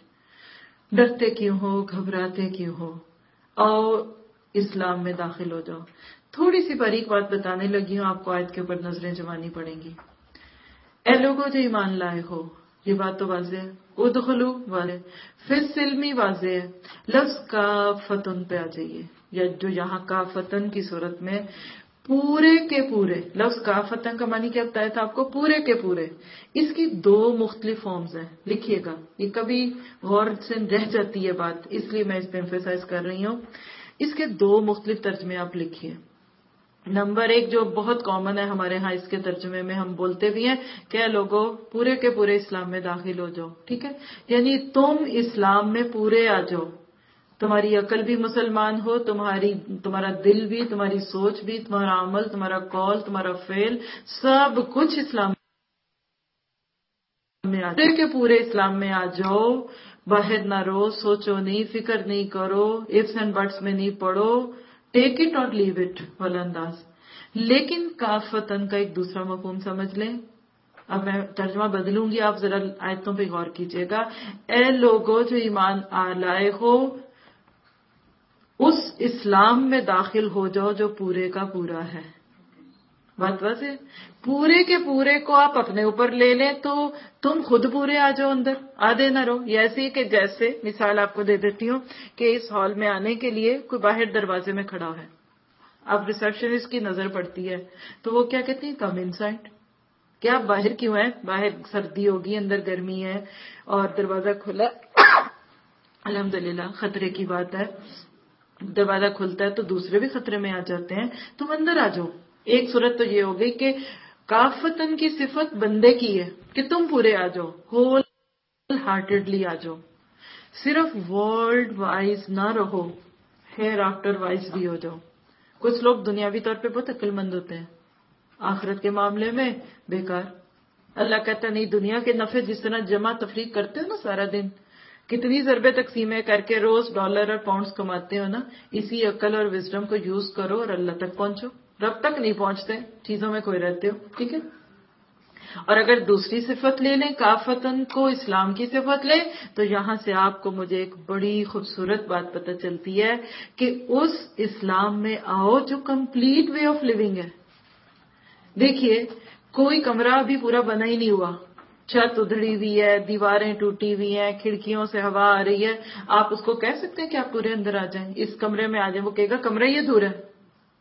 ڈرتے کیوں ہو، گھبراتے کیوں ہو، آؤ اسلام میں داخل ہو جاؤ. تھوڑی سی باریک بات بتانے لگی ہوں، آپ کو آیت کے اوپر نظریں جمانی پڑیں گی. اے لوگوں جو ایمان لائے ہو، یہ بات تو واضح ہے. ادخلو واضح، پھر سلمی واضح ہے. لفظ کافتن پہ آ جائیے، یا جو یہاں کافتن کی صورت میں پورے کے پورے. لفظ کافتن کا معنی کیا بتایا تھا آپ کو؟ پورے کے پورے. اس کی دو مختلف فارمز ہیں، لکھیے گا. یہ کبھی غور سے رہ جاتی ہے بات، اس لیے میں اس پہ ایمفیسائز کر رہی ہوں. اس کے دو مختلف ترجمے آپ لکھیے. نمبر ایک جو بہت کامن ہے ہمارے ہاں، اس کے ترجمے میں ہم بولتے بھی ہیں کہ لوگوں پورے کے پورے اسلام میں داخل ہو جاؤ. ٹھیک ہے، یعنی تم اسلام میں پورے آ جاؤ. تمہاری عقل بھی مسلمان ہو، تمہاری تمہارا دل بھی، تمہاری سوچ بھی، تمہارا عمل، تمہارا قول، تمہارا فعل، سب کچھ اسلام میں آ جاؤ. پورے کے پورے اسلام میں آ جاؤ. باہر نہ رو، سوچو نہیں، فکر نہیں کرو، ifs اینڈ بٹس میں نہیں پڑو. ٹیک اٹ اور لیو اٹ والا انداز. لیکن کافتن کا ایک دوسرا مفہوم سمجھ لیں. اب میں ترجمہ بدلوں گی، آپ ذرا آیتوں پہ غور کیجئے گا. اے لوگوں جو ایمان لائے ہو، اس اسلام میں داخل ہو جاؤ جو پورے کا پورا ہے. بات واضح؟ پورے کے پورے کو آپ اپنے اوپر لے لیں تو تم خود پورے آ جاؤ اندر، آدھے نہ رہو. یہ ایسے کہ جیسے مثال آپ کو دے دیتی ہوں کہ اس ہال میں آنے کے لیے کوئی باہر دروازے میں کھڑا ہے، اب ریسپشنسٹ کی نظر پڑتی ہے تو وہ کیا کہتے ہیں کم ان سائڈ. کیا آپ باہر کیوں ہیں؟ باہر سردی ہوگی اندر گرمی ہے اور دروازہ کھلا. الحمدللہ خطرے کی بات ہے, دروازہ کھلتا ہے تو دوسرے بھی خطرے میں آ جاتے ہیں, تم اندر آ جاؤ. ایک صورت تو یہ ہو گئی کہ کافتن کی صفت بندے کی ہے کہ تم پورے آ جاؤ, ہول ہارٹیڈلی آ جاؤ, صرف ورلڈ وائز نہ رہو, ہیئر آفٹر وائز بھی ہو جاؤ. کچھ لوگ دنیاوی طور پہ بہت عقل مند ہوتے ہیں, آخرت کے معاملے میں بیکار. اللہ کہتا نہیں, دنیا کے نفع جس طرح جمع تفریق کرتے ہو نا سارا دن, کتنی ضربیں تقسیمیں کر کے روز ڈالر اور پاؤنڈز کماتے ہو نا, اسی عقل اور وزڈم کو یوز کرو اور اللہ تک پہنچو. رب تک نہیں پہنچتے, چیزوں میں کوئی رہتے ہو, ٹھیک ہے. اور اگر دوسری صفت لے لیں, کافتن کو اسلام کی صفت لیں, تو یہاں سے آپ کو مجھے ایک بڑی خوبصورت بات پتہ چلتی ہے کہ اس اسلام میں آؤ جو کمپلیٹ وے آف لیونگ ہے. دیکھیے, کوئی کمرہ ابھی پورا بنا ہی نہیں ہوا, چھت ادھڑی ہوئی ہے, دیواریں ٹوٹی ہوئی ہیں, کھڑکیوں سے ہوا آ رہی ہے, آپ اس کو کہہ سکتے ہیں کہ آپ پورے اندر آ جائیں, اس کمرے میں آ جائیں؟ وہ کہے گا کمرہ ہی ادھورا ہے.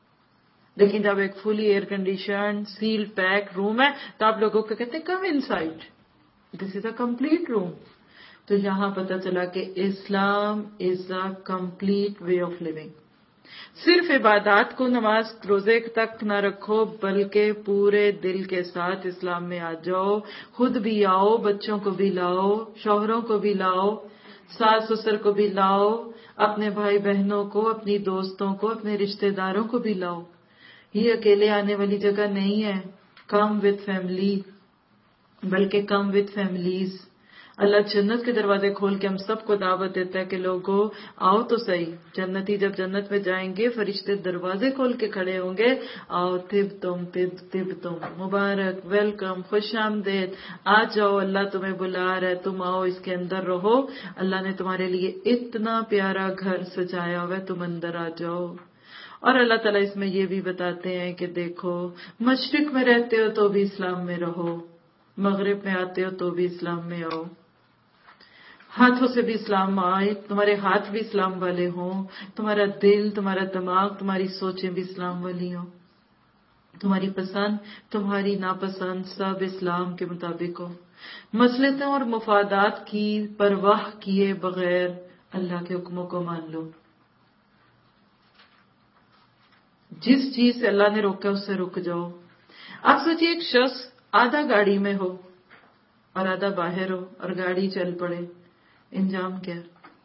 لیکن جب ایک fully air condition seal pack room ہے تو آپ لوگوں کو کہتے ہیں کم ان side, this is a complete روم. تو یہاں پتہ چلا کہ Islam is a complete way of living. صرف عبادات کو نماز روزے تک نہ رکھو, بلکہ پورے دل کے ساتھ اسلام میں آ جاؤ. خود بھی آؤ, بچوں کو بھی لاؤ, شوہروں کو بھی لاؤ, ساس سسر کو بھی لاؤ, اپنے بھائی بہنوں کو, اپنی دوستوں کو, اپنے رشتہ داروں کو بھی لاؤ. یہ اکیلے آنے والی جگہ نہیں ہے. کم وتھ فیملی, بلکہ کم وتھ فیملیز. اللہ جنت کے دروازے کھول کے ہم سب کو دعوت دیتا ہے کہ لوگوں آؤ تو صحیح. جنتی جب جنت میں جائیں گے فرشتے دروازے کھول کے کھڑے ہوں گے, آؤ طب تم طب طب تم, مبارک, ویلکم, خوش آمدید, آ جاؤ, اللہ تمہیں بلا رہا ہے, تم آؤ, اس کے اندر رہو, اللہ نے تمہارے لیے اتنا پیارا گھر سجایا ہوا ہے, تم اندر آ جاؤ. اور اللہ تعالیٰ اس میں یہ بھی بتاتے ہیں کہ دیکھو, مشرق میں رہتے ہو تو بھی اسلام میں رہو, مغرب میں آتے ہو تو بھی اسلام میں آؤ. ہاتھوں سے بھی اسلام آئے, تمہارے ہاتھ بھی اسلام والے ہوں, تمہارا دل, تمہارا دماغ, تمہاری سوچیں بھی اسلام والی ہوں, تمہاری پسند, تمہاری ناپسند سب اسلام کے مطابق ہو. مصلحتوں اور مفادات کی پرواہ کیے بغیر اللہ کے حکموں کو مان لو. جس چیز سے اللہ نے روکا اس سے رک جاؤ. آپ سوچیے, ایک شخص آدھا گاڑی میں ہو اور آدھا باہر ہو اور گاڑی چل پڑے, انجام کیا؟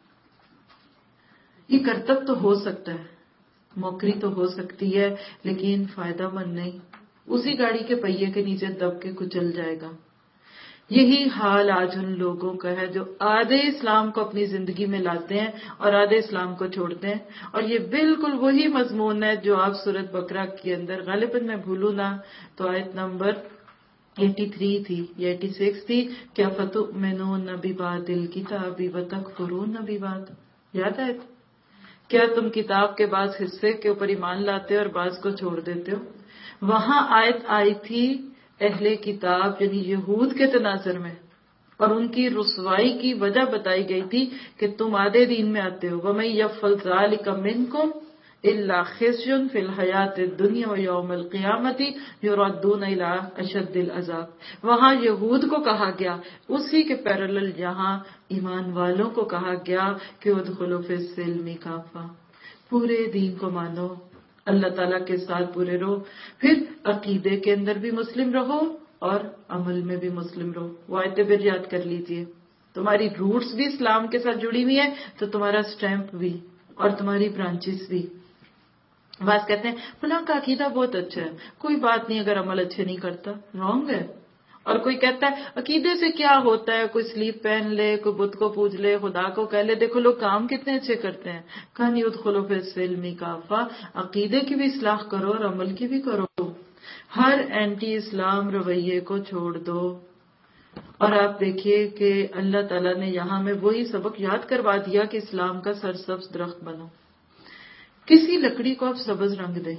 یہ کرتب تو ہو سکتا ہے, موکری تو ہو سکتی ہے, لیکن فائدہ مند نہیں. اسی گاڑی کے پہیے کے نیچے دب کے کچل جائے گا. یہی حال آج ان لوگوں کا ہے جو آدھے اسلام کو اپنی زندگی میں لاتے ہیں اور آدھے اسلام کو چھوڑتے ہیں. اور یہ بالکل وہی مضمون ہے جو آپ سورۃ بقرہ کے اندر, غالباً میں بھولوں نہ تو آیت نمبر تراسی تھی یا چھیاسی تھی, کیا فتؤمنون ببعض الکتاب وتکفرون ببعض, یاد ہے؟ کیا تم کتاب کے بعض حصے کے اوپر ایمان لاتے ہو اور بعض کو چھوڑ دیتے ہو؟ وہاں آیت آئی تھی اہل کتاب یعنی یہود کے تناظر میں, اور ان کی رسوائی کی وجہ بتائی گئی تھی کہ تم آدھے دین میں آتے ہو. وَمَن يَفْعَلْ ذَلِكَ مِنكُمْ إِلَّا خِزْيٌ فِي الْحَيَاةِ الدُّنْيَا وَيَوْمَ الْقِيَامَةِ يُرَدُّونَ إِلَىٰ أَشَدِّ الْعَذَابِ. وہاں یہود کو کہا گیا, اسی کے پیرالل یہاں ایمان والوں کو کہا گیا کہ ادخلوا فی السلم کافہ, پورے دین کو مانو, اللہ تعالیٰ کے ساتھ پورے رہو. پھر عقیدے کے اندر بھی مسلم رہو اور عمل میں بھی مسلم رہو. وہ آیتیں پھر یاد کر لیجئے, تمہاری روٹس بھی اسلام کے ساتھ جڑی ہوئی ہیں تو تمہارا سٹیمپ بھی اور تمہاری برانچز بھی. بعض کہتے ہیں فلاں کا عقیدہ بہت اچھا ہے, کوئی بات نہیں اگر عمل اچھے نہیں کرتا, رانگ ہے. اور کوئی کہتا ہے عقیدے سے کیا ہوتا ہے, کوئی سلیپ پہن لے, کوئی بت کو پوج لے, خدا کو کہہ لے, دیکھو لوگ کام کتنے اچھے کرتے ہیں. کہاں ادخلوا فی السلم کافہ, عقیدے کی بھی اصلاح کرو اور عمل کی بھی کرو. ہر اینٹی اسلام رویے کو چھوڑ دو. اور آپ دیکھیے کہ اللہ تعالیٰ نے یہاں میں وہی سبق یاد کروا دیا کہ اسلام کا سرسبز درخت بنو. کسی لکڑی کو آپ سبز رنگ دیں,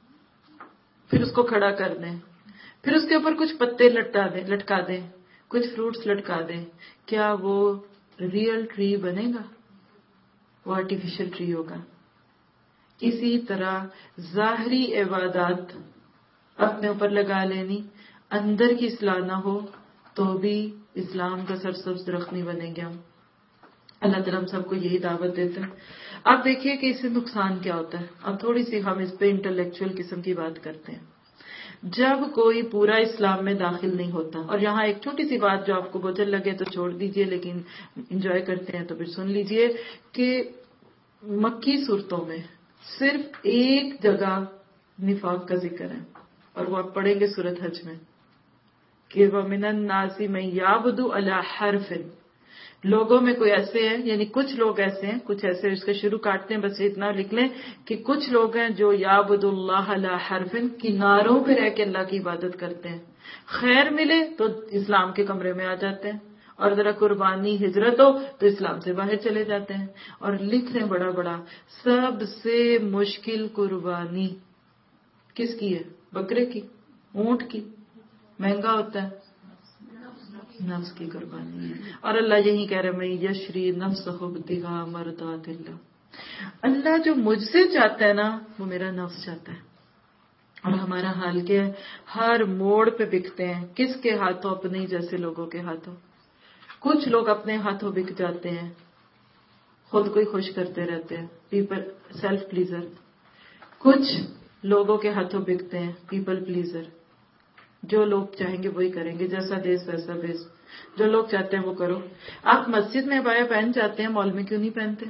پھر اس کو کھڑا کر دیں, پھر اس کے اوپر کچھ پتے لٹکا دیں لٹکا دیں کچھ فروٹس لٹکا دیں, کیا وہ ریئل ٹری بنے گا؟ وہ آرٹیفیشل ٹری ہوگا. اسی طرح ظاہری عبادات اپنے اوپر لگا لینی، اندر کی اصلاح نہ ہو تو بھی اسلام کا سرسبز درخت نہیں بنے گا. اللہ تعالیٰ ہم سب کو یہی دعوت دیتے ہیں. اب دیکھیے کہ اس سے نقصان کیا ہوتا ہے. اب تھوڑی سی ہم اس پہ انٹلیکچوئل قسم کی بات کرتے ہیں. جب کوئی پورا اسلام میں داخل نہیں ہوتا، اور یہاں ایک چھوٹی سی بات جو آپ کو بوجھل لگے تو چھوڑ دیجئے، لیکن انجوائے کرتے ہیں تو پھر سن لیجئے کہ مکی صورتوں میں صرف ایک جگہ نفاق کا ذکر ہے، اور وہ آپ پڑھیں گے سورۃ حج میں کہ وَمِنَ النَّاسِ مَن يَعْبُدُ عَلَى حَرْفٍ. لوگوں میں کوئی ایسے ہیں، یعنی کچھ لوگ ایسے ہیں، کچھ ایسے اس کا شروع کاٹتے ہیں، بس اتنا لکھ لیں کہ کچھ لوگ ہیں جو یعبد اللہ علی حرف، کناروں پہ رہ کے اللہ کی عبادت کرتے ہیں. خیر ملے تو اسلام کے کمرے میں آ جاتے ہیں، اور ذرا قربانی ہجرت ہو تو اسلام سے باہر چلے جاتے ہیں. اور لکھ رہے ہیں بڑا بڑا، سب سے مشکل قربانی کس کی ہے؟ بکرے کی، اونٹ کی. مہنگا ہوتا ہے، نفس کی قربانی ہے. اور اللہ یہی کہہ رہے میں یشری نفسہ ابتغاء مرضات اللہ. اللہ جو مجھ سے چاہتا ہے نا وہ میرا نفس چاہتا ہے. اور ہمارا حال کیا ہے؟ ہر موڑ پہ بکتے ہیں. کس کے ہاتھوں؟ اپنے ہی جیسے لوگوں کے ہاتھوں. کچھ لوگ اپنے ہاتھوں بک جاتے ہیں، خود کو ہی خوش کرتے رہتے ہیں، پیپل سیلف پلیزر. کچھ لوگوں کے ہاتھوں بکتے ہیں، پیپل پلیزر. جو لوگ چاہیں گے وہی کریں گے، جیسا دیس ویسا بیس. جو لوگ چاہتے ہیں وہ کرو. آپ مسجد میں عبایا پہن جاتے ہیں، مال میں کیوں نہیں پہنتے؟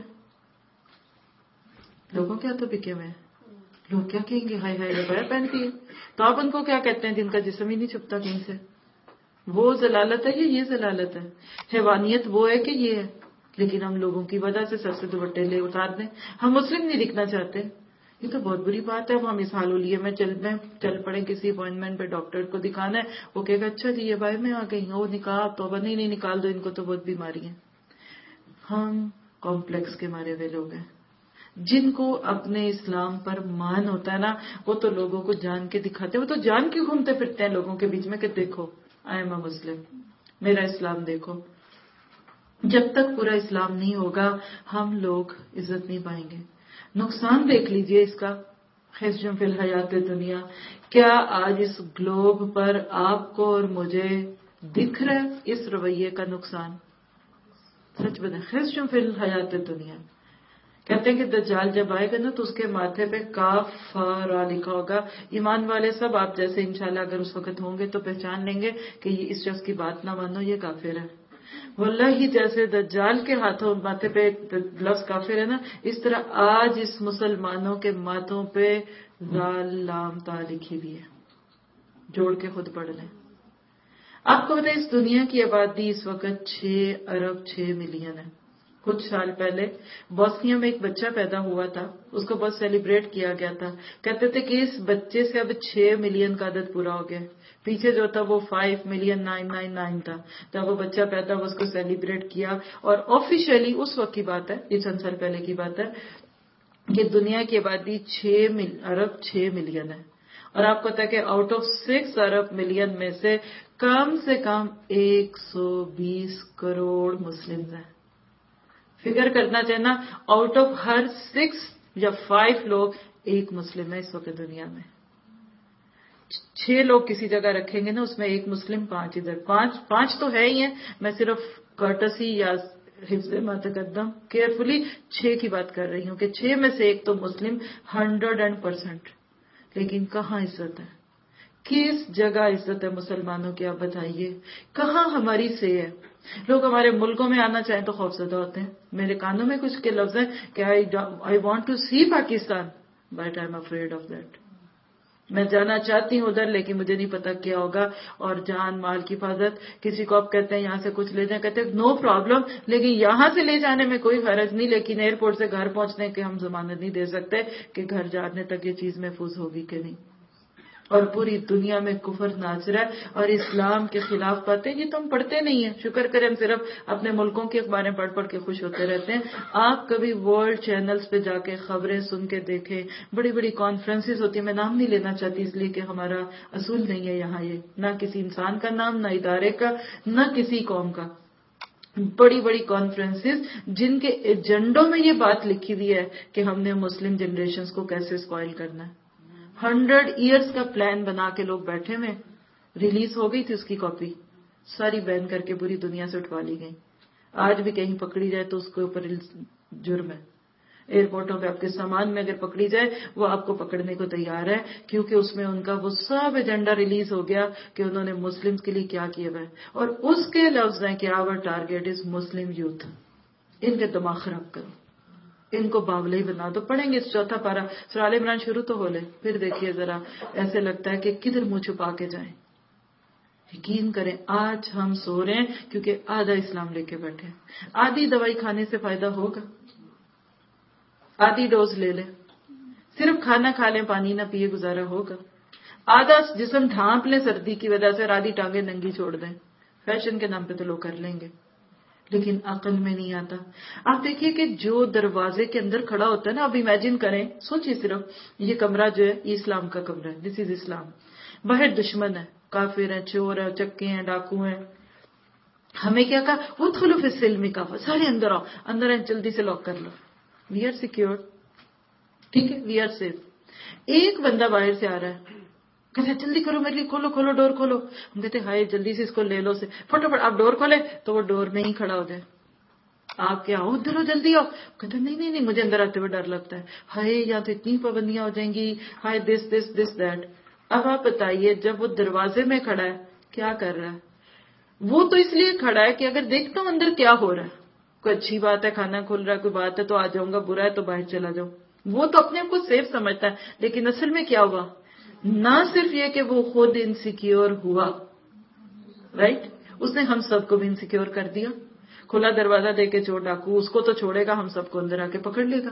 لوگوں کے ہاتھوں بکے ہوئے ہیں. لوگ کیا کہیں گے؟ ہائے ہائے عبایا پہنتی ہے. تو آپ ان کو کیا کہتے ہیں جن کا جسم ہی نہیں چھپتا کہیں سے؟ وہ ضلالت ہے یا یہ ضلالت ہے؟ حیوانیت وہ ہے کہ یہ ہے؟ لیکن ہم لوگوں کی وجہ سے سر سے دوپٹے لے اتار دیں. ہم مسلم نہیں دکھنا چاہتے. یہ تو بہت بری بات ہے. اب ہم اس حالولیے میں چل میں چل پڑے کسی اپوائنٹمنٹ پہ ڈاکٹر کو دکھانا ہے، وہ کہے گا اچھا جی یہ بھائی میں آ گئی ہوں، وہ نکاح تو نہیں نہیں نکال دو ان کو، تو بہت بیماری ہے. ہم کمپلیکس کے مارے ہوئے لوگ ہیں. جن کو اپنے اسلام پر مان ہوتا ہے نا وہ تو لوگوں کو جان کے دکھاتے ہیں. وہ تو جان کے گھومتے پھرتے ہیں لوگوں کے بیچ میں کہ دیکھو آئی ایم اے مسلم، میرا اسلام دیکھو. جب تک پورا اسلام نہیں ہوگا ہم لوگ عزت نہیں پائیں گے. نقصان دیکھ لیجئے اس کا. خزی فی الحیات دنیا، کیا آج اس گلوب پر آپ کو اور مجھے دکھ رہا ہے اس رویے کا نقصان؟ سچ بتائیں، خزی فی الحیات دنیا. کہتے ہیں کہ دجال جب آئے گا نا تو اس کے ماتھے پہ کاف فا را لکھا ہوگا. ایمان والے سب آپ جیسے انشاءاللہ اگر اس وقت ہوں گے تو پہچان لیں گے کہ یہ اس شخص کی بات نہ مانو، یہ کافر ہے. واللہ جیسے دجال کے ہاتھوں ماتھے پہ لفظ کافر ہے نا، اس طرح آج اس مسلمانوں کے ماتھوں پہ ذال لام تا لکھی بھی ہے. جوڑ کے خود پڑھ لیں. آپ کو بتائیں اس دنیا کی آبادی اس وقت چھ ارب چھ ملین ہے. کچھ سال پہلے بوسنیا میں ایک بچہ پیدا ہوا تھا، اس کو بہت سیلیبریٹ کیا گیا تھا. کہتے تھے کہ اس بچے سے اب چھ ملین کا عدد پورا ہو گیا. پیچھے جو تھا وہ five million nine nine nine تھا. جب وہ بچہ پیدا ہوا اس کو سیلیبریٹ کیا، اور آفیشیلی اس وقت کی بات ہے، یہ چند سال پہلے کی بات ہے، کہ دنیا کی آبادی چھ ارب چھ ملین ہے. اور آپ کو پتا ہے کہ آؤٹ آف سکس ارب ملین میں سے کم سے کم ایک سو بیس کروڑ مسلم ہیں. فکر کرنا چاہنا، آؤٹ آف ہر سکس یا فائیو لوگ ایک مسلم ہے اس وقت دنیا میں. چھ لوگ کسی جگہ رکھیں گے نا، اس میں ایک مسلم، پانچ ادھر. پانچ پانچ تو ہے ہی ہیں. میں صرف کرٹسی یا حفظ ما تقدم کیئرفلی چھ کی بات کر رہی ہوں کہ چھ میں سے ایک تو مسلم ہنڈریڈ اینڈ پرسینٹ. لیکن کہاں عزت ہے؟ کس جگہ عزت ہے مسلمانوں کی؟ آپ بتائیے کہاں ہماری سے ہے؟ لوگ ہمارے ملکوں میں آنا چاہیں تو خوفزدہ ہوتے ہیں. میرے کانوں میں کچھ کے لفظ ہیں کہ I want to see Pakistan but I am afraid of that. میں جانا چاہتی ہوں ادھر لیکن مجھے نہیں پتا کیا ہوگا. اور جان مال کی حفاظت، کسی کو آپ کہتے ہیں یہاں سے کچھ لے جائیں، کہتے ہیں نو پرابلم، لیکن یہاں سے لے جانے میں کوئی حرج نہیں، لیکن ایئرپورٹ سے گھر پہنچنے کے ہم ضمانت نہیں دے سکتے کہ گھر جانے تک یہ چیز محفوظ ہوگی کہ نہیں. اور پوری دنیا میں کفر ناچ رہا ہے اور اسلام کے خلاف باتیں. یہ تو ہم پڑھتے نہیں ہیں. شکر کریں ہم صرف اپنے ملکوں کی اخباریں پڑھ پڑھ کے خوش ہوتے رہتے ہیں. آپ کبھی ورلڈ چینلز پہ جا کے خبریں سن کے دیکھیں. بڑی بڑی کانفرنسز ہوتی ہیں، میں نام نہیں لینا چاہتی اس لیے کہ ہمارا اصول نہیں ہے یہاں، یہ نہ کسی انسان کا نام، نہ ادارے کا، نہ کسی قوم کا. بڑی بڑی کانفرنسز جن کے ایجنڈوں میں یہ بات لکھی ہوئی ہے کہ ہم نے مسلم جنریشنز کو کیسے اسپوائل کرنا ہے. ہنڈریڈ ایئرز کا پلان بنا کے لوگ بیٹھے ہوئے. ریلیز ہو گئی تھی اس کی کاپی, ساری بین کر کے پوری دنیا سے اٹھوا لی گئی. آج بھی کہیں پکڑی جائے تو اس کے اوپر جرم ہے. ایئرپورٹوں پہ آپ کے سامان میں اگر پکڑی جائے وہ آپ کو پکڑنے کو تیار ہے, کیونکہ اس میں ان کا وہ سب ایجنڈا ریلیز ہو گیا کہ انہوں نے مسلمز کے لیے کیا کیا ہوا ہے. اور اس کے لفظ ہیں کہ our target is Muslim youth. ان کے دماغ خراب کرو, ان کو باولے ہی بنا دو. پڑھیں گے اس چوتھا پارہ سورہ آل عمران شروع تو ہو لے, پھر دیکھیے ذرا ایسے لگتا ہے کہ کدھر منہ چھپا کے جائیں. یقین کریں آج ہم سو رہے ہیں کیونکہ آدھا اسلام لے کے بیٹھے. آدھی دوائی کھانے سے فائدہ ہوگا, آدھی ڈوز لے لیں, صرف کھانا کھا لیں پانی نہ پیے گزارا ہوگا. آدھا جسم ڈھانپ لیں سردی کی وجہ سے اور آدھی ٹانگیں ننگی چھوڑ دیں. فیشن کے نام پہ تو لوگ کر لیں گے, لیکن عقل میں نہیں آتا. آپ دیکھیے کہ جو دروازے کے اندر کھڑا ہوتا ہے نا, اب امیجن کریں, سوچیے صرف یہ کمرہ جو ہے یہ اسلام کا کمرہ ہے, دس از اسلام. باہر دشمن ہے, کافر ہیں, چور ہیں, چکے ہیں, ڈاکو ہیں. ہمیں کیا کہا وہ دخلوا فی السلم کافہ, سارے اندر آؤ, اندر آئے جلدی سے لاک کر لو. وی آر سیکیور, ٹھیک ہے, وی آر سیف. ایک بندہ باہر سے آ رہا ہے, کہتے ہیں جلدی کرو میرے لیے, کھولو کھولو ڈور کھولو. ہم کہتے ہیں ہائے جلدی سے اس کو لے لو سے, فٹافٹ آپ ڈور کھولے تو وہ ڈور میں ہی کھڑا ہو جائے. آپ کیا آؤ ادھر ہو جلدی آؤ, کہتے ہیں نہیں نہیں نہیں مجھے اندر آتے ہوئے ڈر لگتا ہے, ہائے یہاں تو اتنی پابندیاں ہو جائیں گی, ہائے دس دس دس دیٹ. اب آپ بتائیے جب وہ دروازے میں کھڑا ہے کیا کر رہا ہے؟ وہ تو اس لیے کھڑا ہے کہ اگر دیکھتا ہوں اندر کیا ہو رہا ہے, کوئی اچھی بات ہے کھانا کھل رہا ہے, کوئی بات ہے تو آ جاؤں گا, برا ہے تو باہر چلا جاؤں. وہ تو اپنے آپ کو سیف سمجھتا ہے, لیکن اصل میں کیا ہوا؟ نہ صرف یہ کہ وہ خود انسیکیور ہوا, رائٹ, اس نے ہم سب کو بھی انسیکیور کر دیا. کھلا دروازہ دے کے چور ڈاکو اس کو تو چھوڑے گا, ہم سب کو اندر آ کے پکڑ لے گا.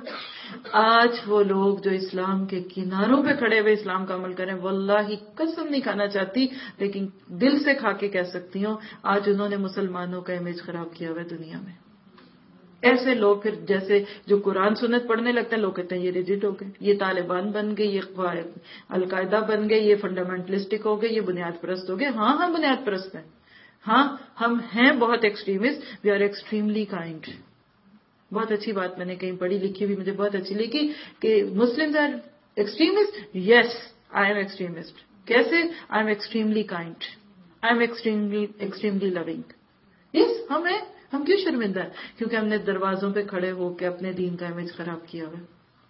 آج وہ لوگ جو اسلام کے کناروں پہ کھڑے ہوئے اسلام کا عمل کریں, واللہ قسم نہیں کھانا چاہتی لیکن دل سے کھا کے کہہ سکتی ہوں, آج انہوں نے مسلمانوں کا امیج خراب کیا ہوا ہے دنیا میں. ایسے لوگ پھر جیسے جو قرآن سنت پڑھنے لگتے ہیں, لوگ کہتے ہیں یہ ریجٹ ہو گئے, یہ طالبان بن گئے, یہ القاعدہ بن گئے, یہ فنڈامنٹلسٹک ہو گئے, یہ بنیاد پرست ہو گئے. ہاں ہم بنیاد پرست ہیں, ہاں ہم ہیں بہت extremist. We are extremely kind. بہت اچھی بات میں نے کہیں پڑھی لکھی بھی, مجھے بہت اچھی لگی کہ Muslims are extremist. Yes I am extremist. کیسے؟ I am extremely kind, I am extremely extremely loving. یس ہم ہیں. ہم کیوں شرمندہ ہیں؟ کیونکہ ہم نے دروازوں پہ کھڑے ہو کے اپنے دین کا امیج خراب کیا ہوا ہے.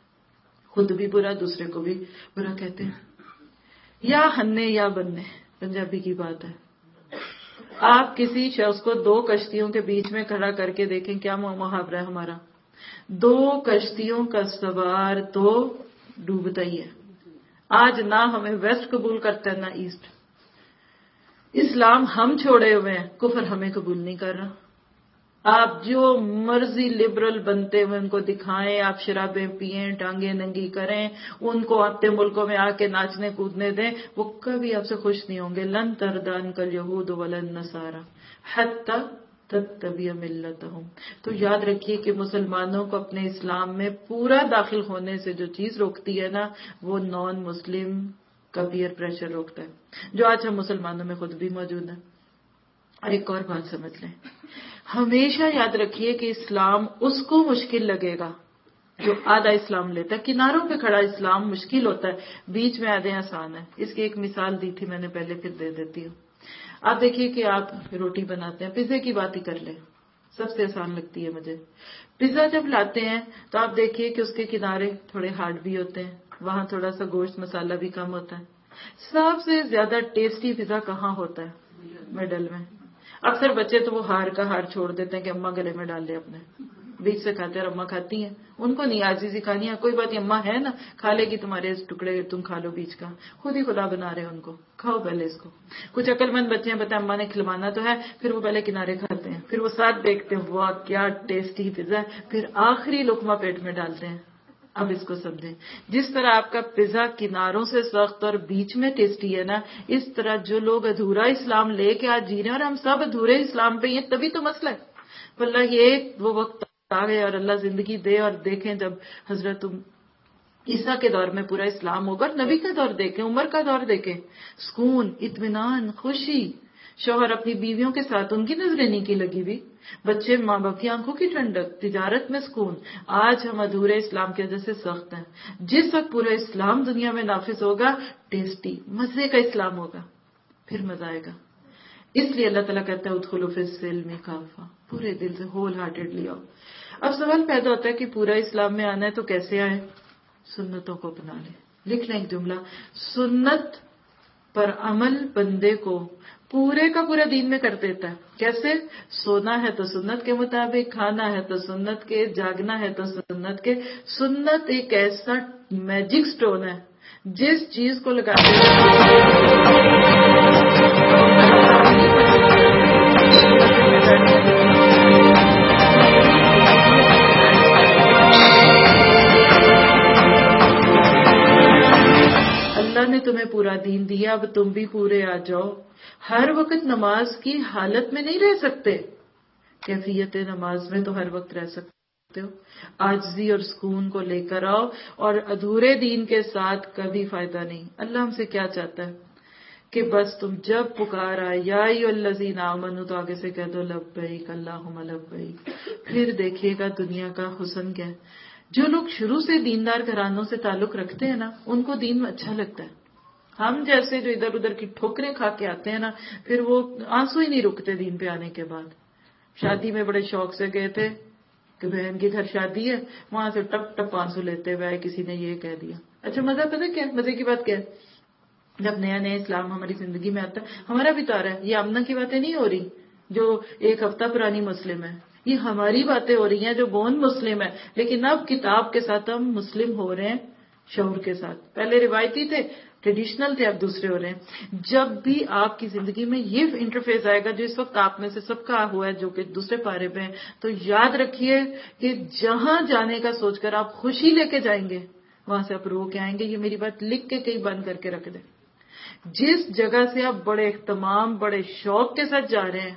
خود بھی برا, دوسرے کو بھی برا کہتے ہیں. یا ہننے یا بننے, پنجابی کی بات ہے. آپ کسی شخص کو دو کشتیوں کے بیچ میں کھڑا کر کے دیکھیں, کیا محاورہ ہے ہمارا, دو کشتیوں کا سوار تو ڈوبتا ہی ہے. آج نہ ہمیں ویسٹ قبول کرتا ہے نہ ایسٹ. اسلام ہم چھوڑے ہوئے ہیں, کفر ہمیں قبول نہیں کر رہا. آپ جو مرضی لبرل بنتے ہوئے ان کو دکھائیں, آپ شرابیں پئیں, ٹانگیں ننگی کریں, ان کو اپنے ملکوں میں آ کے ناچنے کودنے دیں, وہ کبھی آپ سے خوش نہیں ہوں گے. لن تردان کل یہود ولن نصارا حتی تتبع ملتہم. تو یاد رکھیے کہ مسلمانوں کو اپنے اسلام میں پورا داخل ہونے سے جو چیز روکتی ہے نا, وہ نان مسلم کا پیئر پریشر روکتا ہے, جو آج ہم مسلمانوں میں خود بھی موجود ہے. اور ایک اور بات سمجھ لیں, ہمیشہ یاد رکھیے کہ اسلام اس کو مشکل لگے گا جو آدھا اسلام لیتا ہے. کناروں پہ کھڑا اسلام مشکل ہوتا ہے, بیچ میں آدھے آسان ہے. اس کی ایک مثال دی تھی میں نے پہلے, پھر دے دیتی ہوں. آپ دیکھیے کہ آپ روٹی بناتے ہیں, پیزے کی بات ہی کر لیں, سب سے آسان لگتی ہے مجھے. پیزا جب لاتے ہیں تو آپ دیکھیے کہ اس کے کنارے تھوڑے ہارڈ بھی ہوتے ہیں, وہاں تھوڑا سا گوشت مسالہ بھی کم ہوتا ہے. سب سے زیادہ ٹیسٹی پیزا کہاں ہوتا ہے؟ مڈل میں. اکثر بچے تو وہ ہار کا ہار چھوڑ دیتے ہیں کہ اماں گلے میں ڈال لے اپنے, بیچ سے کھاتے ہیں اور اماں کھاتی ہیں. ان کو نہیں عاجزی سکھانی ہے, کوئی بات نہیں اماں ہے نا, کھا لے گی تمہارے ٹکڑے, تم کھا لو بیچ کا, خود ہی خدا بنا رہے ہیں ان کو, کھاؤ پہلے اس کو. کچھ عقل مند بچے ہیں بتائیں اماں نے کھلوانا تو ہے, پھر وہ پہلے کنارے کھاتے ہیں, پھر وہ ساتھ دیکھتے ہیں واہ کیا ٹیسٹی پیزا ہے, پھر آخری لقمہ پیٹ میں ڈالتے ہیں. اب اس کو سمجھیں, جس طرح آپ کا پیزا کناروں سے سخت اور بیچ میں ٹیسٹی ہے نا, اس طرح جو لوگ ادھورا اسلام لے کے آج جی رہے ہیں, اور ہم سب ادھورے اسلام پہ ہیں, تبھی تو مسئلہ ہے. واللہ یہ وہ وقت آ گئے, اور اللہ زندگی دے اور دیکھیں جب حضرت عیسیٰ کے دور میں پورا اسلام ہوگا, اور نبی کا دور دیکھیں, عمر کا دور دیکھیں, سکون, اطمینان, خوشی. شوہر اپنی بیویوں کے ساتھ ان کی نظریں نہیں کی لگی ہوئی، بچے ماں باپ کی آنکھوں کی ٹھنڈک، تجارت میں سکون. آج ہم ادھورے اسلام کی وجہ سے سخت ہیں. جس وقت پورا اسلام دنیا میں نافذ ہوگا، ٹیسٹی مزے کا اسلام ہوگا، پھر مزہ آئے گا. اس لیے اللہ تعالیٰ کہتا ہے ادخلوا فی السلم کافہ، پورے دل سے ہول ہارٹیڈلی آؤ. اب سوال پیدا ہوتا ہے کہ پورا اسلام میں آنا ہے تو کیسے آئے؟ سنتوں کو اپنا لیں. لکھ لیں ایک جملہ، سنت پر عمل بندے کو پورے کا پورا دین میں کر دیتا ہے. کیسے؟ سونا ہے تو سنت کے مطابق، کھانا ہے تو سنت کے، جاگنا ہے تو سنت کے. سنت ایک ایسا میجک سٹون ہے جس چیز کو لگاتے اللہ نے تمہیں پورا دین دیا، اب تم بھی پورے آ جاؤ. ہر وقت نماز کی حالت میں نہیں رہ سکتے، کیفیت نماز میں تو ہر وقت رہ سکتے ہو. عاجزی اور سکون کو لے کر آؤ، اور ادھورے دین کے ساتھ کبھی فائدہ نہیں. اللہ ہم سے کیا چاہتا ہے کہ بس تم جب پکار آئے یا ایھا الذین آمنوا تو آگے سے کہہ دو لبیک اللہم لبیک. پھر دیکھیے گا دنیا کا حسن کیا ہے. جو لوگ شروع سے دیندار گھرانوں سے تعلق رکھتے ہیں نا، ان کو دین میں اچھا لگتا ہے. ہم جیسے جو ادھر ادھر کی ٹھوکریں کھا کے آتے ہیں نا، پھر وہ آنسو ہی نہیں رکتے دین پہ آنے کے بعد. شادی میں بڑے شوق سے گئے تھے کہ بہن کے گھر شادی ہے، وہاں سے ٹپ ٹپ آنسو لیتے ہوئے کسی نے یہ کہہ دیا. اچھا مزہ پتہ کیا مزے کی بات کیا ہے؟ جب نیا نیا اسلام ہماری زندگی میں آتا ہے، ہمارا بھی تو آ رہا ہے. یہ آمنہ کی باتیں نہیں ہو رہی جو ایک ہفتہ پرانی مسلم ہے، یہ ہماری باتیں ہو رہی ہیں جو بون مسلم ہے. لیکن اب کتاب کے ساتھ ہم مسلم ہو رہے ہیں، شعور کے ساتھ. پہلے روایتی تھے، ٹریڈیشنل تھے، اب دوسرے ہو رہے ہیں. جب بھی آپ کی زندگی میں یہ انٹرفیس آئے گا جو اس وقت آپ میں سے سب کا ہوا ہے جو کہ دوسرے پارے پہ ہیں، تو یاد رکھیے کہ جہاں جانے کا سوچ کر آپ خوشی لے کے جائیں گے، وہاں سے آپ رو کے آئیں گے. یہ میری بات لکھ کے کہیں بند کر کے رکھ دیں. جس جگہ سے آپ بڑے اہتمام، بڑے شوق کے ساتھ جا رہے ہیں،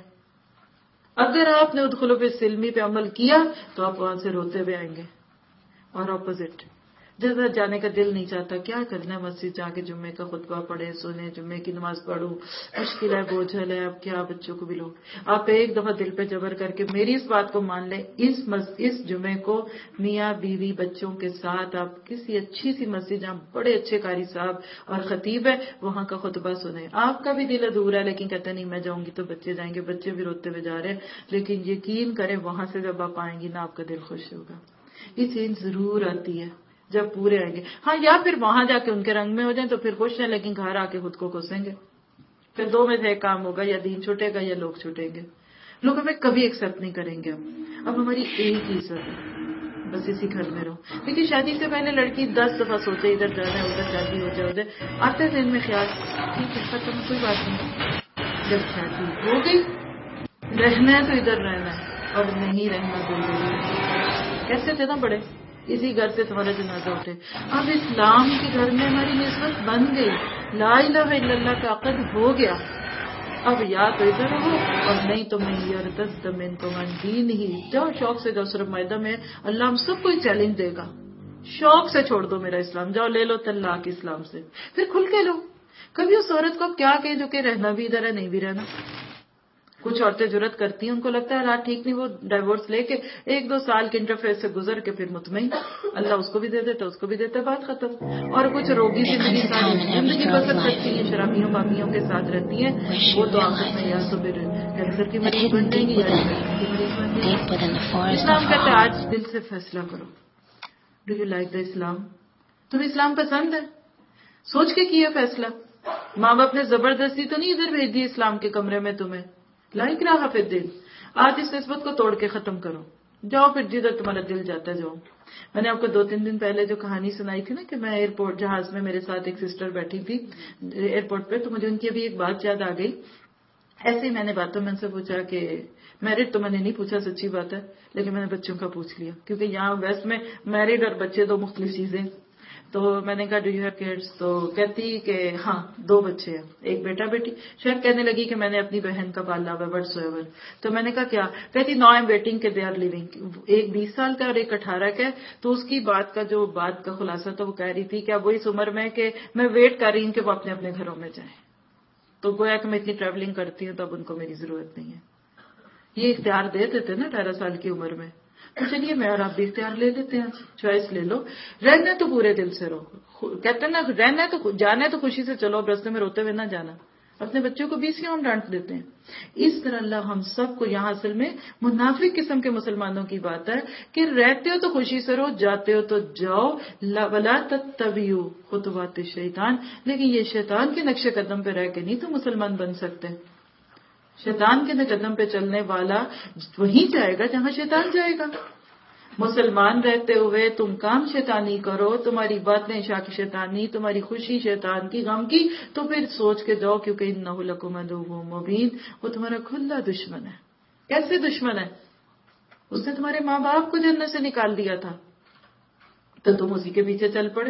اگر آپ نے ادخلوا فی السلم پہ عمل کیا تو آپ وہاں سے روتے ہوئے آئیں گے. اور اپوزٹ جیسا جانے کا دل نہیں چاہتا، کیا کرنا ہے، مسجد جا کے جمعے کا خطبہ پڑھے، سنے، جمعے کی نماز پڑھو، مشکل ہے، بوجھل ہے، اب کیا بچوں کو بھی لو. آپ ایک دفعہ دل پہ جبر کر کے میری اس بات کو مان لیں، اس اس جمعے کو میاں بیوی بچوں کے ساتھ آپ کسی اچھی سی مسجد جہاں بڑے اچھے قاری صاحب اور خطیب ہے، وہاں کا خطبہ سنیں. آپ کا بھی دل ادھورا ہے لیکن کہتے نہیں میں جاؤں گی تو بچے جائیں گے، بچے بھی روتے ہوئے جا رہے ہیں. لیکن یقین کریں وہاں سے جب آپ آئیں گی نا، آپ کا دل خوش ہوگا. یہ چینج ضرور آتی ہے جب پورے آئیں گے. ہاں، یا پھر وہاں جا کے ان کے رنگ میں ہو جائیں تو پھر خوش ہیں، لیکن گھر آ کے خود کو کوسیں گے. پھر دو میں سے ایک کام ہوگا، یا دین چھوٹے گا یا لوگ چھوٹیں گے. لوگ ہمیں کبھی ایکسپٹ نہیں کریں گے. اب اب ہماری ایک ہی عزت ہے، بس اسی گھر میں رہو. لیکن شادی سے پہلے لڑکی دس دفعہ سوچے ادھر جانا ہے، ادھر شادی ہو جائے، ادھر آتے تھے ان میں خیال ٹھیک ہے ختم، کوئی بات نہیں. جب شادی ہو گئی، رہنا ہے تو ادھر رہنا ہے اور نہیں رہنا ضروری. کیسے تھے نا بڑے، اسی گھر سے تمہارا جنازہ اٹھے. اب اسلام کے گھر میں ہماری نسبت بن گئی، لا الہ الا اللہ کا عقد ہو گیا. اب یا تو ادھر ہو اور نہیں تو میں یرتد منکم عن دینہ. جاؤ شوق سے جاؤ. سورۃ مائدہ میں اللہ ہم سب کو چیلنج دے گا، شوق سے چھوڑ دو میرا اسلام، جاؤ لے لو طلاق اسلام سے، پھر کھل کے لو. کبھی اس عورت کو کیا کہ جو کہ رہنا بھی ادھر ہے نہیں بھی رہنا. کچھ عورتیں جرت کرتی ہیں، ان کو لگتا ہے رات ٹھیک نہیں، وہ ڈائیورس لے کے ایک دو سال کے انٹرفیس سے گزر کے پھر مطمئن، اللہ اس کو بھی دے دیتا اس کو بھی دیتا، بات ختم. اور کچھ روگی زندگی ساری زندگی بسر کرتی ہیں، شرابیوں بامیوں کے ساتھ رہتی ہیں، وہ تو آخر میں یا تو پھر کینسر کی مریض بن جائیں گی یا کی مریض بن جائیں گی. اسلام کہتے ہیں آج دل سے فیصلہ کرو. Do you like the Islam? تمہیں اسلام پسند ہے؟ سوچ کے کیا فیصلہ. ماں باپ نے زبردستی تو نہیں ادھر بھیج دی اسلام کے کمرے میں تمہیں. لائک رہا پھر دل. آج اس نسبت کو توڑ کے ختم کرو. جاؤ پھر جدھر تمہارا دل جاتا ہے جاؤ. میں نے آپ کو دو تین دن پہلے جو کہانی سنائی تھی نا کہ میں ایئرپورٹ جہاز میں میرے ساتھ ایک سسٹر بیٹھی تھی ایئرپورٹ پہ، تو مجھے ان کی ابھی ایک بات یاد آ گئی. ایسے ہی میں نے باتوں میں ان سے پوچھا کہ میرڈ تو میں نے نہیں پوچھا، سچی بات ہے، لیکن میں نے بچوں کا پوچھ لیا کیونکہ یہاں ویسٹ میں میرڈ اور بچے دو مختلف چیزیں. تو میں نے کہا ڈو یو ہیو کڈس؟ تو کہتی کہ ہاں دو بچے ہیں، ایک بیٹا بیٹی. شاید کہنے لگی کہ میں نے اپنی بہن کا پالا ہوا وٹ سو ایور. تو میں نے کہا کیا؟ کہتی نو آئی ایم ویٹنگ کہ دے آر لیونگ. ایک بیس سال کا اور ایک اٹھارہ کا ہے. تو اس کی بات کا جو بات کا خلاصہ تھا وہ کہہ رہی تھی کہ اب وہ اس عمر میں کہ میں ویٹ کر رہی ہوں کہ وہ اپنے اپنے گھروں میں جائیں. تو گویا کہ میں اتنی ٹریولنگ کرتی ہوں تو اب ان کو میری ضرورت نہیں ہے. یہ اختیار دے دیتے نا اٹھارہ سال کی عمر میں، تو چلیے میں اور آپ بھی اختیار لے لیتے ہیں، چوائس لے لو. رہنا تو پورے دل سے رہو، کہتے ہیں نا رہنا ہے تو جانا ہے تو خوشی سے چلو، اب رستے میں روتے ہوئے نہ جانا. اپنے بچوں کو بیسیوں ہم ڈانٹ دیتے ہیں. اس طرح اللہ ہم سب کو، یہاں اصل میں منافق قسم کے مسلمانوں کی بات ہے کہ رہتے ہو تو خوشی سے رہو، جاتے ہو تو جاؤ، ولا تتبعوا خطوات الشیطان، لیکن یہ شیطان کے نقش قدم پہ رہ کے نہیں تو مسلمان بن سکتے. شیطان کے قدم پہ چلنے والا وہیں جائے گا جہاں شیطان جائے گا. مسلمان رہتے ہوئے تم کام شیطانی کرو، تمہاری باتیں شاک شیطانی، تمہاری خوشی شیطان کی، غم کی، تو پھر سوچ کے جاؤ کیونکہ انہ لکم عدو مبین، وہ تمہارا کھلا دشمن ہے. کیسے دشمن ہے؟ اس نے تمہارے ماں باپ کو جنت سے نکال دیا تھا تو تم اسی کے پیچھے چل پڑے.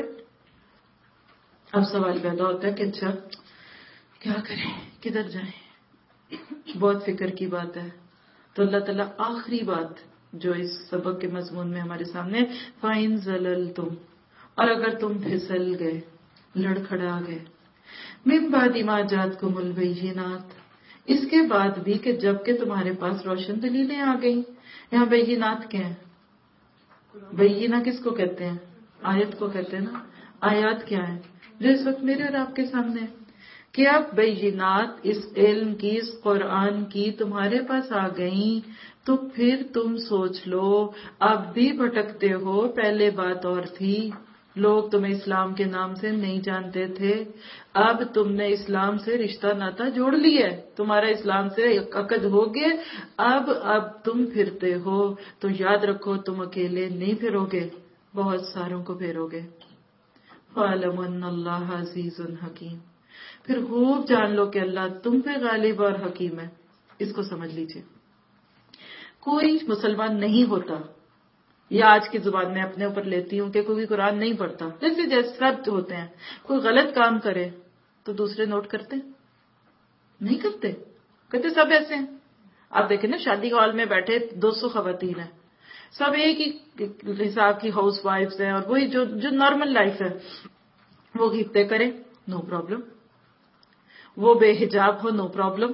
اب سوال پیدا ہوتا ہے کہ اچھا کیا کریں، کدھر جائیں؟ بہت فکر کی بات ہے. تو اللہ تعالیٰ آخری بات جو اس سبق کے مضمون میں ہمارے سامنے، فَإِن زَلَلْتُمْ، اور اگر تم پھسل گئے، لڑکھڑا گئے، مِن بَعْدِ مَا جَاءَتْكُمُ الْبَيِّنَاتُ، اس کے بعد بھی کہ جب کہ تمہارے پاس روشن دلیلیں آ گئیں. یہاں بینات کیا ہے؟ بینہ کس کو کہتے ہیں؟ آیت کو کہتے ہیں نا. آیات کیا ہے جو اس وقت میرے اور آپ کے سامنے ہے کہ اب بینات اس علم کی، اس قرآن کی تمہارے پاس آ گئیں، تو پھر تم سوچ لو. اب بھی بھٹکتے ہو، پہلے بات اور تھی، لوگ تمہیں اسلام کے نام سے نہیں جانتے تھے، اب تم نے اسلام سے رشتہ ناتا جوڑ لیا، تمہارا اسلام سے عقد ہو گیا، اب اب تم پھرتے ہو تو یاد رکھو تم اکیلے نہیں پھرو گے، بہت ساروں کو پھیرو گے. فَاعْلَمُوا أَنَّ اللَّهَ عَزِيزٌ حَكِيمٌ، پھر خوب جان لو کہ اللہ تم پہ غالب اور حکیم ہے. اس کو سمجھ لیجئے. کوئی مسلمان نہیں ہوتا، یا آج کی زبان میں اپنے اوپر لیتی ہوں کہ کوئی قرآن نہیں پڑھتا، جیسے جیسے سب ہوتے ہیں، کوئی غلط کام کرے تو دوسرے نوٹ کرتے نہیں کرتے، کہتے سب ایسے ہیں. آپ دیکھیں نا شادی ہال میں بیٹھے دو سو خواتین ہیں، سب ایک ہی حساب کی ہاؤس وائفز ہیں، اور وہی جو جو نارمل لائف ہے، وہ غیبتیں کریں نو پرابلم، وہ بے حجاب ہو نو پرابلم،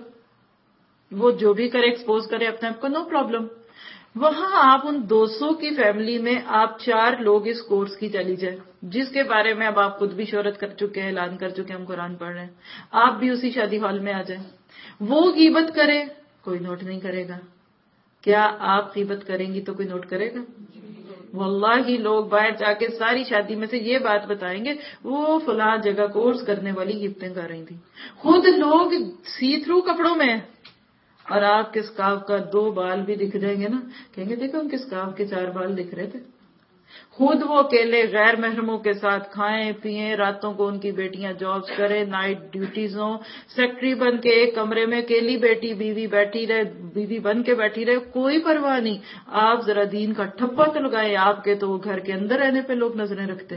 وہ جو بھی کرے ایکسپوز کرے اپنے آپ کو نو پرابلم. وہاں آپ ان دو سو کی فیملی میں آپ چار لوگ اس کورس کی چلی جائیں جس کے بارے میں اب آپ خود بھی شہرت کر چکے ہیں، اعلان کر چکے ہیں ہم قرآن پڑھ رہے ہیں، آپ بھی اسی شادی ہال میں آ جائیں، وہ غیبت کرے کوئی نوٹ نہیں کرے گا. کیا آپ غیبت کریں گی تو کوئی نوٹ کرے گا؟ واللہ لوگ باہر جا کے ساری شادی میں سے یہ بات بتائیں گے وہ فلاں جگہ کورس کرنے والی غیبتیں کر رہی تھی. خود لوگ سی تھرو کپڑوں میں، اور آپ کے اسکارف کا دو بال بھی دکھ جائیں گے نا، کہیں گے دیکھو ان کے اسکارف کے چار بال دکھ رہے تھے. خود وہ اکیلے غیر محرموں کے ساتھ کھائیں پیئیں، راتوں کو ان کی بیٹیاں جابز کریں، نائٹ ڈیوٹیز ہوں، سیکٹری بن کے ایک کمرے میں اکیلی بیٹی بیوی بیٹھی رہے، بیوی بن کے بیٹھی رہے، کوئی پرواہ نہیں. آپ ذرا دین کا ٹھپا تو لگائیں، آپ کے تو وہ گھر کے اندر رہنے پہ لوگ نظریں رکھتے.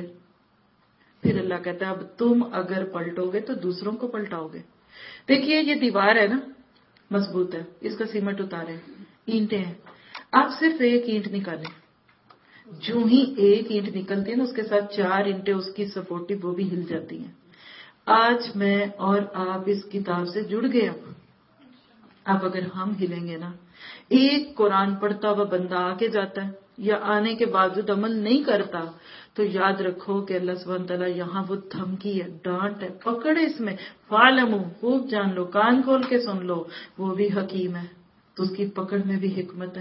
پھر اللہ کہتا ہے اب تم اگر پلٹو گے تو دوسروں کو پلٹاؤ گے. دیکھیے یہ دیوار ہے نا، مضبوط ہے، اس کا سیمنٹ اتارے، اینٹیں ہیں، آپ صرف ایک اینٹ نکالیں، جو ہی ایک اینٹ نکلتی ہے نا اس کے ساتھ چار اینٹیں اس کی سپورٹو وہ بھی ہل جاتی ہیں. آج میں اور آپ اس کتاب سے جڑ گئے. اب اب اگر ہم ہلیں گے نا، ایک قرآن پڑھتا ہوا بندہ آ کے جاتا ہے یا آنے کے باوجود عمل نہیں کرتا تو یاد رکھو کہ اللہ سبحانہ تعالیٰ یہاں وہ دھمکی ہے، ڈانٹ ہے، پکڑ اس میں. فَعْلَمُوا، خوب جان لو، کان کھول کے سن لو، وہ بھی حکیم ہے. تو اس کی پکڑ میں بھی حکمت ہے.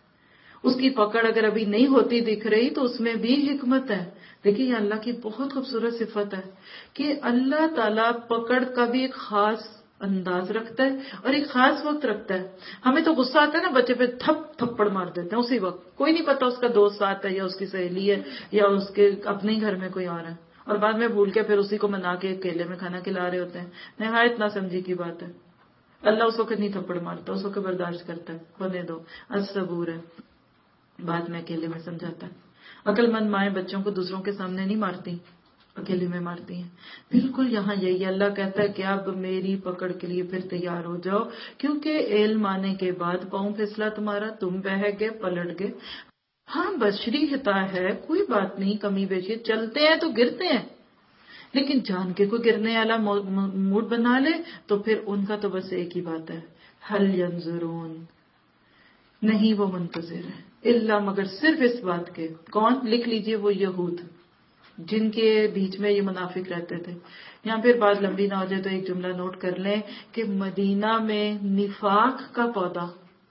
اس کی پکڑ اگر ابھی نہیں ہوتی دکھ رہی تو اس میں بھی حکمت ہے. دیکھیے یہ اللہ کی بہت خوبصورت صفت ہے کہ اللہ تعالیٰ پکڑ کا بھی ایک خاص انداز رکھتا ہے اور ایک خاص وقت رکھتا ہے. ہمیں تو غصہ آتا ہے نا، بچے پہ تھپ تھپڑ مار دیتے ہیں اسی وقت، کوئی نہیں پتا اس کا دوست ساتھ ہے یا اس کی سہیلی ہے یا اس کے اپنے گھر میں کوئی اور ہے، اور بعد میں بھول کے پھر اسی کو منا کے کیلے میں کھانا کھلا رہے ہوتے ہیں. نہایت نہ سمجھی کی بات ہے. اللہ اس وقت نہیں تھپڑ مارتا، اس وقت برداشت کرتا ہے، ہونے دو، الصبور ہے، بعد میں اکیلے میں سمجھاتا ہے. عقل مند مائیں بچوں کو دوسروں کے سامنے نہیں مارتی، اکیلے میں مارتی ہیں. بالکل یہاں یہی اللہ کہتا ہے کہ اب میری پکڑ کے لیے پھر تیار ہو جاؤ، کیونکہ علم آنے کے بعد پاؤں پھسلا تمہارا، تم بہہ گئے، پلٹ گئے. ہاں بشری خطا ہے، کوئی بات نہیں، کمی بیشی، چلتے ہیں تو گرتے ہیں، لیکن جان کے کوئی گرنے والا موڈ بنا لے تو پھر ان کا تو بس ایک ہی بات ہے، ہل ینظرون، نہیں وہ منتظر ہے الا مگر صرف اس بات کے. کون؟ لکھ لیجئے، وہ یہود جن کے بیچ میں یہ منافق رہتے تھے. یہاں پھر بات لمبی نہ ہو جائے تو ایک جملہ نوٹ کر لیں کہ مدینہ میں نفاق کا پودا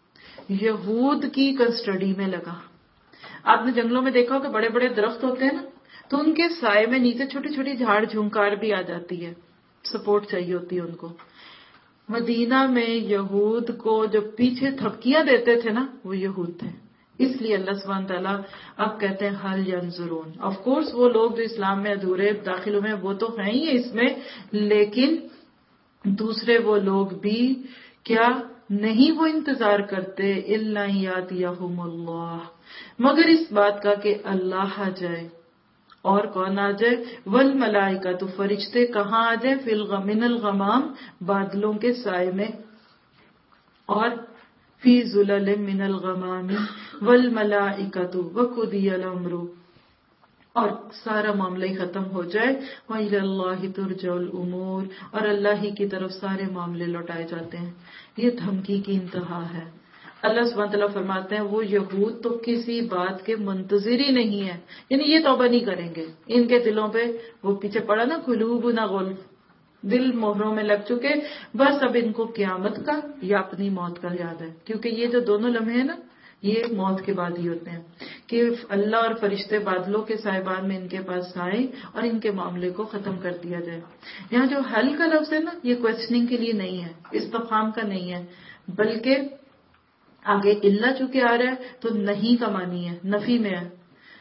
یہود کی کسٹڈی میں لگا. آپ نے جنگلوں میں دیکھا ہو کہ بڑے بڑے درخت ہوتے ہیں نا، تو ان کے سائے میں نیچے چھوٹی چھوٹی جھاڑ جھنکار بھی آ جاتی ہے، سپورٹ چاہیے ہوتی ہے ان کو. مدینہ میں یہود کو جو پیچھے تھپکیاں دیتے تھے نا، وہ یہود تھے. اس لیے اللہ سبحانہ تعالیٰ اب کہتے ہیں حل ینظرون. آف کورس وہ لوگ جو اسلام میں ادھورے داخل ہوئے ہیں وہ تو ہیں ہی اس میں، لیکن دوسرے وہ لوگ بھی کیا نہیں وہ انتظار کرتے الا یاتیہم اللہ، مگر اس بات کا کہ اللہ آ جائے. اور کون آ جائے؟ والملائکہ، تو فرشتے کہاں آ جائے؟ فی الغم من الغمام، بادلوں کے سائے میں، اور فی ظلل من الغمام والملائکۃ وقضی الامر، اور سارا معاملہ ہی ختم ہو جائے. وإلی اللہ ترجع الامور، اور اللہ ہی کی طرف سارے معاملے لوٹائے جاتے ہیں. یہ دھمکی کی انتہا ہے. اللہ سبحانہ تعالیٰ فرماتے ہیں وہ یہود تو کسی بات کے منتظر ہی نہیں ہے، یعنی یہ توبہ نہیں کریں گے. ان کے دلوں پہ وہ پیچھے پڑا نا قلوبنا غلف، دل مہروں میں لگ چکے. بس اب ان کو قیامت کا یا اپنی موت کا یاد ہے، کیونکہ یہ جو دونوں لمحے ہیں نا یہ موت کے بعد ہی ہوتے ہیں کہ اللہ اور فرشتے بادلوں کے سائبان میں ان کے پاس آئیں اور ان کے معاملے کو ختم کر دیا جائے. یہاں جو حل کا لفظ ہے نا، یہ کوشچننگ کے لیے نہیں ہے، استفہام کا نہیں ہے، بلکہ آگے اللہ چونکہ آ رہا ہے تو نہیں کا معنی ہے، نفی میں ہے.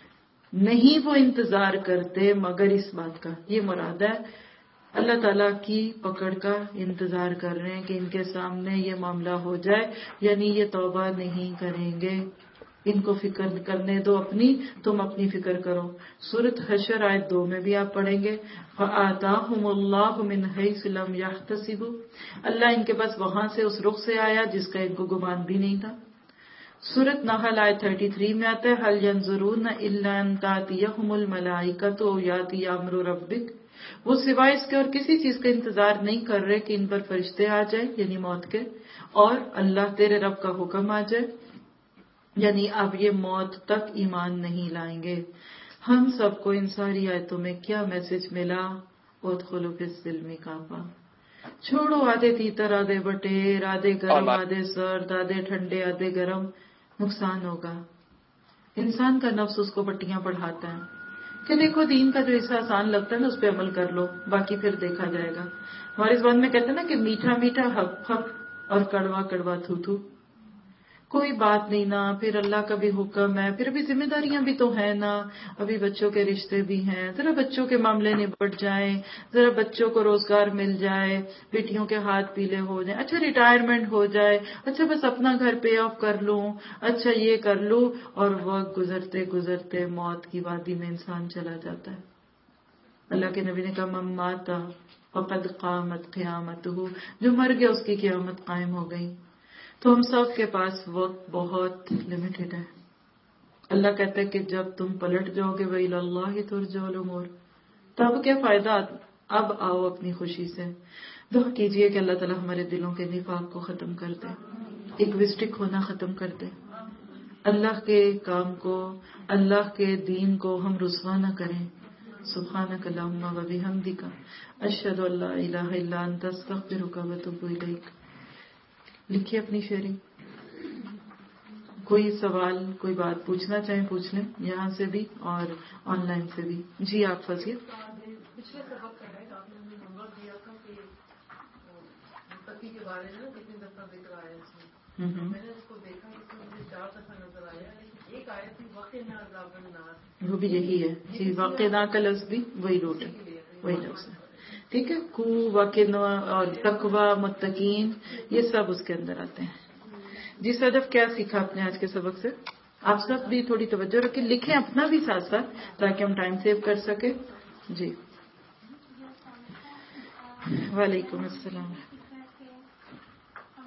نہیں وہ انتظار کرتے مگر اس بات کا، یہ مراد ہے اللہ تعالیٰ کی پکڑ کا انتظار کر رہے ہیں کہ ان کے سامنے یہ معاملہ ہو جائے، یعنی یہ توبہ نہیں کریں گے. ان کو فکر کرنے دو اپنی، تم اپنی فکر کرو. سورۃ حشر آیت دو میں بھی آپ پڑھیں گے فَآتَاهُمُ اللَّهُ مِنْ حَيْثُ لَمْ يَحْتَسِبُوا، اللہ ان کے پاس وہاں سے اس رخ سے آیا جس کا ان کو گمان بھی نہیں تھا. سورۃ نحل آیت تینتیس میں آتا ہے هَلْ يَنظُرُونَ إِلَّا أَن تَأْتِيَهُمُ الْمَلَائِكَةُ أَوْ يَأْتِيَ أَمْرُ رَبِّكَ، وہ سوائے اس کے اور کسی چیز کا انتظار نہیں کر رہے کہ ان پر فرشتے آ جائے یعنی موت کے، اور اللہ تیرے رب کا حکم آ جائے، یعنی اب یہ موت تک ایمان نہیں لائیں گے. ہم سب کو ان ساری آیتوں میں کیا میسج ملا؟ ادخلوا فی السلم کافہ، چھوڑو آدھے تیتر آدھے بٹیر، آدھے گرم آدھے سرد، آدھے ٹھنڈے آدھے گرم. نقصان ہوگا. انسان کا نفس اس کو پٹیاں پڑھاتا ہے کہ دیکھو دین کا جو حصہ آسان لگتا ہے نا اس پہ عمل کر لو، باقی پھر دیکھا جائے گا. ہمارے زبان میں کہتے ہیں نا کہ میٹھا میٹھا ہپ ہپ اور کڑوا کڑوا تھو تھو. کوئی بات نہیں نا، پھر اللہ کا بھی حکم ہے، پھر ابھی ذمہ داریاں بھی تو ہیں نا، ابھی بچوں کے رشتے بھی ہیں، ذرا بچوں کے معاملے نبٹ جائیں، ذرا بچوں کو روزگار مل جائے، بیٹیوں کے ہاتھ پیلے ہو جائیں، اچھا ریٹائرمنٹ ہو جائے، اچھا بس اپنا گھر پے آف کر لوں، اچھا یہ کر لوں، اور وقت گزرتے گزرتے موت کی وادی میں انسان چلا جاتا ہے. اللہ کے نبی نے کہا من مات فقد قامت قیامتہ، جو مر گیا اس کی قیامت قائم ہو گئی. تو ہم سب کے پاس وقت بہت لمیٹڈ ہے. اللہ کہتا ہے کہ جب تم پلٹ جاؤ گے وَإِلَى اللَّهِ تُرْجَعُ الْأُمُورُ، تب کیا فائدہ؟ اب آؤ اپنی خوشی سے. دعا کیجئے کہ اللہ تعالیٰ ہمارے دلوں کے نفاق کو ختم کر دے، ایگوسٹک ہونا ختم کر دے، اللہ کے کام کو، اللہ کے دین کو ہم رسوا نہ کریں. سبحانک اللہم و بحمدک اشہد ان لا الہ الا انت استغفرک و اتوب الیک. لکھیے اپنی شعری. کوئی سوال کوئی بات پوچھنا چاہیں پوچھ لیں، یہاں سے بھی اور آن لائن سے بھی. جی آپ فضیل. پچھلے سبق کا ہے آپ نے ہمیں نمبر دیا تھا کہ متقی کے بارے میں کتنی دفعہ ذکر آیا اس میں. میں نے اس کو دیکھا اس میں مجھے چار دفعہ نظر آیا، لیکن ایک آیت تھی وقنا عذاب النار، وہ بھی یہی ہے. جی وقنا کا لفظ بھی وہی روٹ ہے، وہی لفظ ہے. ٹھیک ہے. کو وقنا اور تقوی متقین یہ سب اس کے اندر آتے ہیں. جی صدف کیا سیکھا آپ نے آج کے سبق سے؟ آپ سب بھی تھوڑی توجہ رکھیں، لکھیں اپنا بھی ساتھ ساتھ تاکہ ہم ٹائم سیو کر سکیں. جی وعلیکم السلام. ہمارے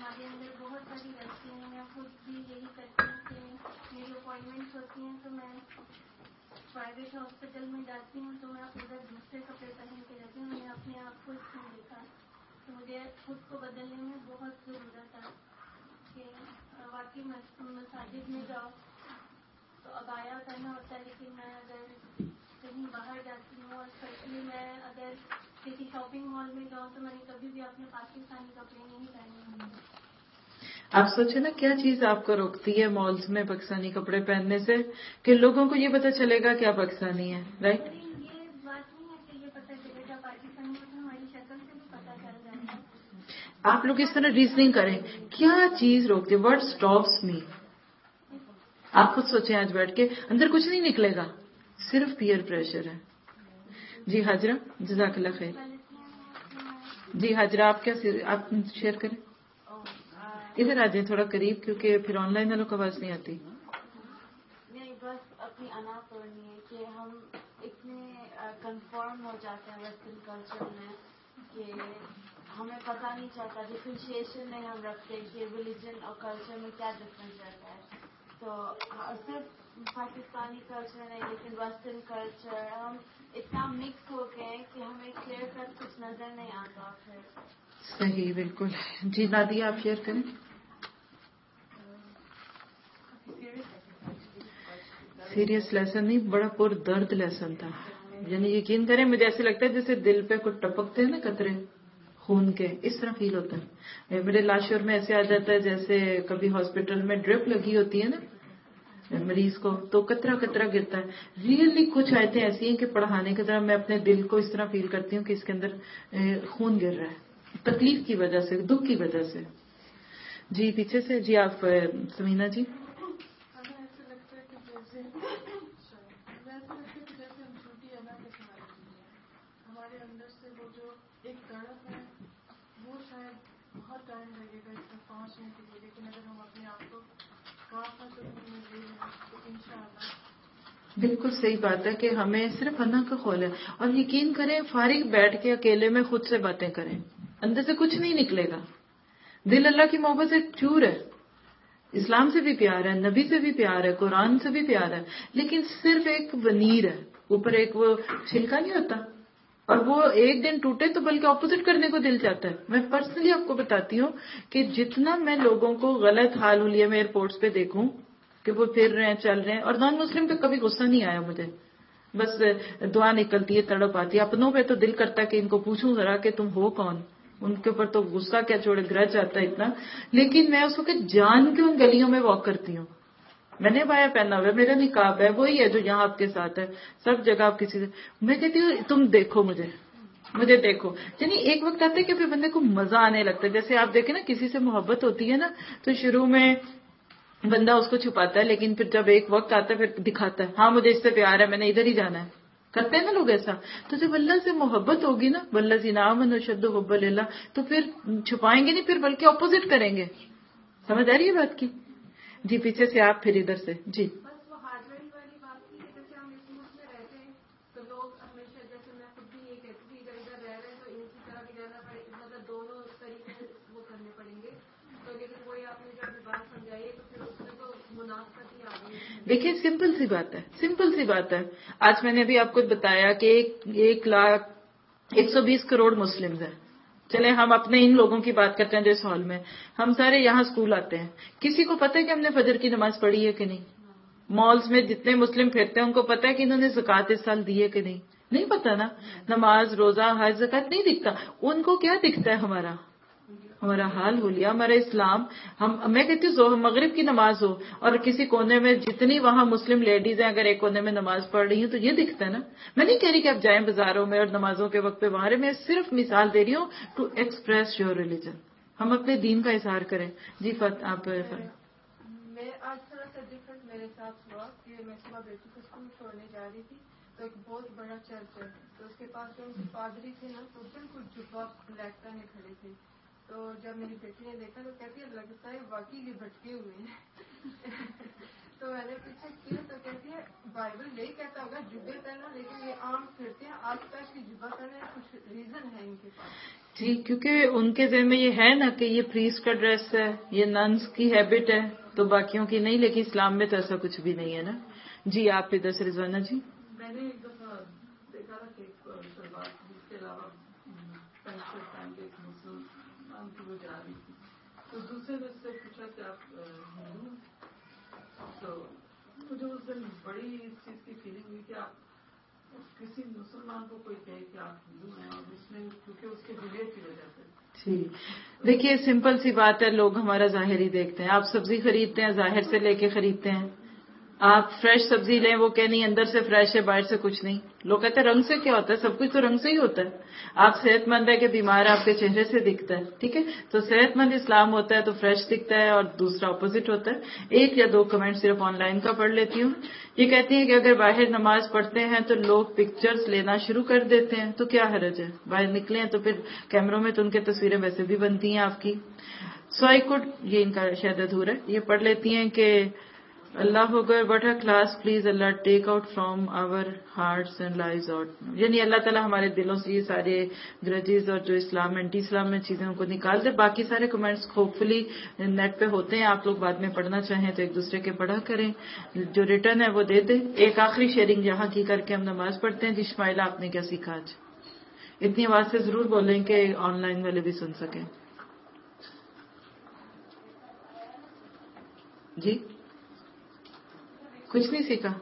اگر بہت ساری رہتی ہیں میں خود بھی یہی کرتی ہوں کہ میری اپوائنٹمنٹس ہوتی ہیں تو میں پرائیویٹ ہاسپٹل میں جاتی ہوں تو میں ادھر دوسرے کپڑے پہن کے جاتی ہوں. میں نے اپنے آپ کو اس میں دیکھا تو مجھے خود کو بدلنے میں بہت ضرورت ہے کہ واقعی مساجد میں جاؤ تو عبایا کرنا ہوتا ہے, لیکن میں اگر کہیں باہر جاتی ہوں اور اسپیشلی میں اگر کسی شاپنگ مال میں جاؤں تو میں نے کبھی بھی اپنے پاکستانی کپڑے نہیں پہنے. آپ سوچیں نا کیا چیز آپ کو روکتی ہے مالز میں پاکستانی کپڑے پہننے سے کہ لوگوں کو یہ پتہ چلے گا کیا پاکستانی ہے, رائٹ؟ یہ بات نہیں ہے کہ یہ پتہ چلے گا پاکستانی ہے, ہماری شکل سے بھی پتہ چل جاتا ہے. آپ لوگ اس طرح ریزننگ کریں کیا چیز روکتی ہے, واٹ اسٹاپس می. آپ خود سوچیں آج بیٹھ کے, اندر کچھ نہیں نکلے گا, صرف پیئر پریشر ہے. جی حاجرہ, جزاک اللہ خیر. جی حاجرہ آپ کیا آپ شیئر کریں, ادھر آ جائیں تھوڑا قریب کیونکہ پھر آن لائن والوں کو آواز نہیں آتی. نہیں, بس اپنی انا توڑنی ہے کہ ہم اتنے کنفرم ہو جاتے ہیں ویسٹرن کلچر میں کہ ہمیں پتہ نہیں چلتا, ڈفرینشیشن نہیں ہم رکھتے کہ ریلیجن اور کلچر میں کیا ڈفرینس رہتا ہے. تو صرف پاکستانی کلچر نہیں لیکن ویسٹرن کلچر ہم اتنا مکس ہو گئے کہ ہمیں کلیئر کٹ کچھ نظر نہیں آتا. پھر صحیح, بالکل. جی نادیہ آپ شیئر کریں. سیریس لیسن نہیں, بڑا پر درد لیسن تھا. یعنی یقین کریں مجھے ایسے لگتا ہے جیسے دل پہ کچھ ٹپکتے ہیں نا قطرے خون کے, اس طرح فیل ہوتا ہے. میرے لاشور میں ایسے آ جاتا ہے جیسے کبھی ہاسپٹل میں ڈرپ لگی ہوتی ہے نا مریض کو تو کترا کترا گرتا ہے. ریئلی کچھ آیتیں ایسی ہیں کہ پڑھانے کی طرح میں اپنے دل کو اس طرح فیل کرتی ہوں کہ اس کے اندر خون گر رہا ہے تکلیف کی وجہ سے, دکھ کی وجہ سے. جی پیچھے سے. جی آپ سمینا جی. ہمیں ایسا لگتا ہے کہ جیسے ایسا لگتا ہے کہ جیسے ہم چھوٹی انا کے سہارے جی ہیں. ہمارے اندر سے وہ جو ایک تڑپ ہے وہ شاید بہت ٹائم لگے گا اس میں پہنچنے کے لیے, لیکن اگر ہم اپنے آپ کو کافی سکون میں لے لیں تو انشاءاللہ. بالکل صحیح بات ہے کہ ہمیں صرف انا کا خول ہے, اور یقین کریں فارغ بیٹھ کے اکیلے میں خود سے باتیں کریں, اندر سے کچھ نہیں نکلے گا. دل اللہ کی محبت سے چور ہے, اسلام سے بھی پیار ہے, نبی سے بھی پیار ہے, قرآن سے بھی پیار ہے, لیکن صرف ایک ونیر ہے, اوپر ایک وہ چھلکا نہیں ہوتا, اور وہ ایک دن ٹوٹے تو بلکہ اپوزٹ کرنے کو دل چاہتا ہے. میں پرسنلی آپ کو بتاتی ہوں کہ جتنا میں لوگوں کو غلط حال حلیے میں ایئرپورٹس پہ دیکھوں کہ وہ پھر رہے ہیں, چل رہے ہیں, اور نان مسلم پہ کبھی غصہ نہیں آیا مجھے, بس دعا نکلتی ہے, تڑپ آتی ہے. اپنوں پہ تو دل کرتا ہے کہ ان کو پوچھوں ذرا کہ تم ہو کون, ان کے اوپر تو غصہ کیا چھوڑے, گرج آتا ہے اتنا. لیکن میں اس وقت جان کے ان گلیوں میں واک کرتی ہوں. میں نے بایا پہنا ہوا ہے, میرا نقاب ہے, وہی ہے جو یہاں آپ کے ساتھ ہے, سب جگہ آپ کسی سے. میں کہتی ہوں تم دیکھو مجھے, مجھے دیکھو. یعنی ایک وقت آتا ہے کہ پھر بندے کو مزہ آنے لگتا ہے. جیسے آپ دیکھیں نا کسی سے محبت ہوتی ہے نا تو شروع میں بندہ اس کو چھپاتا ہے, لیکن پھر جب ایک وقت آتا ہے پھر دکھاتا ہے, ہاں مجھے اس سے پیار ہے, میں نے ادھر ہی جانا ہے. کرتے ہیں نا لوگ ایسا. تو جب اللہ سے محبت ہوگی نا, والذین آمنوا اشد حبا للہ, تو پھر چھپائیں گے نہیں, پھر بلکہ اپوزٹ کریں گے. سمجھ آ رہی ہے بات کی؟ جی پیچھے سے آپ, پھر ادھر سے. جی بس وہ ہارڈویئر والی بات کی کہ جیسے ہم اس ملک میں رہتے ہیں تو لوگ ہمیشہ, جیسے میں خود بھی یہ کہتی تھی ادھر ادھر رہ رہے ہیں تو ان کی طرح بھی رہنا پڑے, مطلب دونوں طریقے وہ کرنے پڑیں گے. تو لیکن وہی آپ نے جب بات سمجھائی تو پھر اس میں تو منافقت ہی آ گئی. دیکھیے سمپل سی بات ہے, سمپل سی بات ہے. آج میں نے بھی آپ کو بتایا کہ ایک ایک لاکھ ایک سو بیس کروڑ مسلمز ہیں. چلے ہم اپنے ان لوگوں کی بات کرتے ہیں جس ہال میں, ہم سارے یہاں اسکول آتے ہیں. کسی کو پتہ ہے کہ ہم نے فجر کی نماز پڑھی ہے کہ نہیں؟ مالز میں جتنے مسلم پھرتے ہیں ان کو پتہ ہے کہ انہوں نے زکوٰۃ اس سال دی ہے کہ نہیں؟ نہیں پتہ نا. نماز, روزہ, حج, زکوٰۃ نہیں دکھتا. ان کو کیا دکھتا ہے؟ ہمارا ہمارا حال ہو لیا, ہمارا اسلام. ہم میں کہتی ہوں مغرب کی نماز ہو اور کسی کونے میں جتنی وہاں مسلم لیڈیز ہیں اگر ایک کونے میں نماز پڑھ رہی ہیں تو یہ دکھتا ہے نا. میں نہیں کہہ رہی کہ آپ جائیں بازاروں میں اور نمازوں کے وقت پہ وہاں رہے, میں صرف مثال دے رہی ہوں ٹو ایکسپریس یور ریلیجن. ہم اپنے دین کا اظہار کریں. جی فت آپ. میں آج تھوڑا سا ڈفرینٹ میرے ساتھ ہوا کہ میں صبح بیٹی کو اسکول چھوڑنے جا رہی تھی تو ایک بہت بڑا چرچ ہے, تو اس کے پاس جو ان کے پادری تھے نا تو بالکل جبا بلیک پہنے کھڑے تھے. تو جب میری بیٹی نے دیکھا تو کہتی ہے لگتا ہے واقعی یہ بھٹکے ہوئے ہیں. تو میں نے پیچھے کیا تو کہتی ہے بائبل نہیں کہتا ہوگا جبے پہنا، لیکن یہ عام پھرتے ہیں آج تک کی جبا پہنے، کچھ ریزن ہے ان کے پاس؟ جی، کیونکہ ان کے ذہن میں یہ ہے نا کہ یہ پریسٹ کا ڈریس ہے، یہ ننس کی ہیبٹ ہے، تو باقیوں کی نہیں، لیکن اسلام میں تو ایسا کچھ بھی نہیں ہے نا. جی آپ ادھر سے رضوانہ جی. میں نے ایک دفعہ دیکھا تھا کہ شلوار اس کے علاوہ پینٹ شرٹ پہن کے ایک مسلمان کی وہ جا رہی تھی، تو دوسرے نے اس سے پوچھا کہ آپ ہندو ہیں؟ تو مجھے اس دن بڑی اس چیز کی فیلنگ ہوئی کہ آپ کسی مسلمان کو کوئی کہے کہ آپ ہندو ہیں، اور اس میں کیونکہ اس کے بلیٹ کی وجہ سے. جی دیکھیے سمپل سی بات ہے، لوگ ہمارا ظاہر ہی دیکھتے ہیں. آپ سبزی خریدتے ہیں ظاہر سے لے کے خریدتے ہیں، آپ فریش سبزی لیں وہ کہ نہیں اندر سے فریش ہے باہر سے کچھ نہیں. لوگ کہتے ہیں رنگ سے کیا ہوتا ہے، سب کچھ تو رنگ سے ہی ہوتا ہے. آپ صحت مند ہے کہ بیمار آپ کے چہرے سے دکھتا ہے، ٹھیک ہے. تو صحت مند اسلام ہوتا ہے تو فریش دکھتا ہے، اور دوسرا اپوزٹ ہوتا ہے. ایک یا دو کمنٹ صرف آن لائن کا پڑھ لیتی ہوں. یہ کہتی ہیں کہ اگر باہر نماز پڑھتے ہیں تو لوگ پکچرز لینا شروع کر دیتے ہیں تو کیا حرج ہے، باہر نکلے ہیں تو پھر کیمروں میں تو ان کی تصویریں ویسے بھی بنتی ہیں آپ کی. سو آئی کوڈ، یہ ان کا شاید ادھورا ہے. یہ پڑھ لیتی ہیں کہ اللہ ہوگا but a class please Allah take out from our hearts and lies out, یعنی اللہ تعالیٰ ہمارے دلوں سے یہ سارے گرجز اور جو اسلام اینٹی اسلام میں چیزیں ان کو نکال دے. باقی سارے کمنٹس ہوپ فلی نیٹ پہ ہوتے ہیں، آپ لوگ بعد میں پڑھنا چاہیں تو ایک دوسرے کے پڑھا کریں، جو ریٹرن ہے وہ دے دیں. ایک آخری شیئرنگ یہاں کی کر کے ہم نماز پڑھتے ہیں. جی شمائلہ آپ نے کیا سیکھا آج؟ اتنی آواز سے ضرور بولیں کہ آن لائن والے بھی سن سکیں. جی کچھ نہیں سیکھا؟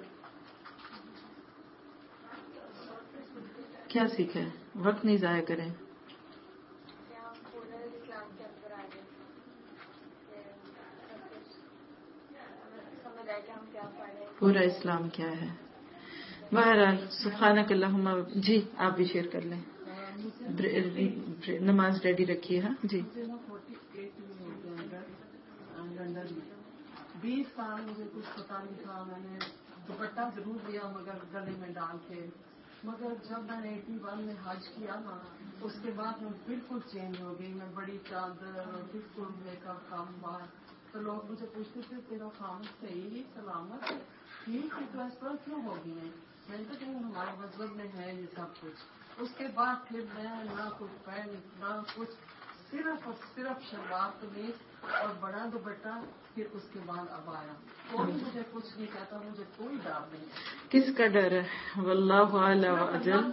کیا سیکھا ہے؟ وقت نہیں ضائع کریں. پورا اسلام کیا ہے؟ بہرحال سبحانک اللہم. جی آپ بھی شیئر کر لیں. نماز ریڈی رکھیے. ہاں جی. بیس سال مجھے کچھ پتا نہیں تھا، میں نے دوپٹہ ضرور لیا مگر گلے میں ڈال کے، مگر جب میں نے ایٹی ون میں حج کیا نا اس کے بعد میں بالکل چینج ہو گئی. میں بڑی چادر بالکل میک اپ کم بار، تو لوگ مجھے پوچھتے تھے تیرا کام صحیح سلامت ٹھیک ہے تو اس طرح کیوں ہو گئی ہے؟ میں نے کہا ہمارے مذہب میں ہے یہ سب کچھ. اس کے بعد پھر میں نہ کچھ پینٹ نہ کچھ، صرف اور صرف شلوار قمیض اور بڑا دوپٹہ. پھر اس کے بعد اب آیا، کوئی مجھے کچھ نہیں کہتا، مجھے کوئی ڈر نہیں. کس کا ڈر ہے؟ واللہ اعلیٰ واجل.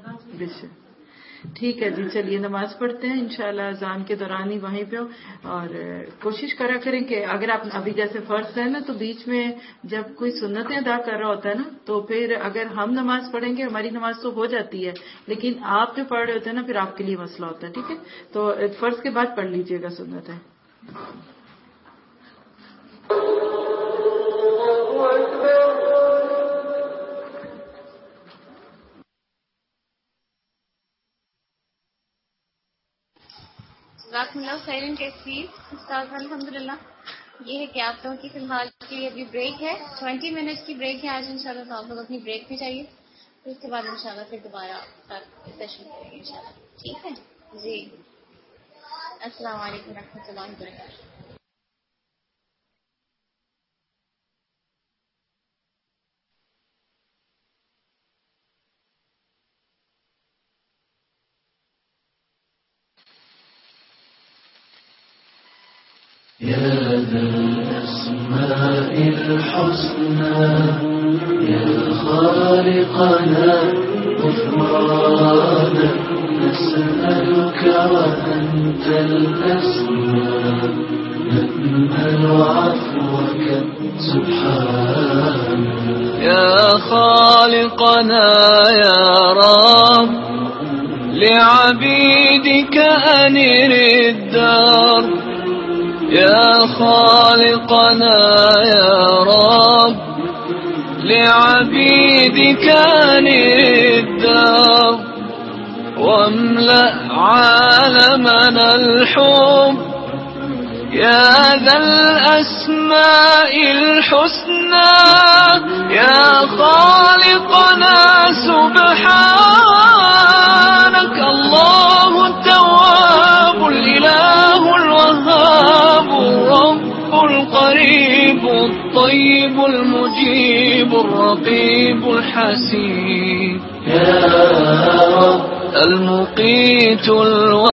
ٹھیک ہے جی، چلیے نماز پڑھتے ہیں انشاءاللہ اذان کے دوران ہی وہیں پہ. اور کوشش کرا کریں کہ اگر آپ ابھی جیسے فرض ہے نا تو بیچ میں جب کوئی سنتیں ادا کر رہا ہوتا ہے نا تو پھر اگر ہم نماز پڑھیں گے ہماری نماز تو ہو جاتی ہے، لیکن آپ جو پڑھ رہے ہوتے ہیں نا پھر آپ کے لیے مسئلہ ہوتا ہے. ٹھیک ہے، تو فرض کے بعد پڑھ لیجئے گا سنتیں. خیرن کیسی استاد الحمد للہ. یہ ہے کہ آپ لوگوں کی فی الحال کے لیے ابھی بریک ہے، ٹوینٹی منٹ کی بریک ہے آج انشاءاللہ. تو آپ لوگ اپنی بریک میں جائیے، پھر اس کے بعد انشاءاللہ پھر دوبارہ سیشن کریں گے انشاءاللہ. ٹھیک ہے جی. السلام علیکم ورحمۃ اللہ وبرکاتہ. يا ذا الأسماء الحسنى يا خالقنا غفرانا نسألك وأنت الأسماء نأمل عفوك سبحانك. يا خالقنا يا رب لعبيدك أنر الدار. يا خالقنا يا رب لعبيدك الدار واملأ عالمنا الحب. يا ذا الأسماء الحسنى يا خالقنا سبحانك. الله التواب الإله الوهاب الرب القريب الطيب المجيب الرقيب الحسيب يا رب المقيت